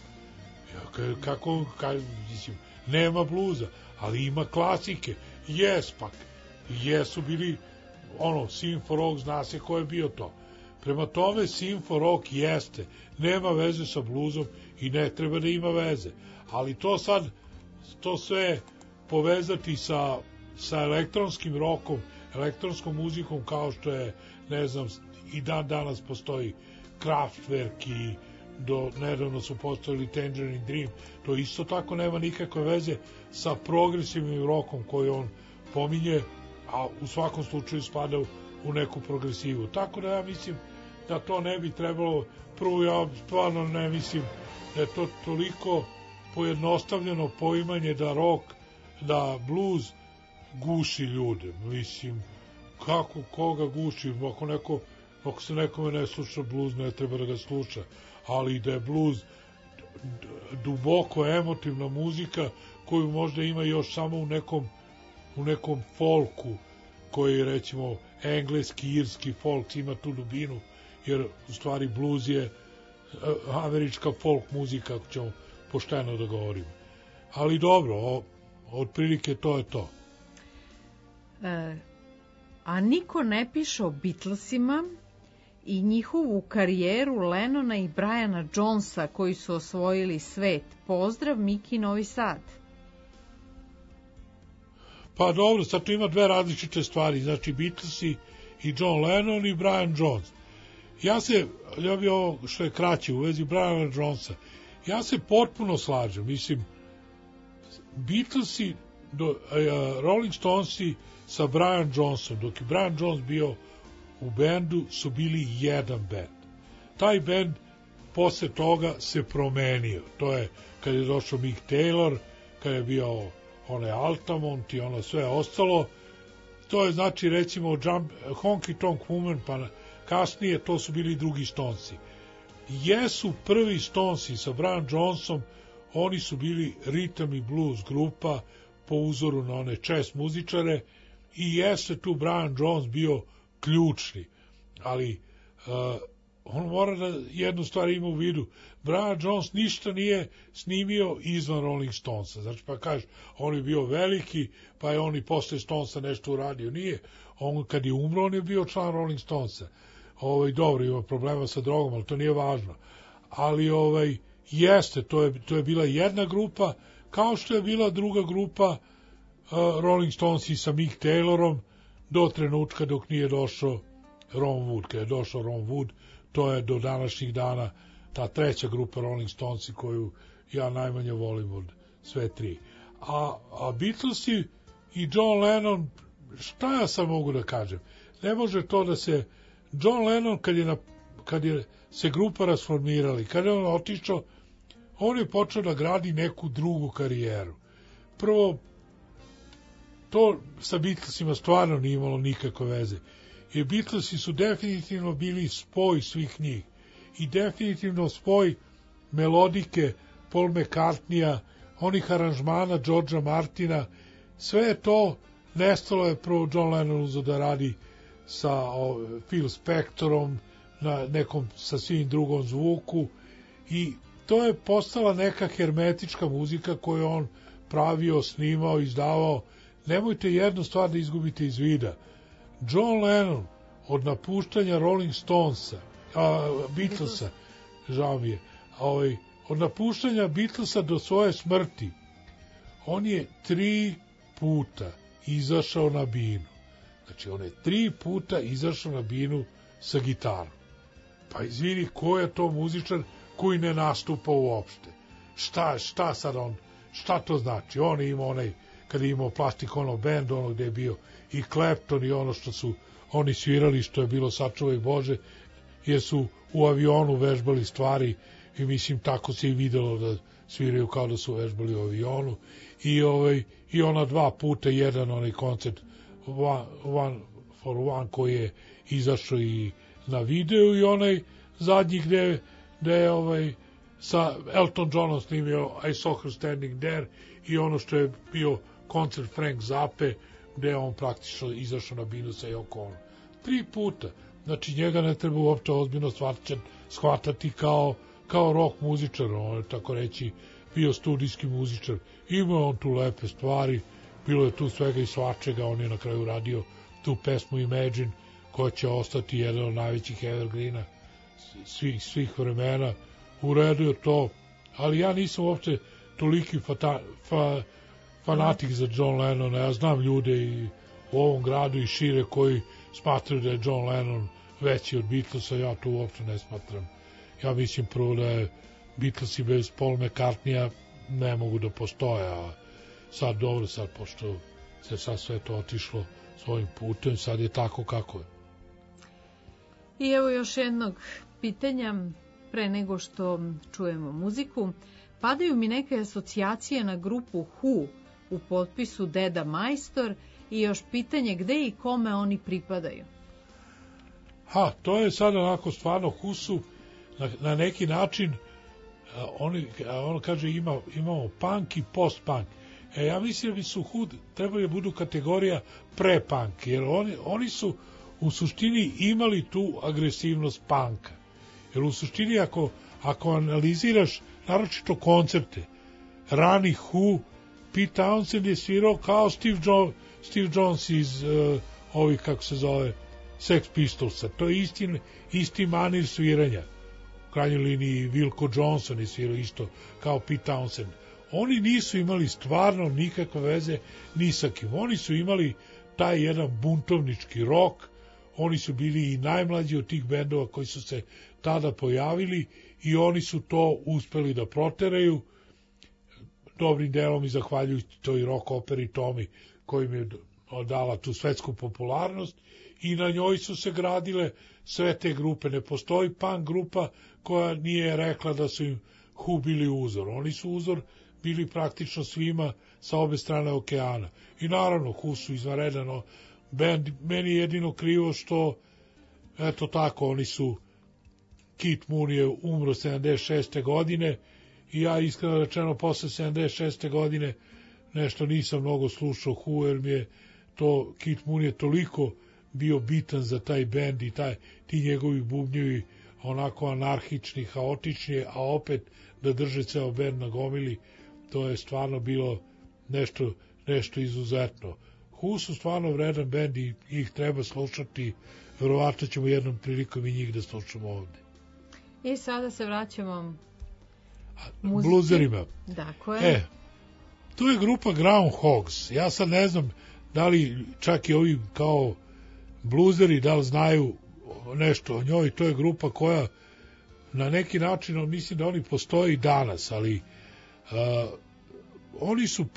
Mislim, nema bluza, ali ima klasike. Yes, pak. Yes su bili, Sinfo rock, zna se ko je bio to. Prema tome, Sinfo rock jeste, nema veze sa bluzom i ne treba da ima veze. Ali to sve povezati sa elektronskim rokom, elektronskom muzikom, kao što je, ne znam, i dan danas postoji Kraftwerk i do nedavno su postojali Tangerine Dream, to isto tako nema nikakve veze sa progresivnim rokom koji on pominje, a u svakom slučaju spada u neku progresivu. Tako da ja mislim da to ne bi trebalo, prvo ja stvarno ne mislim da je to toliko pojednostavljeno poimanje da rock, da blues guši ljude. Mislim, koga guši? Ako se nekome ne sluša blues, ne treba da ga sluša. Ali da je blues duboko emotivna muzika koju možda ima još samo u nekom folku, koji recimo engleski, irski folk ima tu dubinu, jer u stvari blues je američka folk muzika, ako ćemo pošteno da govorimo. Ali dobro, otprilike to je to. A niko ne piše o Beatlesima i njihovu karijeru Lennona i Briana Jonesa koji su osvojili svet. Pozdrav, Miki, Novi Sad. Pa dobro, sad tu ima dve različite stvari, znači Beatlesi i John Lennon i Brian Jones. Ja bi ovo što je kraće u vezi Briana Jonesa, ja se potpuno slažem, mislim, Beatlesi, Rolling Stonesi sa Brian Jonesom, dok je Brian Jones bio u bendu, su bili jedan bend. Taj bend posle toga se promenio. To je kad je došao Mick Taylor, kad je bio onaj Altamont i ono sve ostalo. To je znači recimo Honky Tonk Woman, pa kasnije to su bili drugi Stonesi. Jesu prvi Stonesi sa Brian Jonesom, oni su bili rhythm i blues grupa po uzoru na one jazz muzičare i jeste tu Brian Jones bio ključni, ali on mora da jednu stvar ima u vidu. Brian Jones ništa nije snimio izvan Rolling Stonesa. Znači pa kažeš, on je bio veliki, pa je on i posle Stonesa nešto uradio. Nije. On kad je umro, on je bio član Rolling Stonesa. Dobro, ima problema sa drogom, ali to nije važno. Ali jeste, to je bila jedna grupa, kao što je bila druga grupa Rolling Stonesi sa Mick Taylorom, do trenutka dok nije došao Ron Wood. Kad je došao Ron Wood, to je do današnjih dana ta treća grupa Rolling Stonesi koju ja najmanje volim od sve tri. A Beatlesi i John Lennon, šta ja sam mogu da kažem? Ne može to da se... John Lennon kad je se grupa rasformirala i kad je on otišao, on je počeo da gradi neku drugu karijeru. Prvo, to sa Beatlesima stvarno nije imalo nikakve veze. Jer Beatlesi su definitivno bili spoj svih njih. I definitivno spoj melodike Paul McCartneya, onih aranžmana Georgea Martina, sve je to nestalo je prvo John Lennon da radi sa Phil Spectorom na nekom sasvim drugom zvuku i to je postala neka hermetička muzika koju on pravio, snimao, izdavao. Nemojte jednu stvar da izgubite iz vida. John Lennon od napuštanja Rolling Stonesa, Beatlesa, žao mi je, od napuštanja Beatlesa do svoje smrti, on je 3 puta izašao na binu. Znači, on je 3 puta izašao na binu sa gitarom. Pa izvini, ko je to muzičar koji ne nastupa uopšte? Šta sad on, šta to znači? On je imao kada je imao Plastic Ono Band, ono gde je bio i Clapton i ono što su oni svirali, što je bilo sačuvaj Bože, jer su u avionu vežbali stvari i mislim tako se i videlo da sviraju kao da su vežbali u avionu i ona 2 puta jedan onaj koncert One for One koji je izašao i na videu i onaj zadnji gde je sa Elton Johnom snimio I Saw Her Standing There i ono što je bio koncert Frank Zappa gde je on praktično izašao na binu sa Yoko Ono. 3 puta. Znači njega ne treba uopšte ozbiljno shvatati kao rock muzičar, on je tako reći bio studijski muzičar. Imao on tu lepe stvari, bilo je tu svega i svačega, on je na kraju radio tu pesmu Imagine koja će ostati jedan od najvećih evergreena svih vremena. U redu je to, ali ja nisam uopšte toliki fanatik za John Lennona. Ja znam ljude i u ovom gradu i šire koji smatraju da je John Lennon veći od Beatlesa, ja to uopšte ne smatram. Ja mislim prvo da je Beatlesi bez Paul McCartneya ne mogu da postoje, a sad dobro, sad pošto se sad sve to otišlo svojim putem, sad je tako kako je. I evo još jednog pitanja pre nego što čujemo muziku. Padaju mi neke asocijacije na grupu Who u potpisu Deda Majstor i još pitanje gde i kome oni pripadaju. To je sad onako stvarno Who su na neki način on kaže imamo punk i post-punk. Ja mislim da bi su Who trebali da budu kategorija pre-punk, jer oni su u suštini imali tu agresivnost punka. Jer u suštini ako analiziraš naročito koncerte ranih Who, Pete Townshend je svirao kao Steve Jones iz ovih, kako se zove, Sex Pistolsa. To je isti manir sviranja. U krajnjoj liniji Wilco Johnson je svirao isto kao Pete Townshend. Oni nisu imali stvarno nikakve veze ni sa kim. Oni su imali taj jedan buntovnički rock. Oni su bili i najmlađi od tih bendova koji su se tada pojavili i oni su to uspeli da proteraju dobrim delom i zahvaljujući toj rock operi Tommy kojim je dala tu svetsku popularnost i na njoj su se gradile sve te grupe. Ne postoji punk grupa koja nije rekla da su im Who bili uzor. Oni su uzor bili praktično svima sa obe strane okeana. I naravno Who su izvanredan band. Meni je jedino krivo što eto tako, oni su Keith Moon je umro 76. godine i ja iskreno rečeno posle 76. godine nešto nisam mnogo slušao Who, jer mi je to, Keith Moon je toliko bio bitan za taj bend i ti njegovi bubnjevi onako anarhični, haotični, a opet da drže ceo bend na gomili, to je stvarno bilo nešto izuzetno. Who su stvarno vredan bend i ih treba slušati, verovatno ćemo jednom prilikom i njih da slušamo ovde. I sada se vraćamo muzici. Bluzerima. Dakle. Tu je grupa Groundhogs. Ja sad ne znam da li čak i ovi kao bluzeri da li znaju nešto o njoj. To je grupa koja na neki način, mislim da oni postoje i danas, ali oni su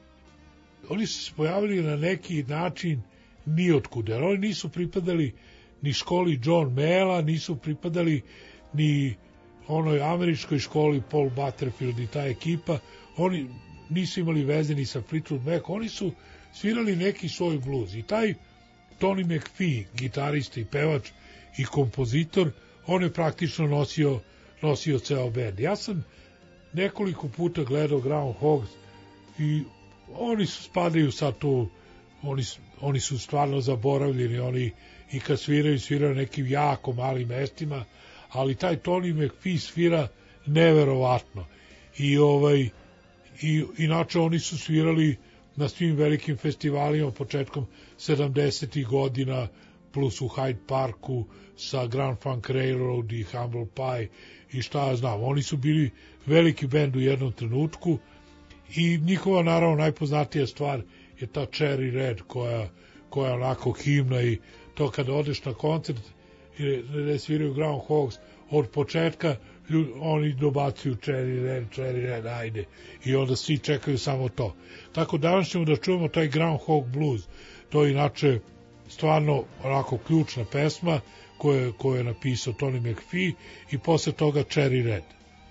se pojavili na neki način nijotkude. Oni nisu pripadali ni školi John Mayalla, nisu pripadali ni onoj američkoj školi Paul Butterfield i ta ekipa. Oni nisu imali veze ni sa Fleetwood Mac, oni su svirali neki svoj blues. I taj Tony McPhee, gitarista i pevač i kompozitor, on je praktično nosio ceo band. Ja sam nekoliko puta gledao Groundhogs i oni spadaju sad tu, oni su stvarno zaboravljeni, oni i kad sviraju nekim jako malim mestima, ali taj Tony McPhee svira neverovatno. I inače oni su svirali na svim velikim festivalima početkom 70. godina, plus u Hyde Parku sa Grand Funk Railroad i Humble Pie i šta ja znam. Oni su bili veliki bend u jednom trenutku i njihova naravno najpoznatija stvar je ta Cherry Red koja je onako himna i to kada odeš na koncert i ne sviraju Groundhogs od početka oni dobacuju Cherry Red, ajde. I onda svi čekaju samo to. Tako danas ćemo da čujemo taj Groundhog Blues. To je inače stvarno onako ključna pesma koju je napisao Tony McPhee i posle toga Cherry Red.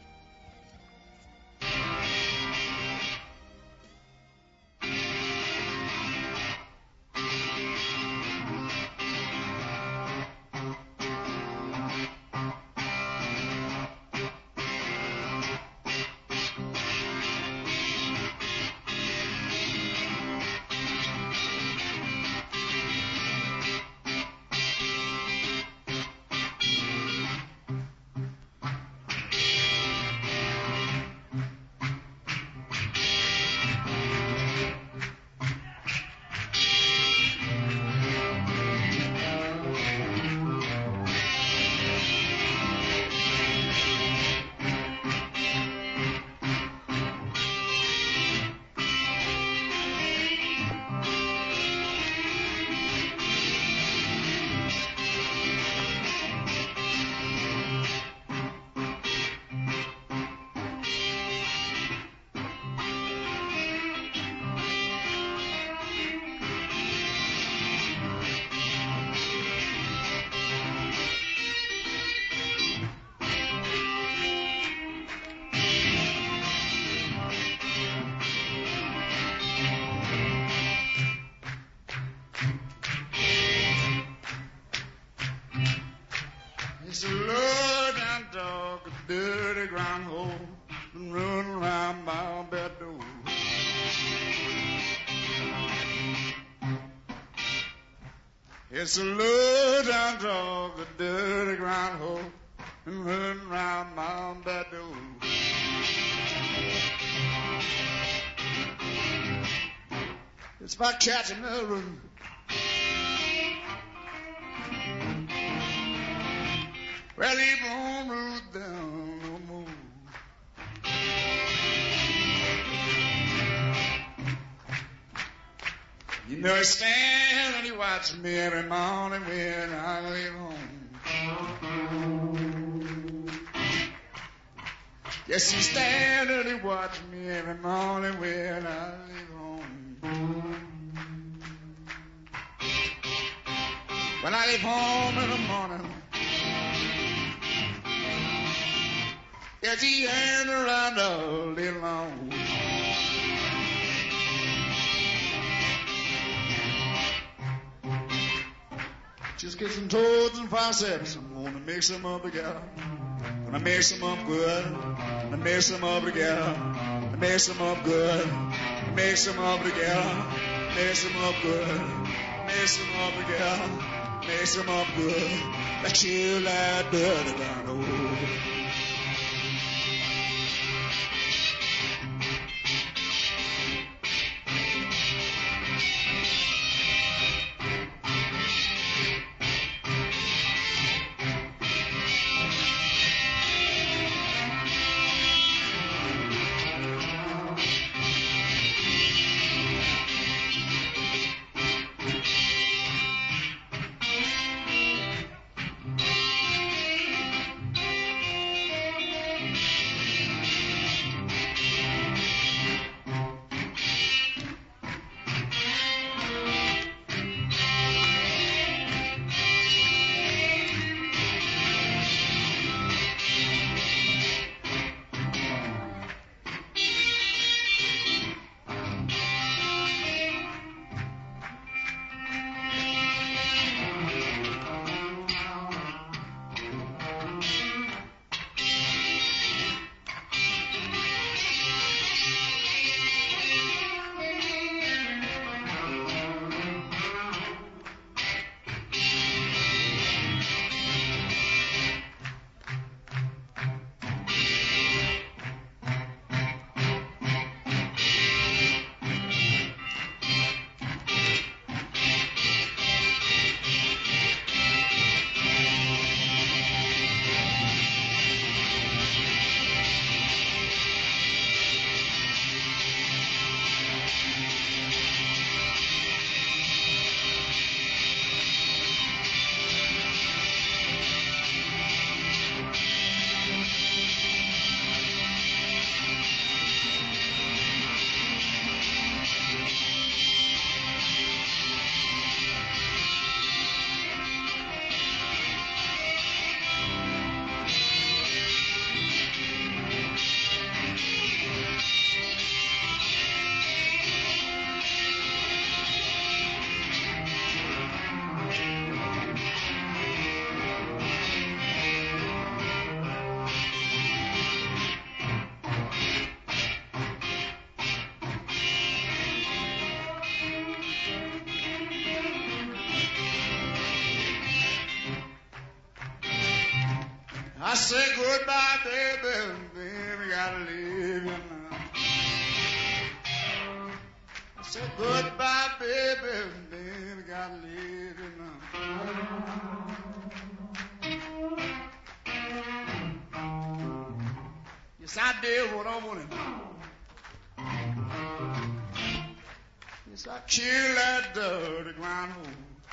It's a low-down dog, a dirty groundhog, been running around my bed door. It's a low-down dog, a dirty groundhog, been running around my bed door. It's about catching a room. Well, he won't root down no more. You know he stands and he watches me every morning when I leave home. Yes, he stands and he watches me every morning when I leave home. When I leave home in the morning, yes, he hangs around all day long. Just get some toads and forceps. I'm gonna mix them up together. Gonna mix them up good. Gonna mix them up together. Gonna mix them up good. Gonna mix them up together. Mix them up good. Mix them up together. Mix them up good. Let you lie dirty down the road. I said goodbye, baby, baby, gotta leave you now. I said goodbye, baby, baby, gotta leave you now. Yes, I did what I wanted. Yes, I killed that dirty groundhog.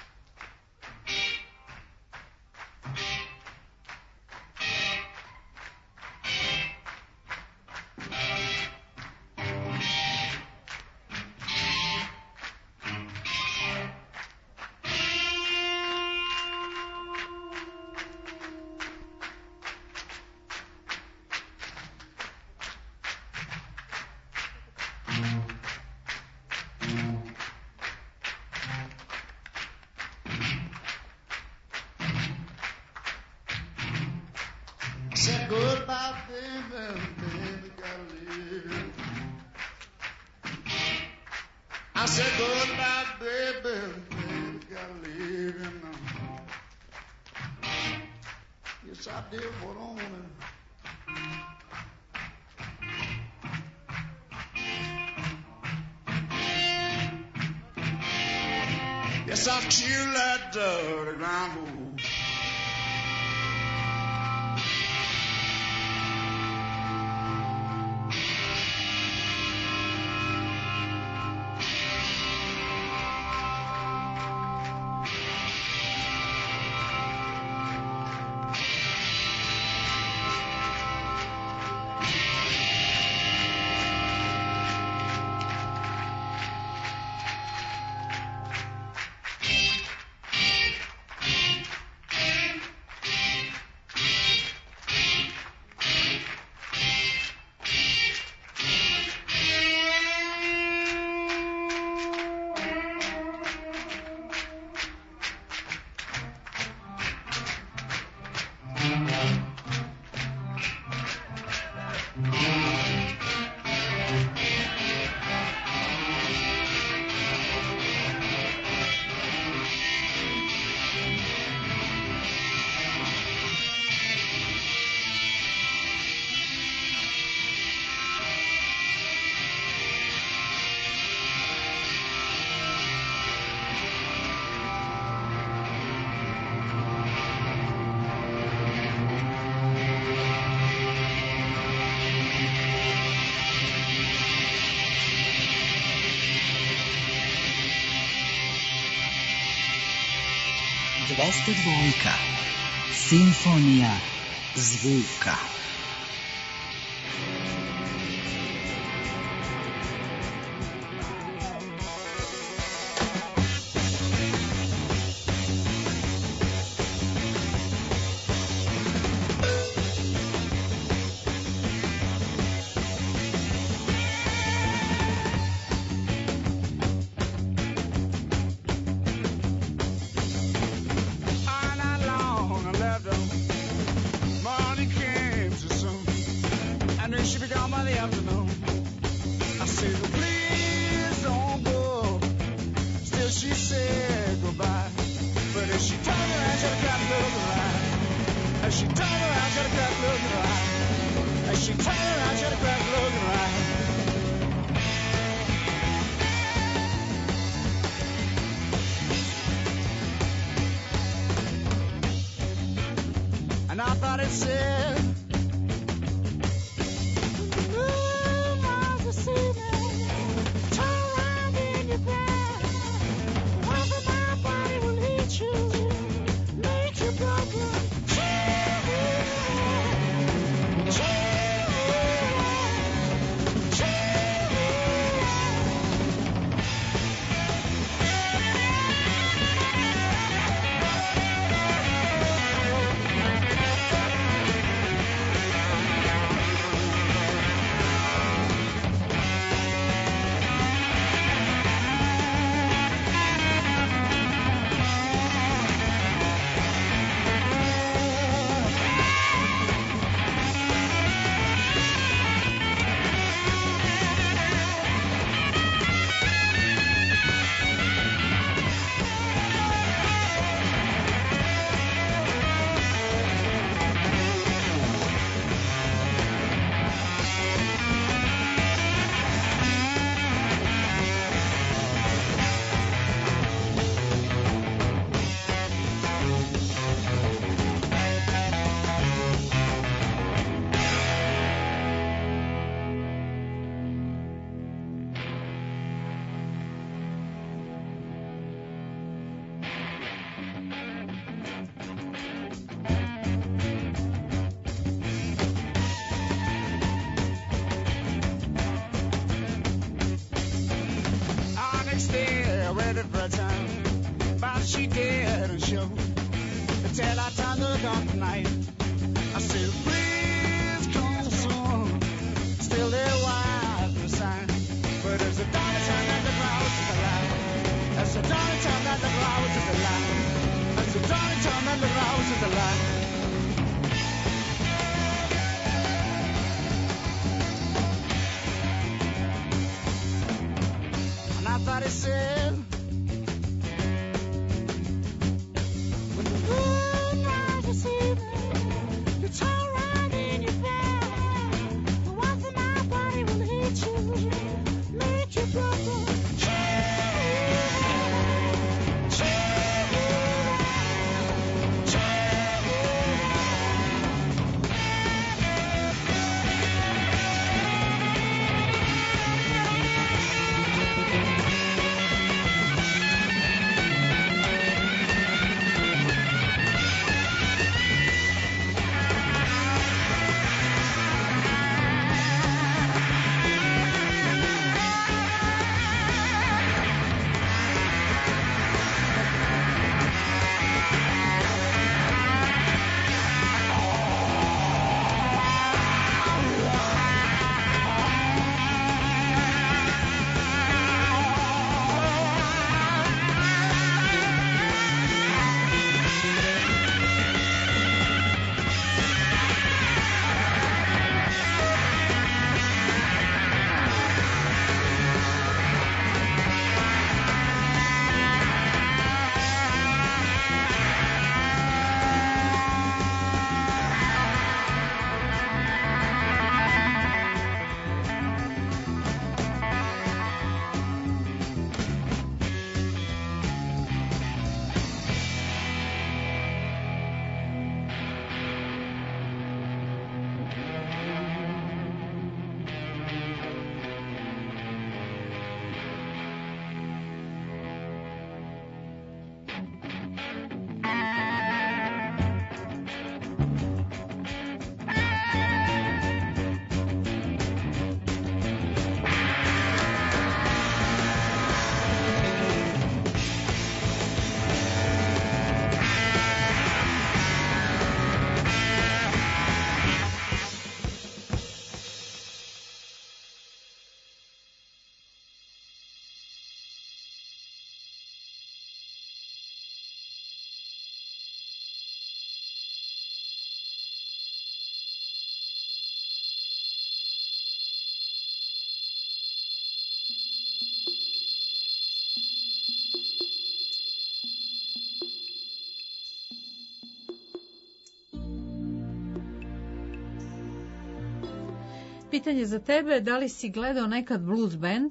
Said goodbye, baby, baby, gotta leave. I said goodbye, baby, baby, gotta leave you now. Yes, I did what I wanted. Yes, I killed that dirty groundhog. Dvesta Simfonija zvuka. And I thought it said, ooh, miles to see me, turn around in your bed, whether my body will eat you, make you go good. Well, I tried to look up tonight. I said, please come soon. Still there was the sign. But as the dawn turned and the clouds to the light. As the dawn turned and the clouds to the light. As the dawn turned and the clouds to the light. And I thought he said, when the moon rises this evening, you turn right in your bed. The one thing my body will hit you, make you broken. Pitanje za tebe, da li si gledao nekad blues band?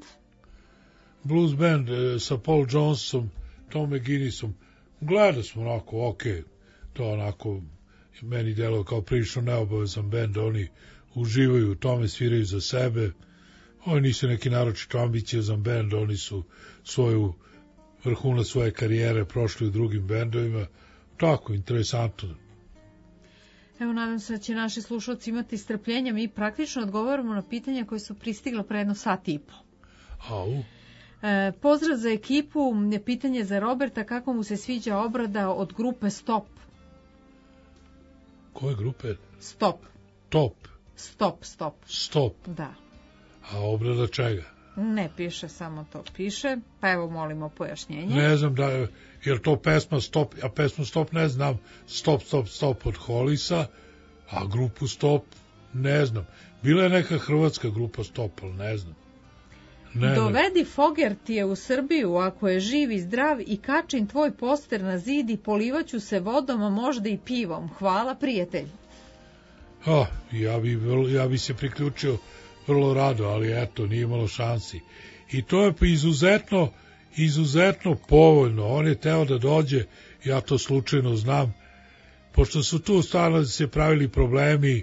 Blues band sa Paul Jonesom, Tom McGinnisom. Gledao smo onako, to onako meni delo kao prilično neobavezan band, oni uživaju u tome, sviraju za sebe. Oni nisu neki naročito ambiciozan band, oni su vrhunac svoje karijere prošli u drugim bendovima. Tako, interesantno. Evo, nadam se da će naši slušalci imati strpljenja. Mi praktično odgovaramo na pitanja koje su pristigla pre jedno sat i po. Pozdrav za ekipu, pitanje za Roberta, kako mu se sviđa obrada od grupe Stop? Koje grupe? Stop. Stop. Da. A obrada čega? Ne piše, samo to piše. Pa evo, molimo pojašnjenje. Ne znam da je to pesma Stop, a pesmu Stop ne znam. Stop od Hollisa, a grupu Stop ne znam. Bila je neka hrvatska grupa Stop, ali ne znam. Dovedi Fogertije u Srbiju ako je živ i zdrav i kačim tvoj poster na zid i polivaću se vodom, a možda i pivom. Hvala, prijatelj. Ja bi se priključio vrlo rado, ali eto, nije imalo šansi. I to je izuzetno povoljno. On je teo da dođe, ja to slučajno znam, pošto su tu stvarno se pravili problemi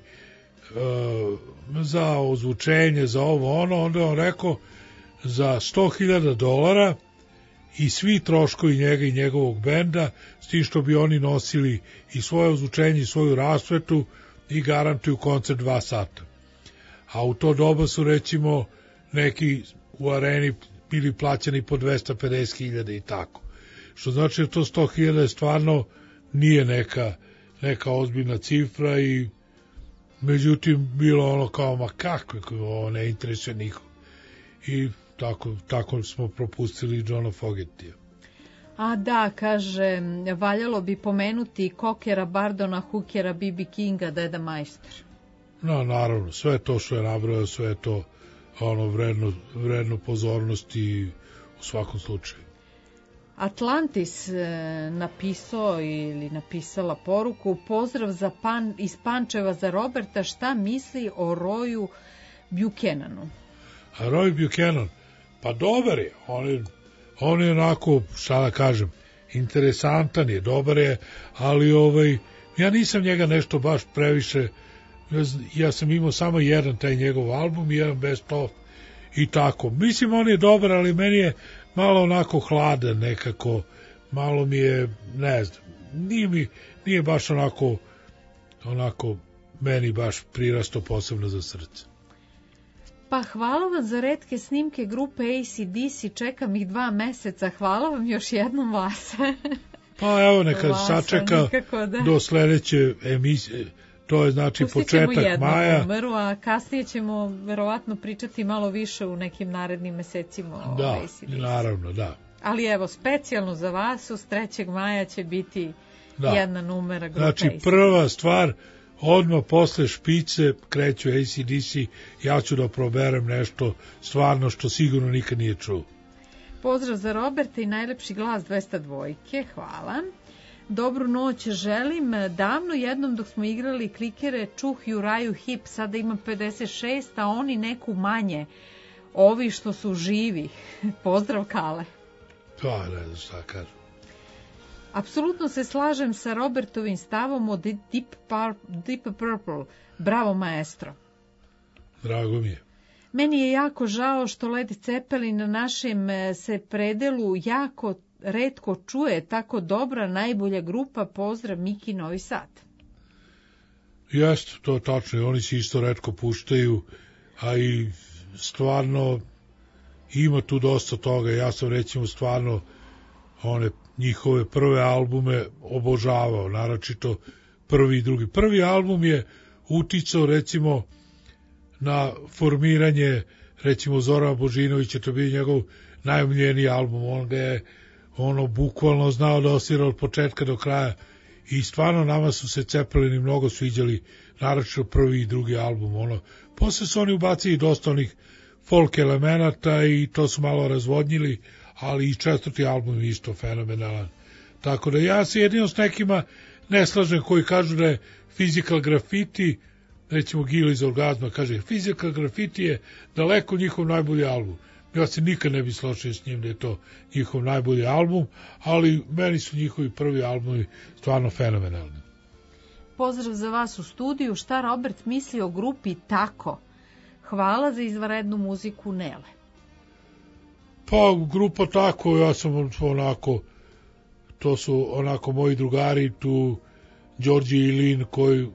za ozvučenje, za ovo ono, onda on rekao za $100,000 i svi troškovi njega i njegovog benda, s tim što bi oni nosili i svoje ozvučenje i svoju rasvetu i garantuju koncert 2 sata. A u to doba su recimo neki u areni bili plaćani po 250.000 i tako. Što znači da to 100.000 stvarno nije neka ozbiljna cifra i međutim bilo ono kao ma kako ovo ne interesuje nikog i tako smo propustili Johna Fogertija. A da, kaže, valjalo bi pomenuti Kokera, Bardona, Hookera, B.B. Kinga, Deda Majstor. No, naravno, sve to što je nabrojao, sve to ono vredno pozornosti u svakom slučaju. Atlantis napisao ili napisala poruku, pozdrav iz Pančeva za Roberta, šta misli o Royu Buchananu? A Roy Buchanan, pa dobar je, on je onako, šta da kažem, interesantan je, dobar je, ali ja nisam njega nešto baš previše, ja sam imao samo jedan taj njegov album, jedan Best of i tako. Mislim, on je dobar, ali meni je malo onako hladan nekako, malo mi je, ne znam, nije baš onako meni baš prirasto posebno za srce. Pa hvala vam za retke snimke grupe AC/DC, čekam ih 2 meseca, hvala vam još jednom vas. Pa evo neka sačeka do sledeće emisije, to je znači početak maja. Numeru, a kasnije ćemo verovatno pričati malo više u nekim narednim mesecima o AC/DC. Naravno, da. Ali evo, specijalno za vas, uz 3. maja će biti jedna numera grupe znači, AC/DC. Prva stvar, odmah posle špice kreću AC/DC, ja ću da proberem nešto stvarno što sigurno nikad nije čuo. Pozdrav za Roberta i najlepši glas 202, hvala. Dobru noć želim, davno jednom dok smo igrali klikere čuh Juraju Hip, sada imam 56, a oni neku manje, ovi što su živi. Pozdrav Kale. Pa ne znam šta kažem. Apsolutno se slažem sa Robertovim stavom o Deep Purple. Bravo, maestro. Drago mi je. Meni je jako žao što Led Zeppelin na našem se predelu jako retko čuje, tako dobra, najbolja grupa. Pozdrav, Miki, Novi Sad. Jeste, to je tačno i oni se isto retko puštaju, a i stvarno ima tu dosta toga. Ja sam recimo stvarno one njihove prve albume obožavao, naročito prvi i drugi. Prvi album je uticao recimo na formiranje recimo Zorana Božinovića, to bi njegov najomiljeniji album, on ga je bukvalno znao da osvira od početka do kraja i stvarno nama su se Zeppelini mnogo sviđali, naročito prvi i drugi album. Posle su oni ubacili dosta onih folk elemenata i to su malo razvodnjili, ali i 4. album je isto fenomenalan. Tako da ja se jedino s nekima ne slažem koji kažu da je Physical Graffiti, recimo Gil iz Orgazma kaže Physical Graffiti je daleko njihov najbolji album. Ja se nikad ne bi složio s njim da je to njihov najbolji album, ali meni su njihovi prvi albumi stvarno fenomenalni. Pozdrav za vas u studiju. Šta Robert misli o grupi Tako? Hvala za izvanrednu muziku, Nele. Pa grupa Tako, ja sam to su moji drugari tu, Đorđe i Lin,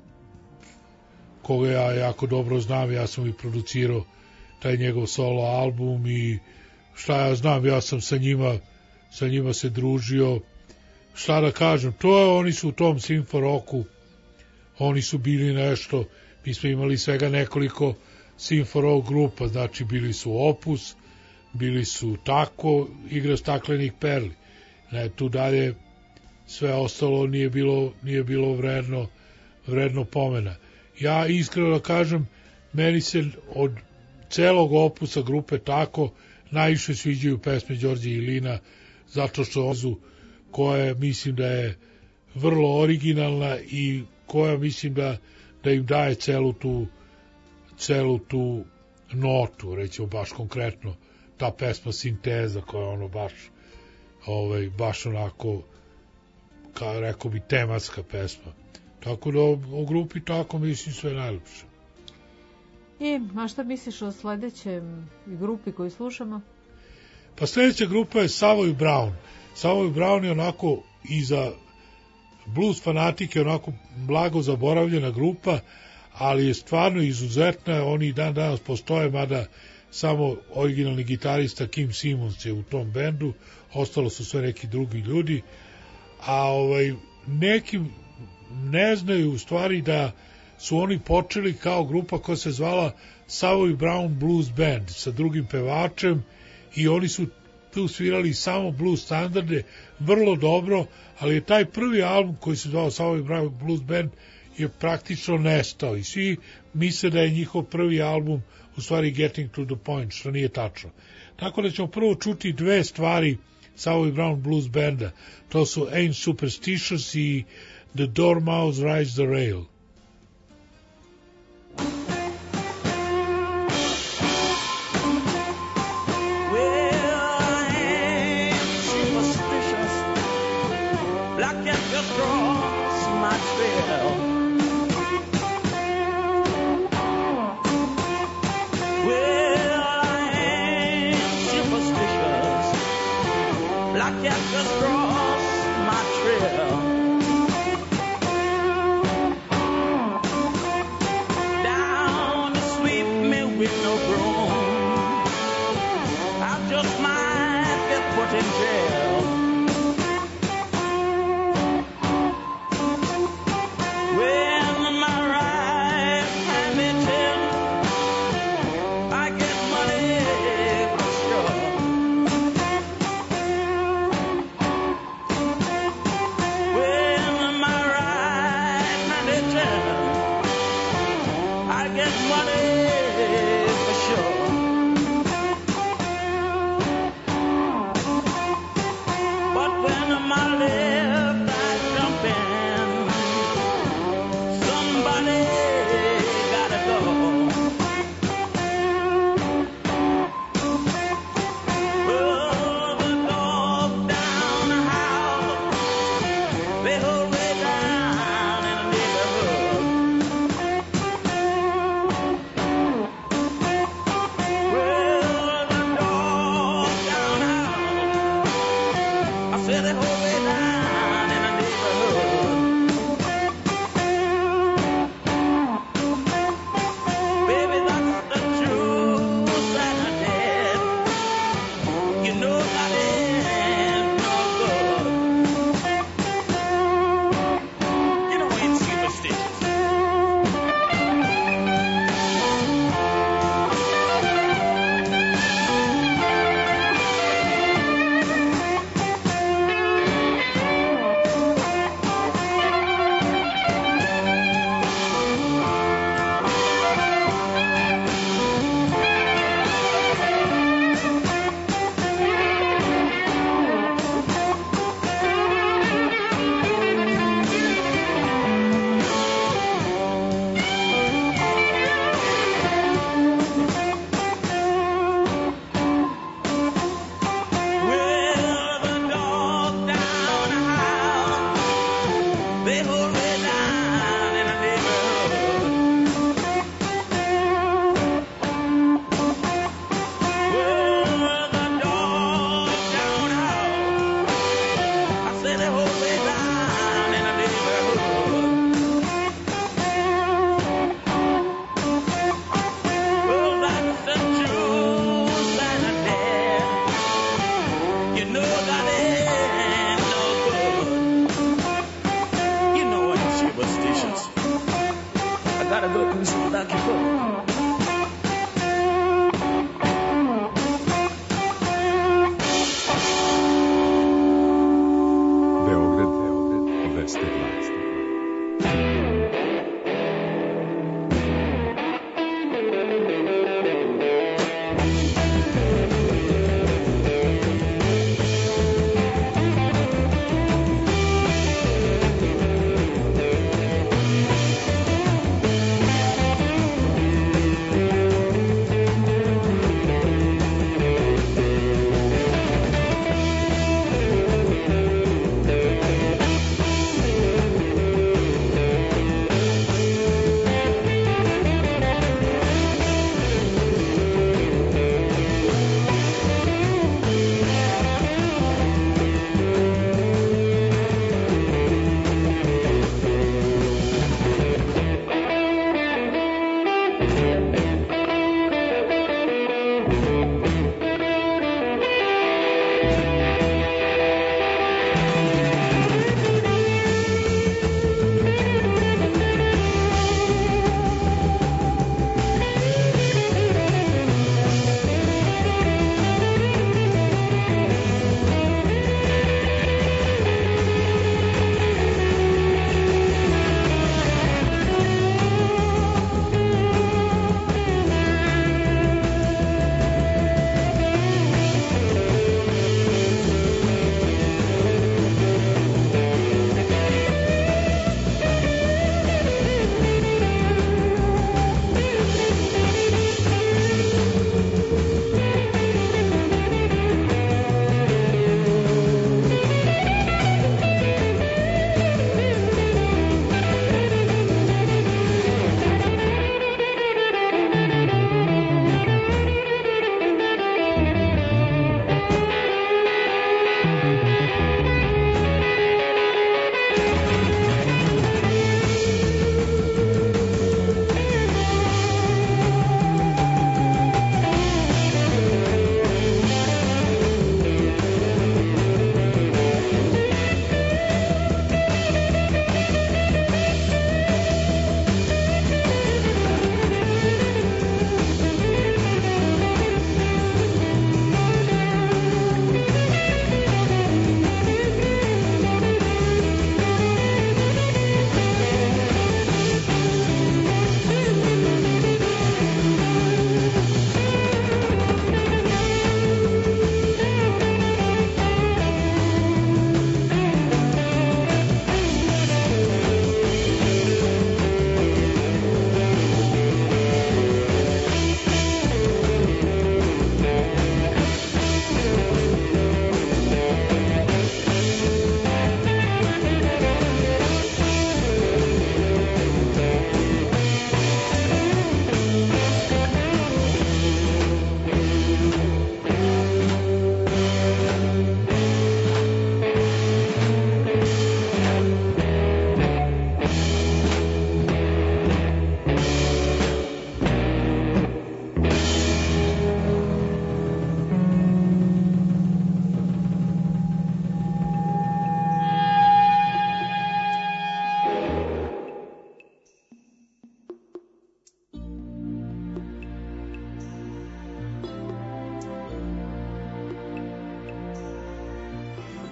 koga ja jako dobro znam, ja sam i producirao taj njegov solo album i šta ja znam, ja sam sa njima se družio, šta da kažem, oni su u tom Simfo Rocku, oni su bili nešto, mi smo imali svega nekoliko Simfo Rock grupa, znači bili su Opus, bili su Tako, Igra staklenih perli, tu dalje sve ostalo nije bilo vredno pomena. Ja iskreno da kažem, meni se od celog opusa grupe Tako najviše sviđaju pesme Đorđe i Lina, zato što koja mislim da je vrlo originalna i koja mislim da im daje celu tu notu, recimo baš konkretno ta pesma Sinteza koja je baš onako, kao rekao bi, tematska pesma. Tako da o grupi Tako mislim sve najlepše. A šta misliš o sledećoj grupi koju slušamo? Pa sledeća grupa je Savoy Brown. Savoy Brown je onako i za blues fanatike onako blago zaboravljena grupa, ali je stvarno izuzetna, oni dan danas postoje, mada samo originalni gitarista Kim Simons je u tom bendu, ostalo su sve neki drugi ljudi, a nekim ne znaju u stvari da su oni počeli kao grupa koja se zvala Savoy Brown Blues Band sa drugim pevačem i oni su tu svirali samo blues standarde vrlo dobro, ali je taj prvi album koji se zvao Savoy Brown Blues Band je praktično nestao i svi misle da je njihov prvi album u stvari Getting to the Point, što nije tačno. Tako da ćemo prvo čuti dve stvari Savoy Brown Blues Banda. To su Ain't Superstitious i The Dormouse Rides the Rail.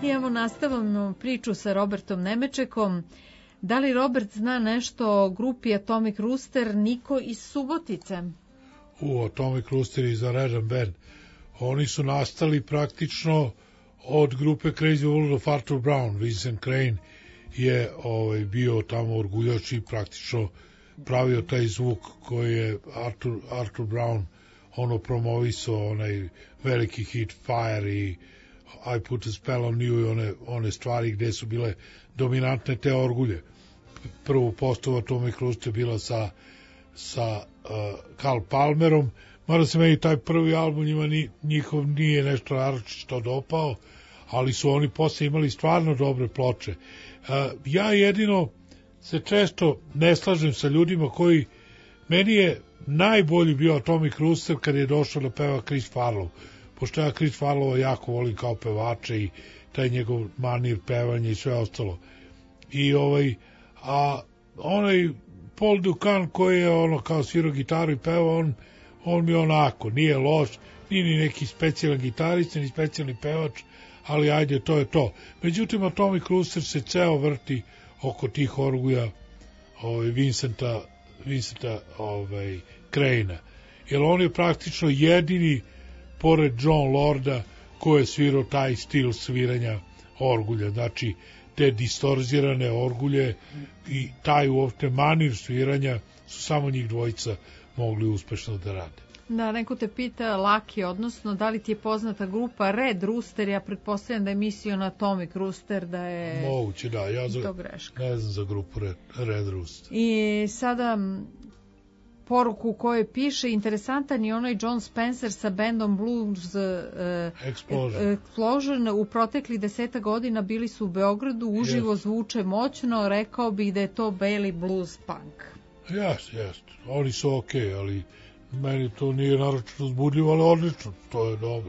I evo nastavamo priču sa Robertom Nemečekom. Da li Robert zna nešto o grupi Atomic Rooster, Niko iz Subotice? Atomic Rooster is a Redan band. Oni su nastali praktično od grupe Crazy World of Arthur Brown. Vincent Crane je bio tamo orguljač i praktično pravio taj zvuk koji je Arthur Brown promovisao, onaj veliki hit Fire i I Put a Spell on You i one stvari gde su bile dominantne te orgulje. Prvu postavu Atomic Rooster bila sa Carl Palmerom, mada se meni taj prvi album njihov nije nešto naročito dopao, ali su oni posle imali stvarno dobre ploče. Ja jedino se često ne slažem sa ljudima koji, meni je najbolji bio Atomic Rooster kad je došao da peva Chris Farlow, pošto ja Chris Farlowa jako volim kao pevače i taj njegov manir pevanja i sve ostalo. I onaj Paul Dukan koji je kao svirao gitaru i peva, on mi onako, nije loš, nije ni neki specijalan gitarista, ni specijalni pevač, ali ajde, to je to. Međutim, Atomic Rooster se ceo vrti oko tih orgulja Vincenta Crane-a. Jer on je praktično jedini, pored John Lorda, ko je svirao taj stil sviranja orgulja. Znači, te distorzirane orgulje i taj uopšte manir sviranja su samo njih dvojica mogli uspešno da rade. Da, neko te pita, Laki, odnosno, da li ti je poznata grupa Red Rooster? Ja pretpostavljam da je mislio na Atomic Rooster, da je moguće, da, ja to greška. Ne znam za grupu Red Rooster. I sada poruku u kojoj piše, interesantan je onaj John Spencer sa bandom Blues Explosion. U protekli 10 godina bili su u Beogradu, uživo zvuče moćno, rekao bih da je to beli blues punk. Jest. Oni su okej, ali meni to nije naročito uzbudljivo, ali odlično, to je dobro.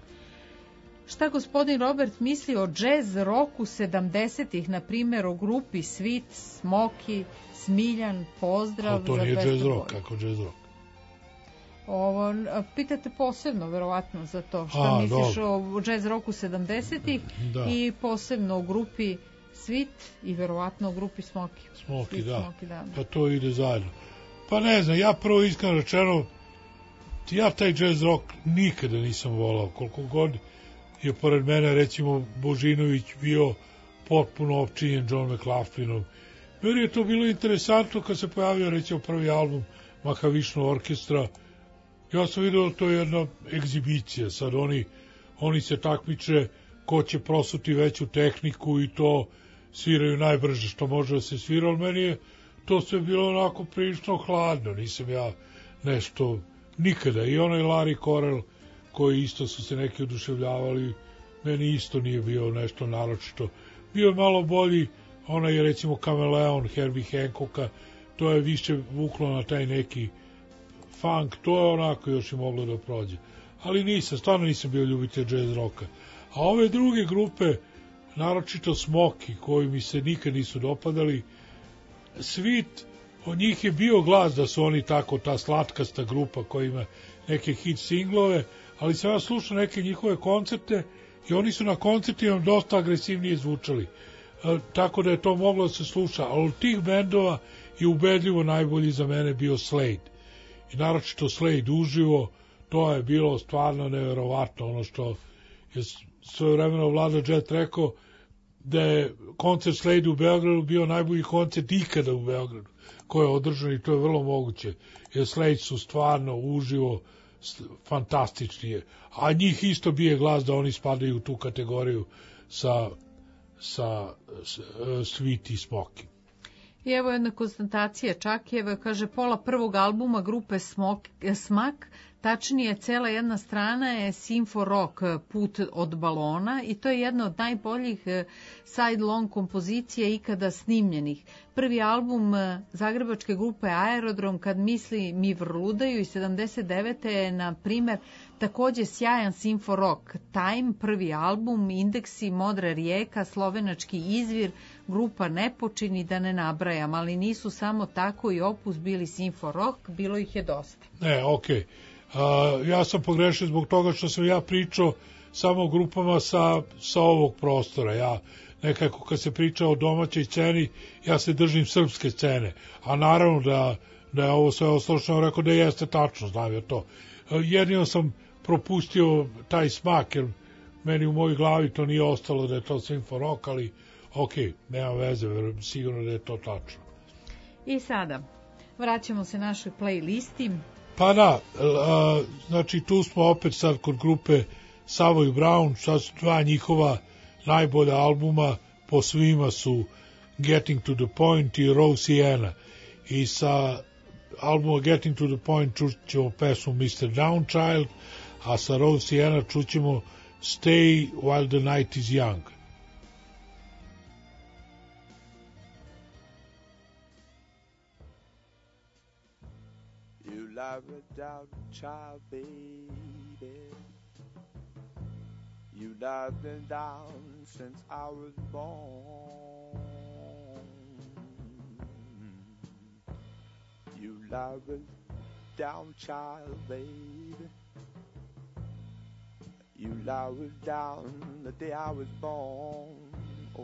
Šta gospodin Robert misli o jazz roku 70-ih, na primjer o grupi Sweet, Smoky, Smiljan, Pozdrav? To nije jazz rock, kako jazz rock? Ovo, pitate posebno, verovatno, za to. Šta misliš o jazz roku 70-ih i posebno o grupi Sweet i verovatno o grupi Smoky. Smoky, da. Pa to ide zajedno. Pa ne znam, ja prvo iskreno rečeno, ja taj jazz rock nikada nisam volao, koliko god je pored mene, recimo, Božinović bio potpuno opčinjen John McLaughlinom. Meni je to bilo interesantno kad se pojavio, recimo, prvi album Mahavishnu orkestra. Ja sam vidio da to je jedna egzibicija, sad oni se takmiče ko će prosuti veću tehniku i to sviraju najbrže što može da se svira, ali meni je to sve bilo onako prilično hladno, nisam ja nešto nikada. I onaj Larry Correll, koji isto su se neki oduševljavali, meni isto nije bio nešto naročito. Bio je malo bolji, onaj je recimo Kameleon Herbie Hancocka, to je više vuklo na taj neki funk, to je onako još i moglo da prođe. Ali stvarno nisam bio ljubitelj jazz roka. A ove druge grupe, naročito Smoky, koji mi se nikad nisu dopadali, Sweet, od njih je bio glas da su oni tako, ta slatkasta grupa koja ima neke hit singlove, ali sam ja slušao neke njihove koncerte i oni su na koncertima dosta agresivnije zvučali. Tako da je to moglo da se sluša, ali od tih bendova je ubedljivo najbolji za mene bio Slade. I naročito Slade uživo, to je bilo stvarno neverovatno, ono što je svojevremeno Vlada Jet rekao, da je koncert Slade u Beogradu bio najbolji koncert ikada u Beogradu koji je održan i to je vrlo moguće, jer Slade su stvarno uživo fantastični. A njih isto bije glas da oni spadaju u tu kategoriju sa Sweet i Smoky. I evo jedna konstatacija Čakijeva, kaže, pola prvog albuma grupe Smak, tačnije cela jedna strana je Simfo Rock, Put od balona, i to je jedna od najboljih side-long kompozicija ikada snimljenih. Prvi album zagrebačke grupe Aerodrom, Kad misli mi vrludaju, i 79. je, na primer, takođe sjajan Simfo Rock. Time, prvi album, Indeksi, Modra rijeka, Slovenački izvir, grupa Nepočini, da ne nabrajam, ali nisu samo tako i Opus bili Simfo Rock, bilo ih je dosta. Okej. Ja sam pogrešio zbog toga što sam ja pričao samo grupama sa ovog prostora. Ja nekako kad se priča o domaćoj sceni, ja se držim srpske scene, a naravno da je ovo sve ostalo što sam rekao da jeste tačno, znam ja to. Jedino sam propustio taj smak, jer meni u mojoj glavi to nije ostalo da je to Sinfo rock, ali ok, nema veze, sigurno da je to tačno. I sada, vraćamo se našoj playlisti. Pa da, znači tu smo opet sad kod grupe Savoy Brown, sad su dva njihova najbolja albuma, po svima su Getting to the Point i Rosienna. I sa albuma Getting to the Point čućemo pesmu Mr. Downchild, a sa Rosienna čućemo Stay While the Night is Young. You love a downchild, baby. You loved been down since I was born. You love a down child, baby. You love was down the day I was born. Oh,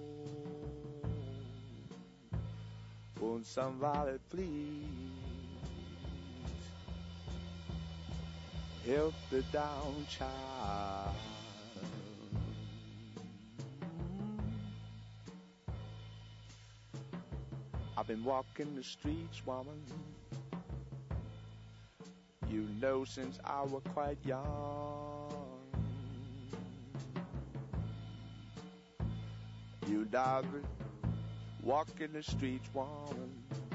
won't somebody please help the down child? I've been walking the streets, woman, you know, since I was quite young. You never walking the streets, woman,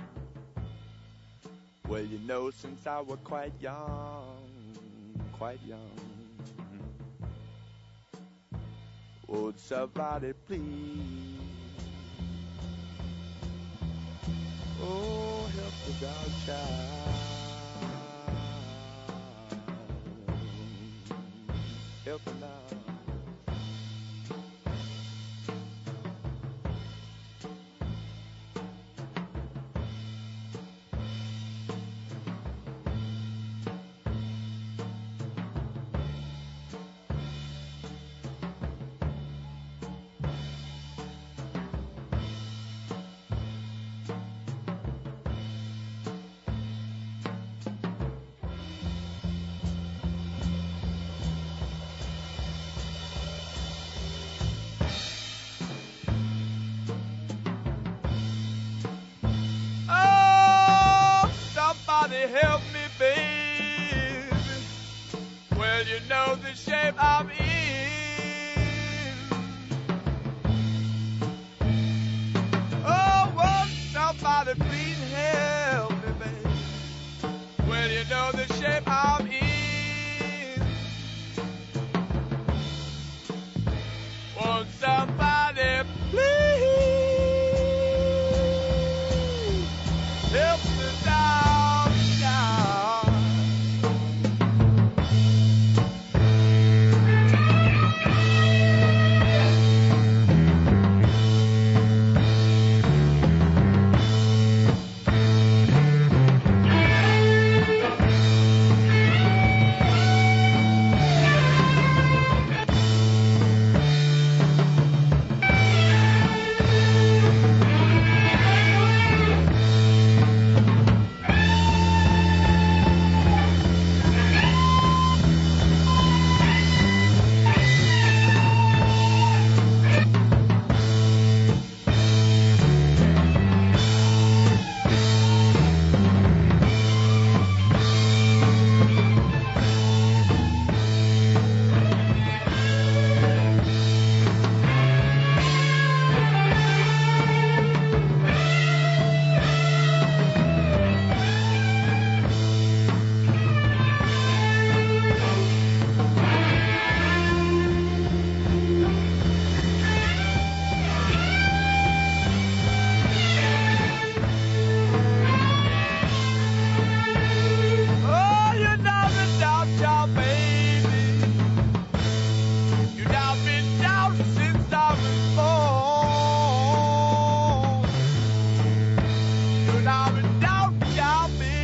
well, you know, since I was quite young, quite young. Would somebody please, oh, help the dog child, help him now. Help me, baby. Well, you know the shape I'm in. Oh, won't somebody please help me, baby? Well, you know the shape I'm in. Won't somebody please help me down?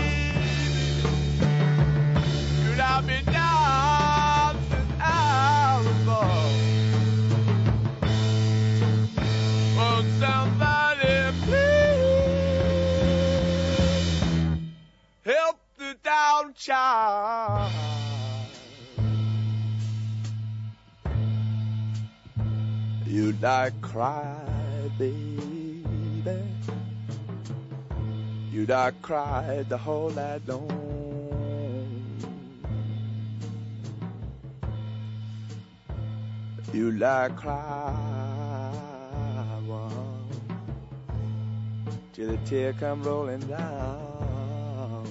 I've been down since I own child. You not cry, baby. You not cry the whole night long. You not cry till the tear come rolling down.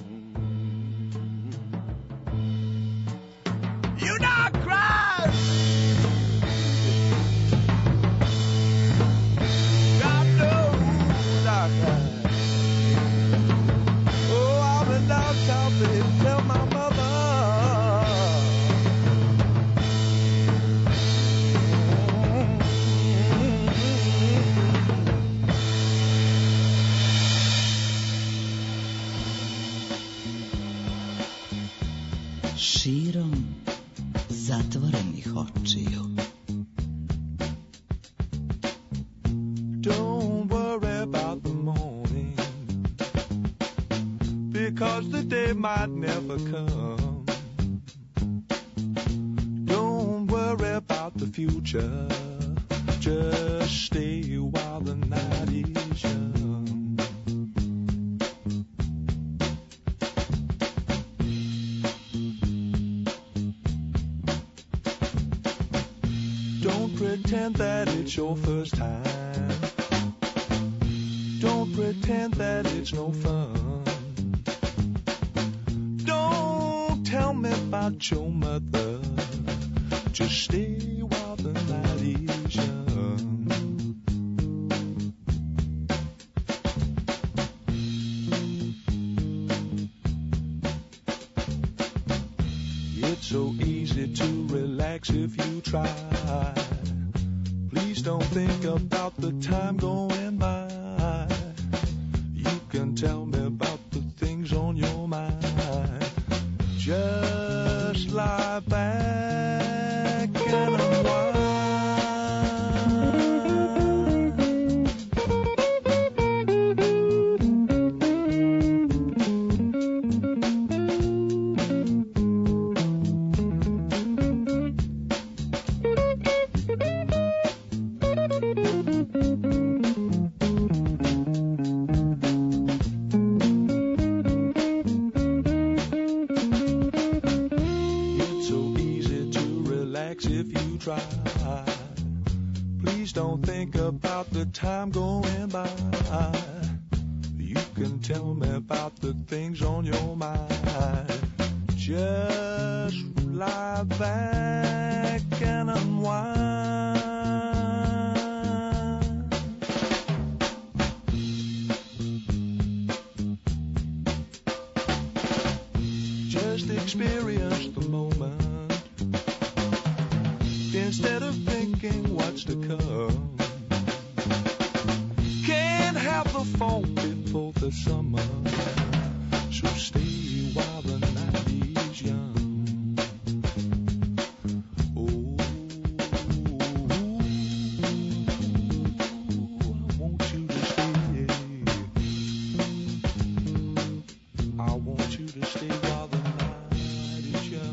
You not cry. God knows I cry. Oh, I'm in downtown, baby, tell my mother. Širom zatvorenih očiju. Don't worry about the morning, because the day might never come. Don't worry about the future, just stay while the night is young. Don't pretend that it's your first time. Don't pretend that it's no fun. Don't tell me about your mother. Just stay while the night is young. It's so easy to relax if you try. Please don't think about the time going by. You can tell me about the things on your mind. Just lie back and unwind. Please don't think about the time going by. You can tell me about the things on your mind. Just lie back and unwind. Just experience the moment instead of thinking what's to come. Can't have the fall before the summer, so stay while the night is young. Oh, I want you to stay. I want you to stay while the night is young.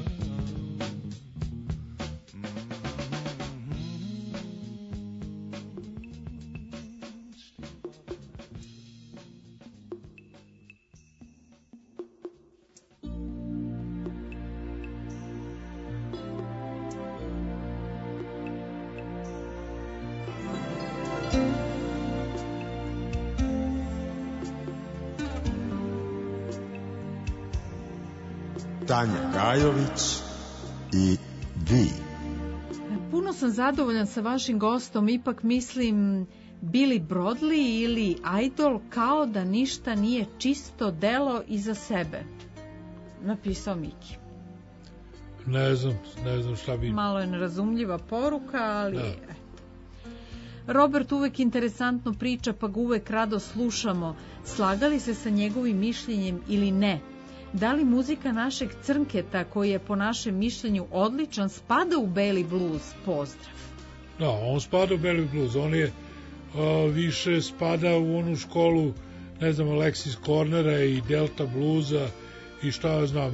Tanja Gajović i vi. Puno sam zadovoljan sa vašim gostom, ipak mislim Billy Brodley ili Idol kao da ništa nije čisto delo iza sebe. Napisao Miki. Ne znam šta bi... Malo je nerazumljiva poruka, ali... Da. Robert uvek interesantno priča, pa ga uvek rado slušamo. Slagali se sa njegovim mišljenjem ili ne? Da li muzika našeg Crnketa, koji je po našem mišljenju odličan, spada u beli bluz? Pozdrav. Da, on spada u beli bluz. On je više spada u onu školu, ne znam, Alexis Cornera i Delta bluza i šta ja znam,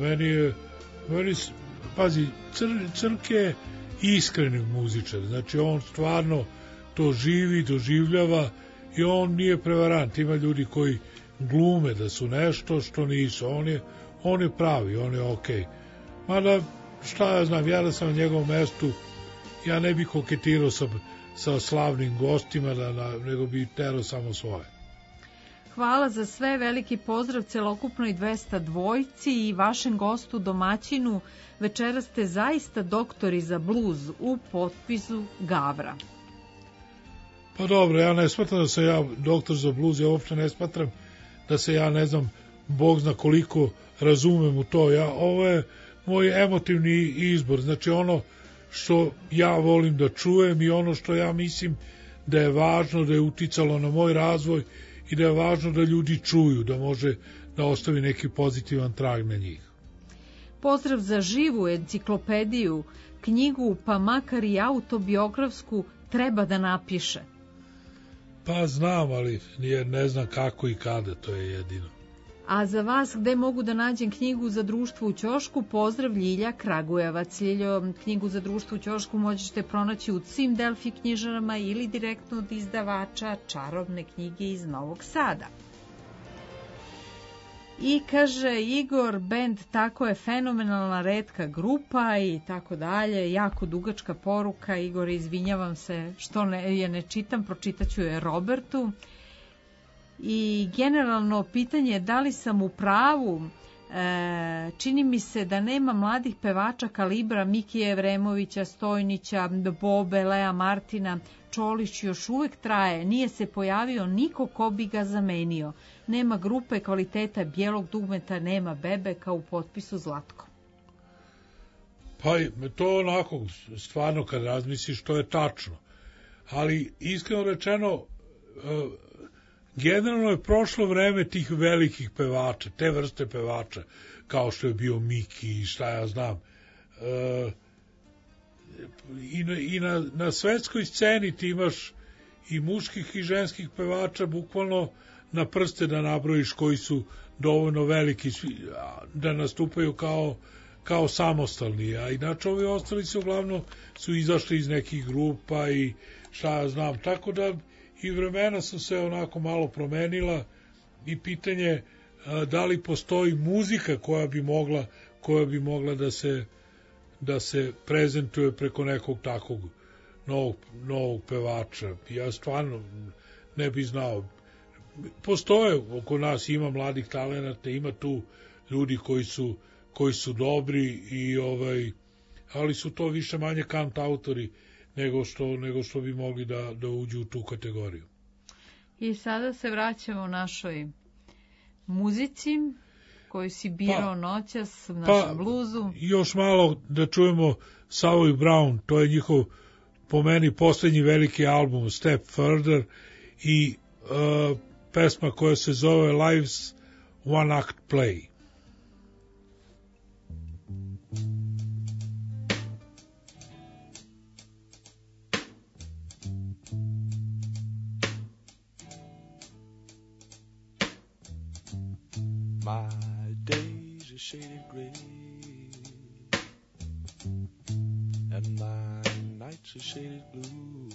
pazi, Crke je iskreni muzičar, znači on stvarno to živi, doživljava i on nije prevarant. Ima ljudi koji glume da su nešto što nisu, on je pravi, on je okej. Mada, šta ja znam, ja da sam na njegovom mestu, ja ne bih koketirao sa slavnim gostima, nego bi terao samo svoje. Hvala za sve, veliki pozdrav celokupnoj 202 i vašem gostu domaćinu. Večeras ste zaista doktori za bluz u potpisu Gavra. Pa dobro, ja ne smatram da sam ja doktor za bluz, ja uopšte ne smatram da se ja, ne znam, Bog zna koliko razumem u to. Ovo je moj emotivni izbor, znači ono što ja volim da čujem i ono što ja mislim da je važno, da je uticalo na moj razvoj i da je važno da ljudi čuju, da može da ostavi neki pozitivan trag na njih. Pozdrav za živu enciklopediju, knjigu, pa makar i autobiografsku, treba da napiše. Pa znam, ali ne znam kako i kada, to je jedino. A za vas, gde mogu da nađem knjigu za društvo u ćošku, pozdrav Ljilja Kragujevac. Ljiljo, knjigu za društvo u ćošku možete pronaći u svim Delfi knjižarama ili direktno od izdavača Čarobne knjige iz Novog Sada. I kaže Igor, bend tako je fenomenalna retka grupa i tako dalje, jako dugačka poruka. Igor, izvinjavam se što je ne čitam, pročitaću je Robertu. I generalno pitanje je da li sam u pravu, čini mi se da nema mladih pevača kalibra Mikija Evremovića, Stojnića, Bobe, Lea Martina. Čolić još uvek traje, nije se pojavio niko ko bi ga zamenio. Nema grupe kvaliteta bijelog dugmeta, nema bebe kao u potpisu Zlatko. Pa to onako, stvarno kad razmisliš, to je tačno. Ali iskreno rečeno, generalno je prošlo vreme tih velikih pevača, te vrste pevača, kao što je bio Miki i šta ja znam. I na svetskoj sceni ti imaš i muških i ženskih pevača, bukvalno na prste da nabrojiš koji su dovoljno veliki da nastupaju kao samostalni, a inače ovi ostali su uglavnom izašli iz nekih grupa i šta ja znam, tako da i vremena su se onako malo promenila i pitanje da li postoji muzika koja bi mogla da se prezentuje preko nekog takvog novog pevača. Ja stvarno ne bi znao. Postoje oko nas, ima mladih talenata, ima tu ljudi koji su dobri i ali su to više manje kant autori nego što bi mogli da uđu u tu kategoriju. I sada se vraćamo našoj muzici koju si birao noćas u našem bluzu. Još malo da čujemo Savoy Brown, to je njihov po meni poslednji veliki album Step Further i pesma koja se zove Life's One Act Play. My days are shaded gray, and my nights are shaded blue.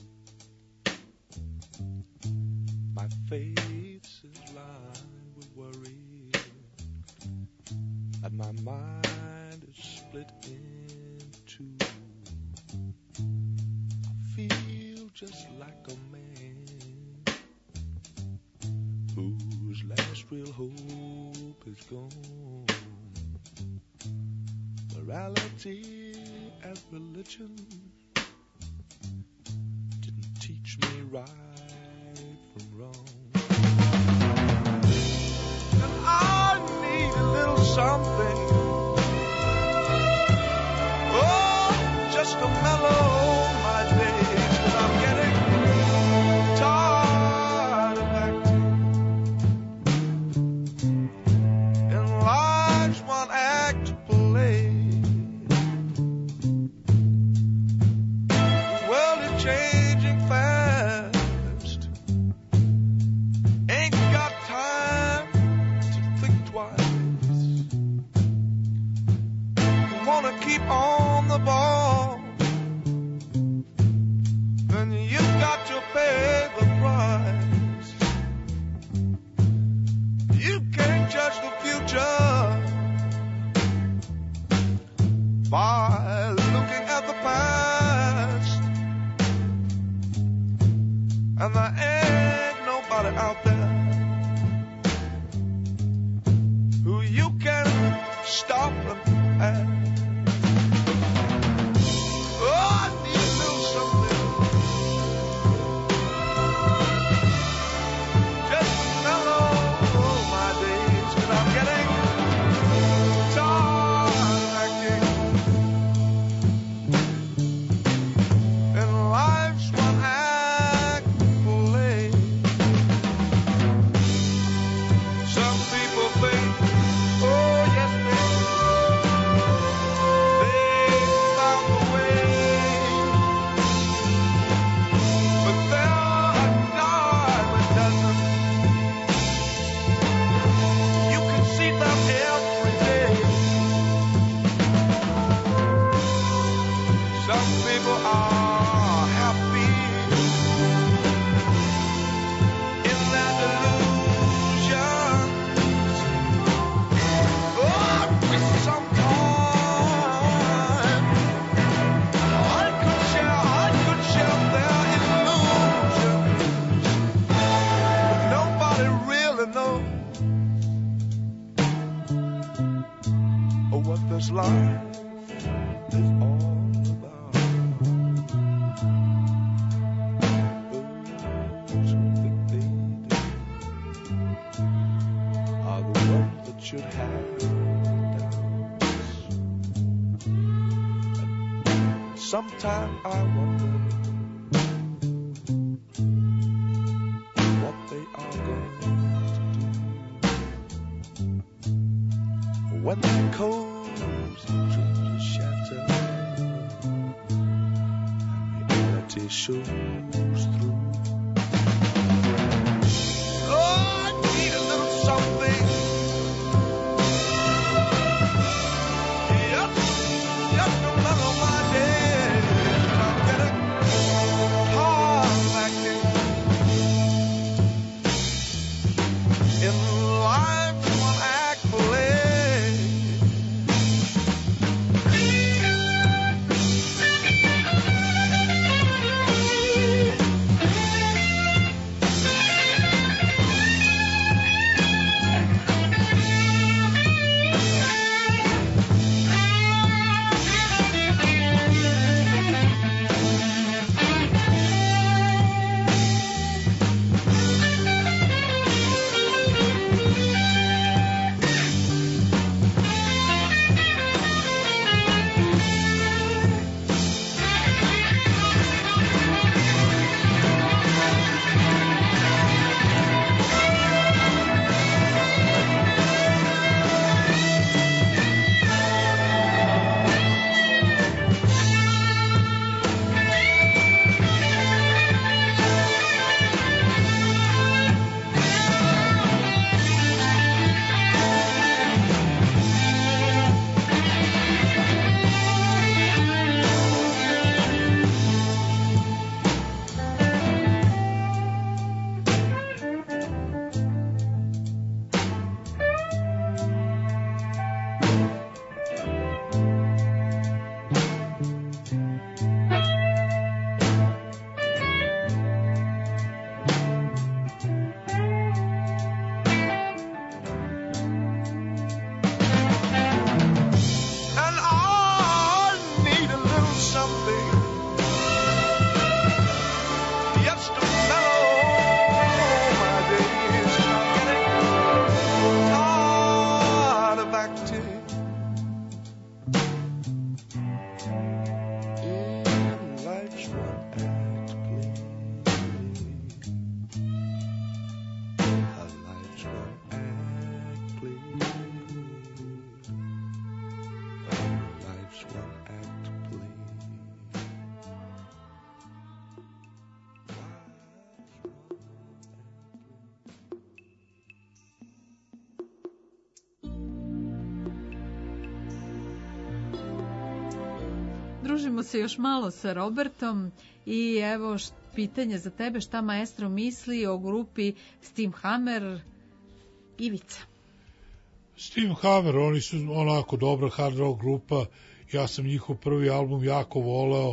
My face is lined with worry, and my mind is split in two. I feel just like a man whose last real hope is gone. Morality and religion didn't teach me right from wrong. And I need a little something, oh, just to mellow my days, 'cause I'm getting tired of acting in life's one act play. The world is changing fast, ain't got time to think twice. judge the future by looking at the past. And there ain't nobody out there who you can stop and ask. Oh, I need a little something just to mellow my days, 'cause I'm getting tired of acting, and life's one act play. Some people think, oh yes, baby, they found the way, but they're a dime a dozen. You can see them every day. Some people are happy in their delusions. Oh, I wish sometime I could share their illusions, but nobody really knows what this life is all about. Those who think they do are the ones that should have doubts. And sometimes I wonder what they are going to do when the cozy dreams shatter and reality shows through. Oh, I need a little something just to mellow my days. I'm getting tired of acting in life's one act play. Družimo se još malo sa Robertom i evo pitanje za tebe, šta maestro misli o grupi Steam Hammer? Ivica. Steam Hammer, oni su onako dobra hard rock grupa, ja sam njihov prvi album jako voleo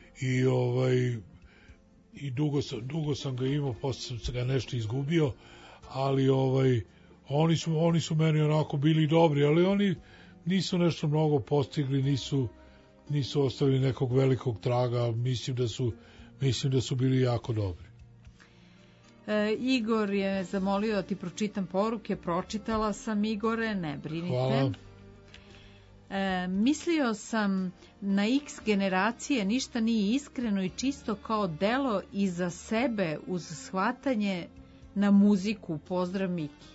i dugo sam ga imao, posle sam ga nešto izgubio, ali oni su meni onako bili dobri, ali oni nisu nešto mnogo postigli, nisu ostavili nekog velikog traga, mislim da su bili jako dobri. Igor je zamolio da ti pročitam poruke, pročitala sam, Igore, ne brinite. Hvala. Mislio sam na X generacije ništa nije iskreno i čisto kao delo iza sebe uz shvatanje na muziku. Pozdrav, Miki.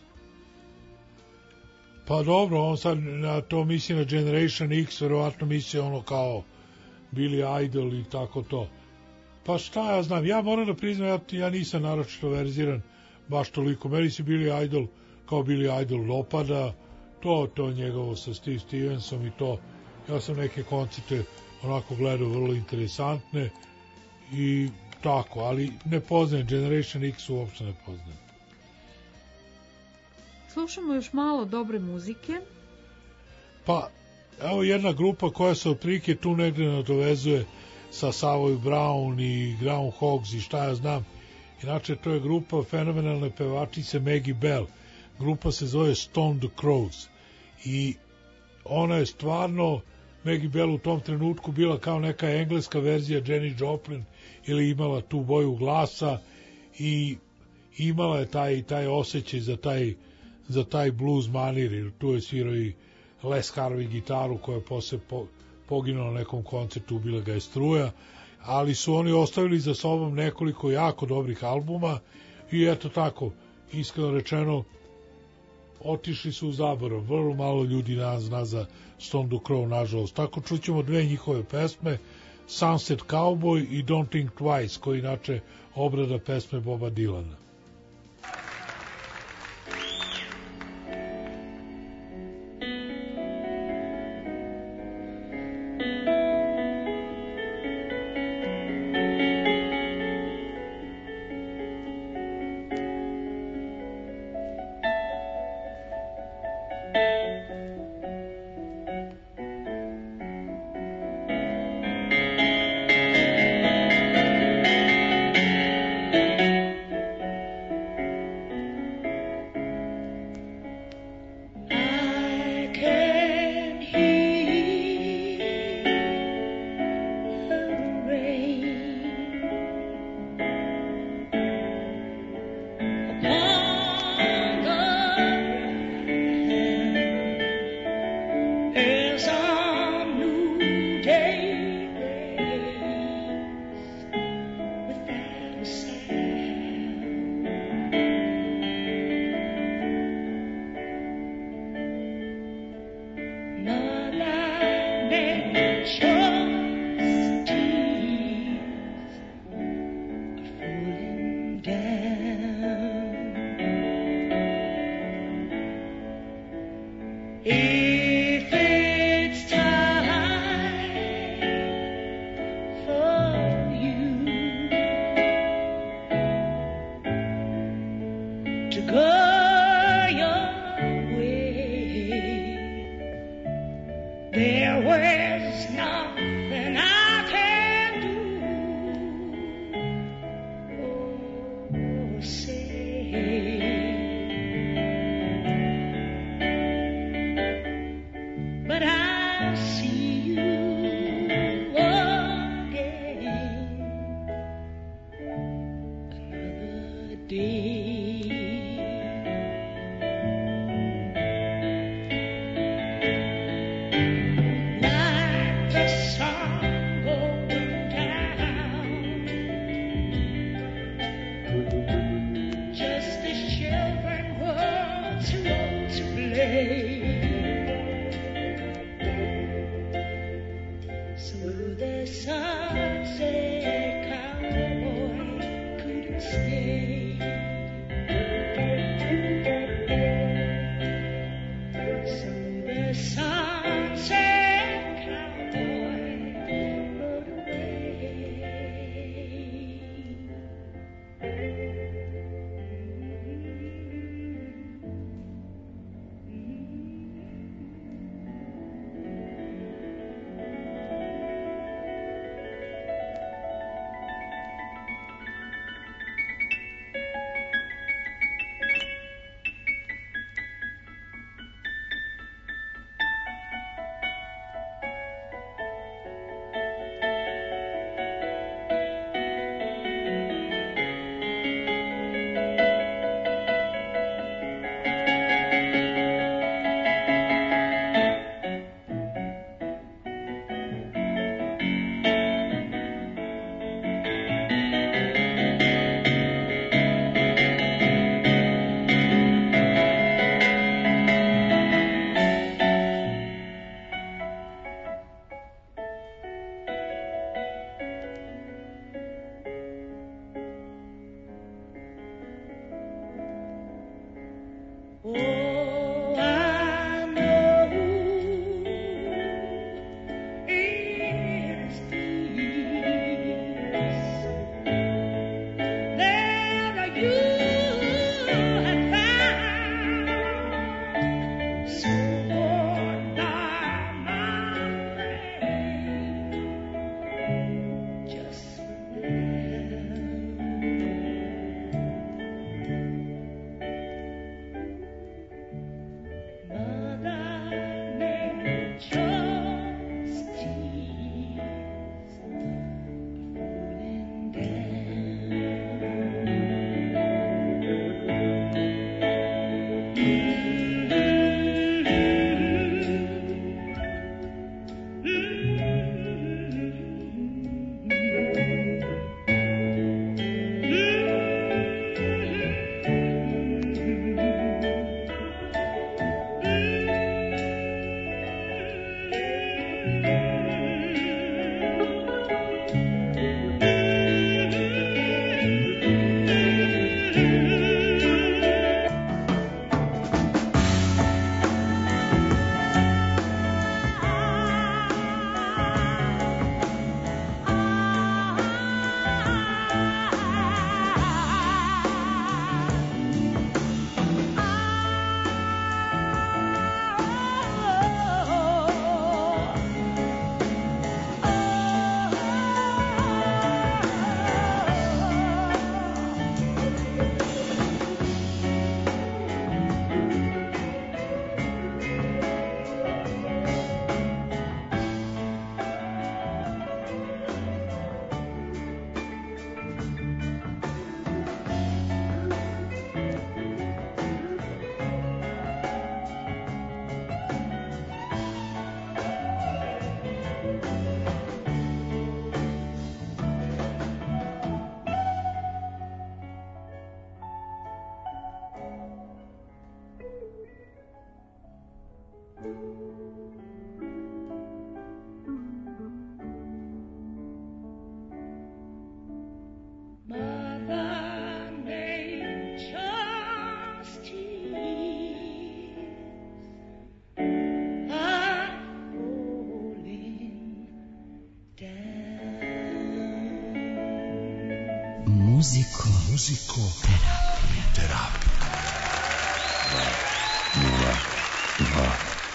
Pa dobro, on sad na to misli na Generation X, verovatno misli ono kao Billy Idol i tako to. Pa šta ja znam, ja moram da priznam, ja nisam naročito verziran baš toliko. Meni se Billy Idol kao Billy Idol dopada, to njegovo sa Steve Stevensom i to. Ja sam neke koncerte onako gledao vrlo interesantne i tako, ali ne poznajem Generation X, uopšte ne poznajem. Slušamo još malo dobre muzike. Pa, evo jedna grupa koja se otprilike tu negde nadovezuje sa Savoy Brown i Groundhogs i šta ja znam. Inače, to je grupa fenomenalne pevačice Maggie Bell. Grupa se zove Stoned Crows. I ona je stvarno, Maggie Bell u tom trenutku bila kao neka engleska verzija Janis Joplin ili imala tu boju glasa i imala je taj osjećaj za taj blues manir. Tu je svirao i Les Harvey gitaru koja je posle poginuo na nekom koncertu, ubila ga je struja, ali su oni ostavili za sobom nekoliko jako dobrih albuma i eto tako, iskreno rečeno, otišli su u zaborav. Vrlo malo ljudi zna za Stoned Crow, nažalost. Tako čućemo dve njihove pesme, Sunset Cowboy i Don't Think Twice, koji inače obrada pesme Boba Dylana. Terapija. 202.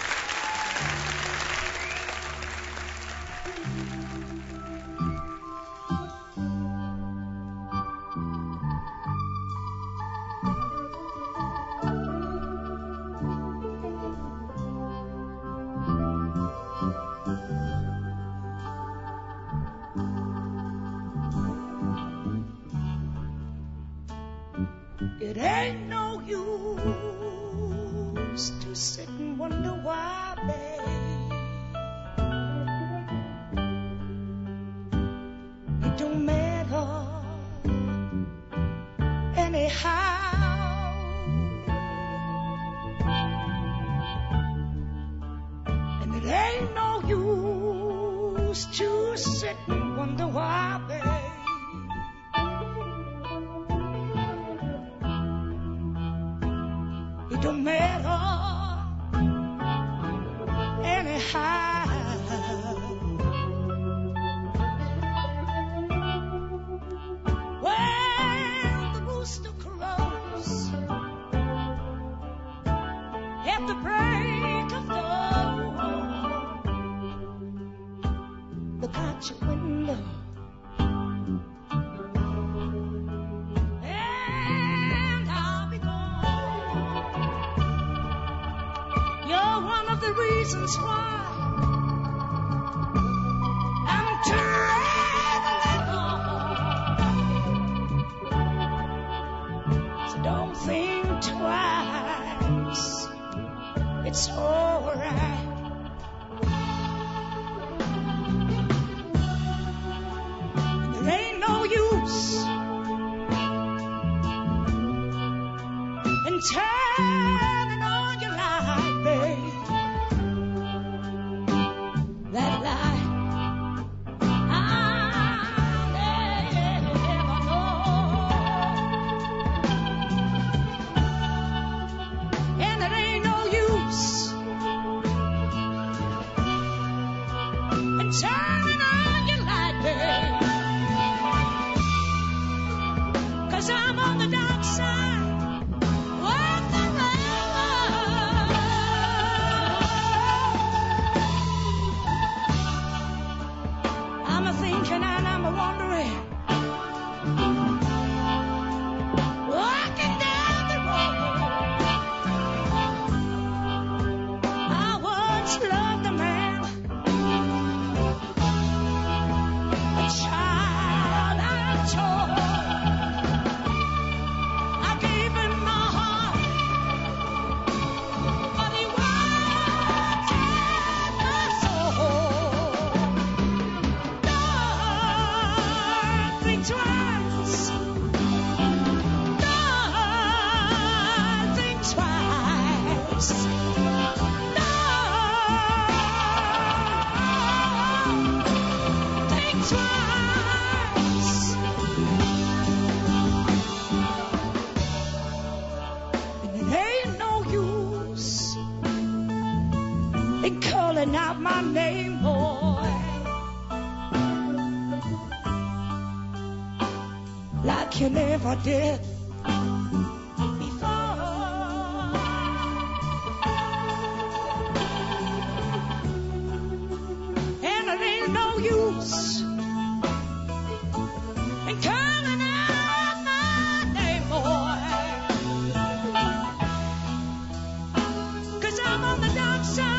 It ain't no use to sit and wonder why, babe. It don't matter anyhow. And it ain't no use to sit and wonder why, babe. It don't matter anyhow. When the rooster crows at the break of dawn, look out your window. Reasons why I'm traveling on. So don't think twice. It's alright. There ain't no use in turning on your light, babe. That lie I'll never know. And it ain't no use once loved a man, a child I tore. I gave him my heart, but he wanted my soul. Don't think twice. Don't think twice. Calling out my name, boy, like you never did before. And it ain't no use in calling out my name, boy, 'cause I'm on the dark side.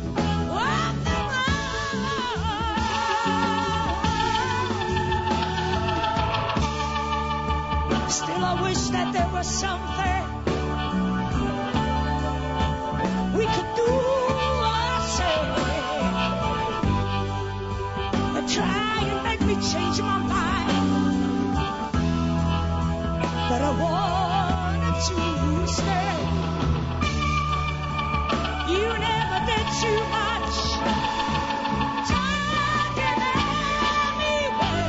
Still, I wish that there was something we could do or say and try and make me change my mind. But I wanted to stay. You never did too much. Talking anyway.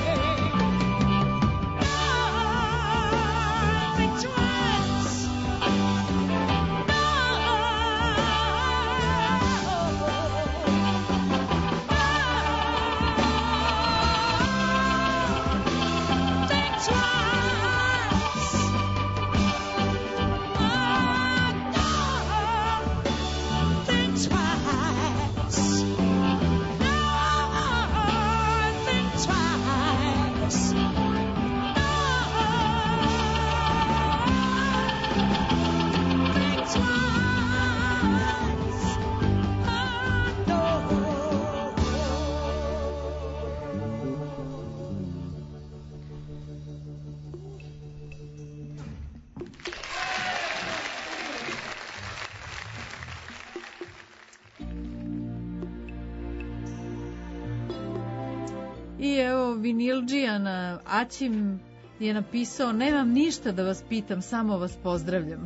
I evo, vinildžija na Aćim je napisao: nemam ništa da vas pitam, samo vas pozdravljam.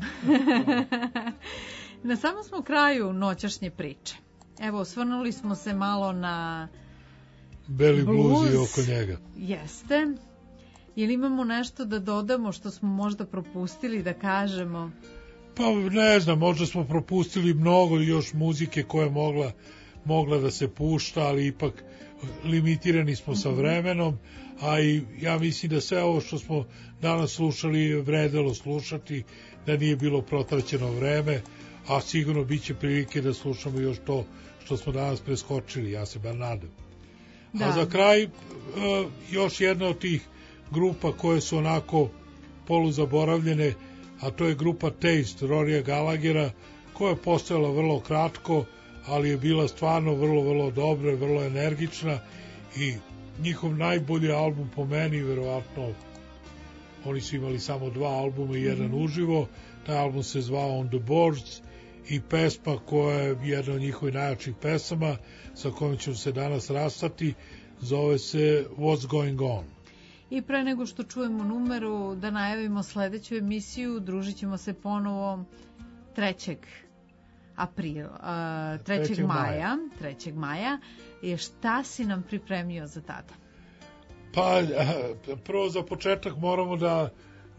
Na samom smo kraju noćašnje priče. Evo, osvrnuli smo se malo na Beli bluz bluz i oko njega. Jeste. Ili imamo nešto da dodamo što smo možda propustili da kažemo? Pa ne znam, možda smo propustili mnogo još muzike koja je mogla da se pušta, ali ipak limitirani smo sa vremenom, a i ja mislim da sve ovo što smo danas slušali je vredelo slušati, da nije bilo protraćeno vreme, a sigurno bit će prilike da slušamo još to što smo danas preskočili, ja se bar nadam. Da. A za kraj, još jedna od tih grupa koje su onako poluzaboravljene, a to je grupa Taste, Rorija Gallaghera, koja je postojala vrlo kratko, ali je bila stvarno vrlo dobra i vrlo energična, i njihov najbolji album po meni, verovatno, oni su imali samo 2 albuma i jedan uživo, taj album se zvao On the Boards, i pesma koja je jedna od njihovih najjačih pesama, sa kojom ćemo se danas rastati, zove se What's Going On. I pre nego što čujemo numeru, da najavimo sledeću emisiju, družit ćemo se ponovo 3. maja. I šta si nam pripremio za tada? Pa, prvo za početak moramo da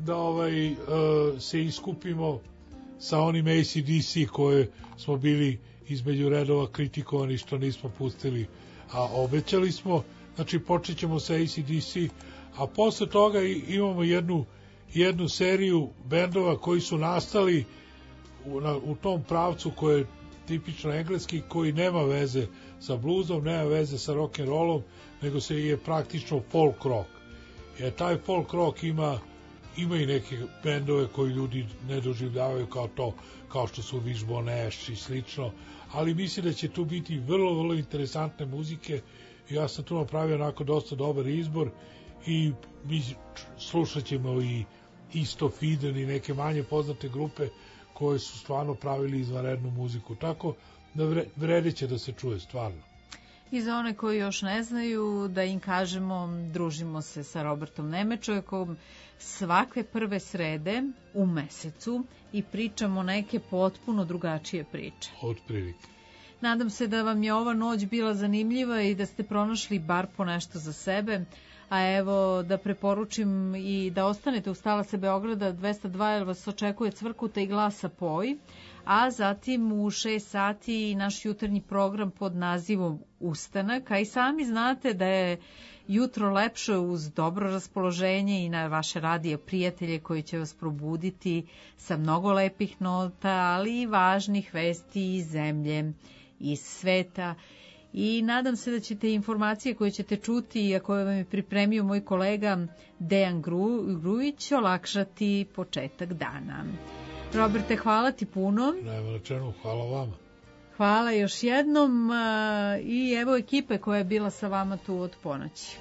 se iskupimo sa onim AC/DC koje smo bili između redova kritikovani što nismo pustili, a obećali smo. Znači, počet ćemo sa AC/DC, a posle toga imamo jednu seriju bendova koji su nastali u tom pravcu koji je tipično engleski, koji nema veze sa bluzom, nema veze sa rock'n'rollom, nego se je praktično folk rock. Jer taj folk rock ima ima i neke bendove koji ljudi ne doživljavaju kao to, kao što su Wishbone Ash i slično, ali mislim da će tu biti vrlo interesantne muzike. Ja sam tu napravio onako dosta dobar izbor i mi slušat ćemo i East of Eden i neke manje poznate grupe koje su stvarno pravili izvanrednu muziku, tako da vredeće da se čuje stvarno. I za one koji još ne znaju, da im kažemo, družimo se sa Robertom Nemečekom svake prve srede u mesecu i pričamo neke potpuno drugačije priče. Otprilike. Nadam se da vam je ova noć bila zanimljiva i da ste pronašli bar po nešto za sebe. A evo da preporučim i da ostanete uz talase Beograda 202 jer vas očekuje Cvrkuta i Glasa Poj, a zatim u 6 sati naš jutarnji program pod nazivom Ustanak, a i sami znate da je jutro lepše uz dobro raspoloženje i na vaše radije prijatelje koji će vas probuditi sa mnogo lepih nota, ali i važnih vesti iz zemlje, iz sveta. I nadam se da ćete informacije koje ćete čuti, a koje vam je pripremio moj kolega Dejan Grujić, olakšati početak dana. Roberte, hvala ti puno. Nema rečeno, hvala vama. Hvala još jednom i evo ekipe koja je bila sa vama tu od ponoći.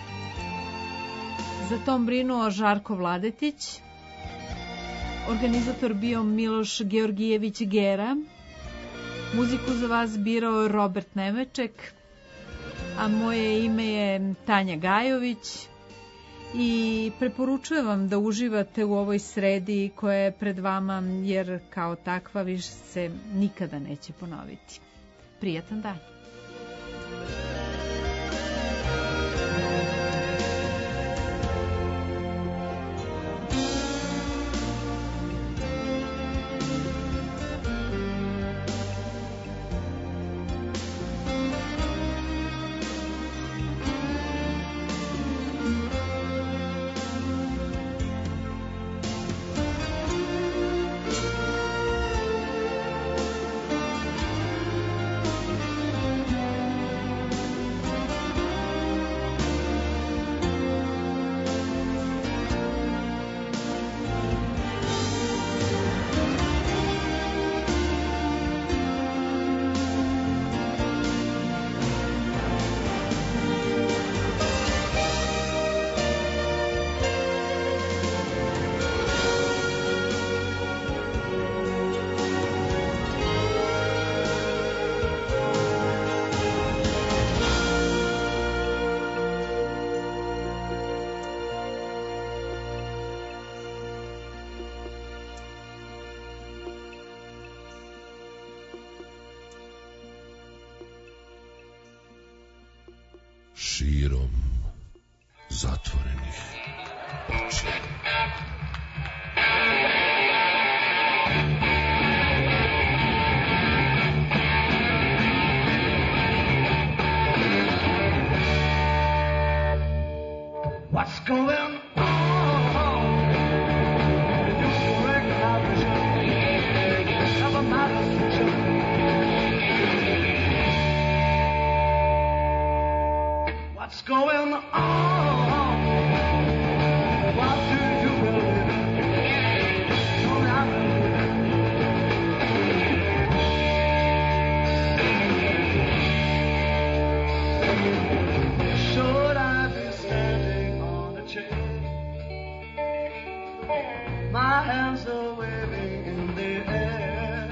Za tom brinuo Žarko Vladetić, organizator bio Miloš Georgijević Gera, muziku za vas birao Robert Nemeček, a moje ime je Tanja Gajović i preporučujem vam da uživate u ovoj sredi koja je pred vama, jer kao takva više se nikada neće ponoviti. Prijatan dan. Širom zatvorenih očiju. What's going on? You recognize the never matters to you. What's going on? What do you believe? Don't I believe? Should I be standing on a chair? My hands are waving in the air.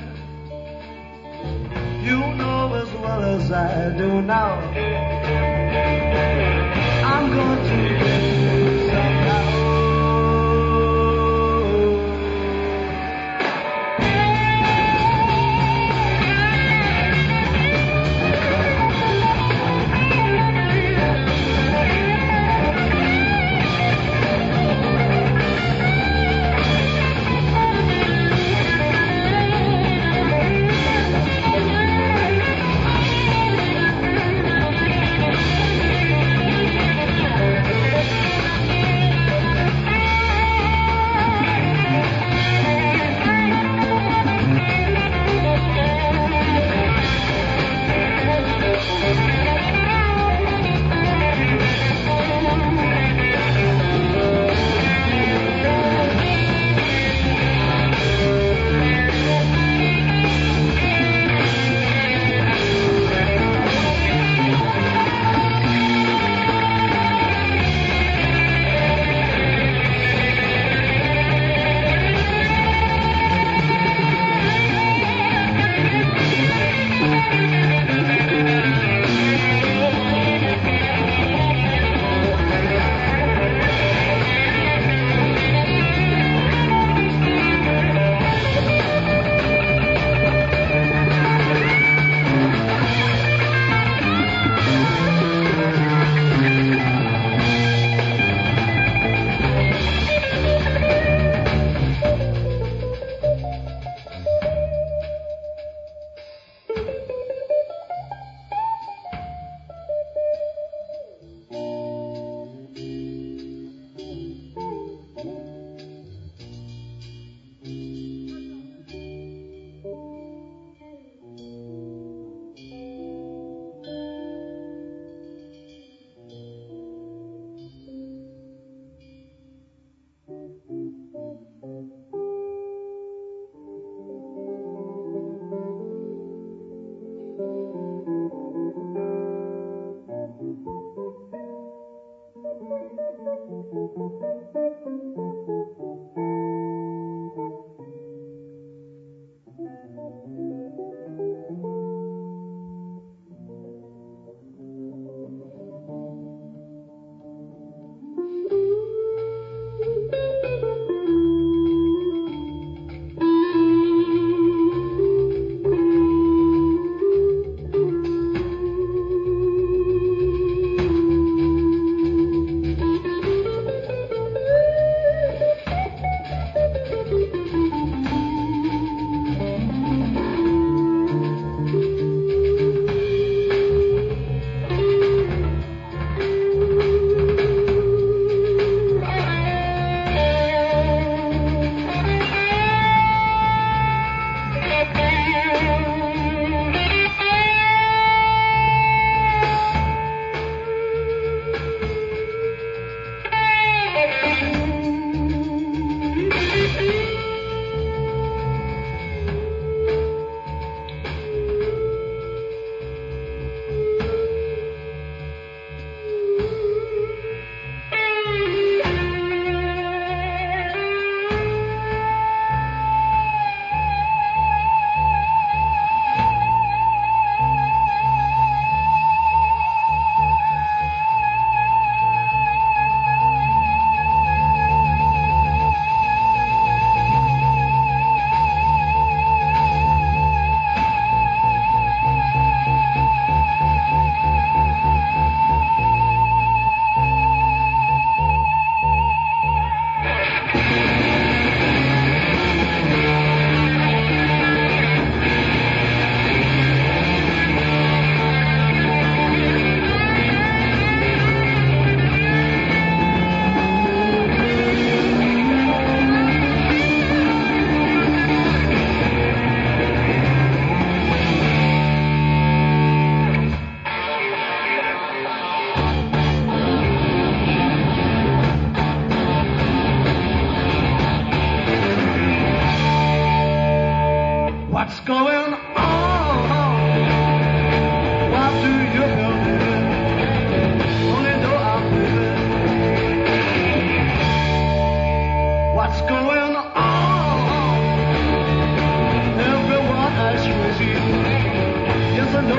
You know as well as I do now, I'm going to get you somehow.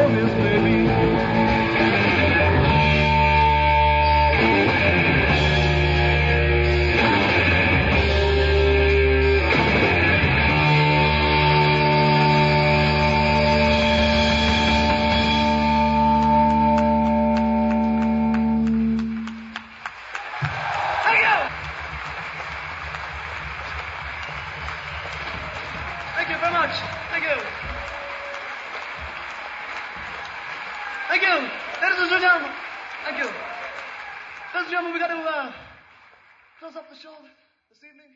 Miss Baby. Thank you very much. Thank you. Thank you. Ladies and gentlemen. Thank you. Ladies and gentlemen, we got to close up the show this evening.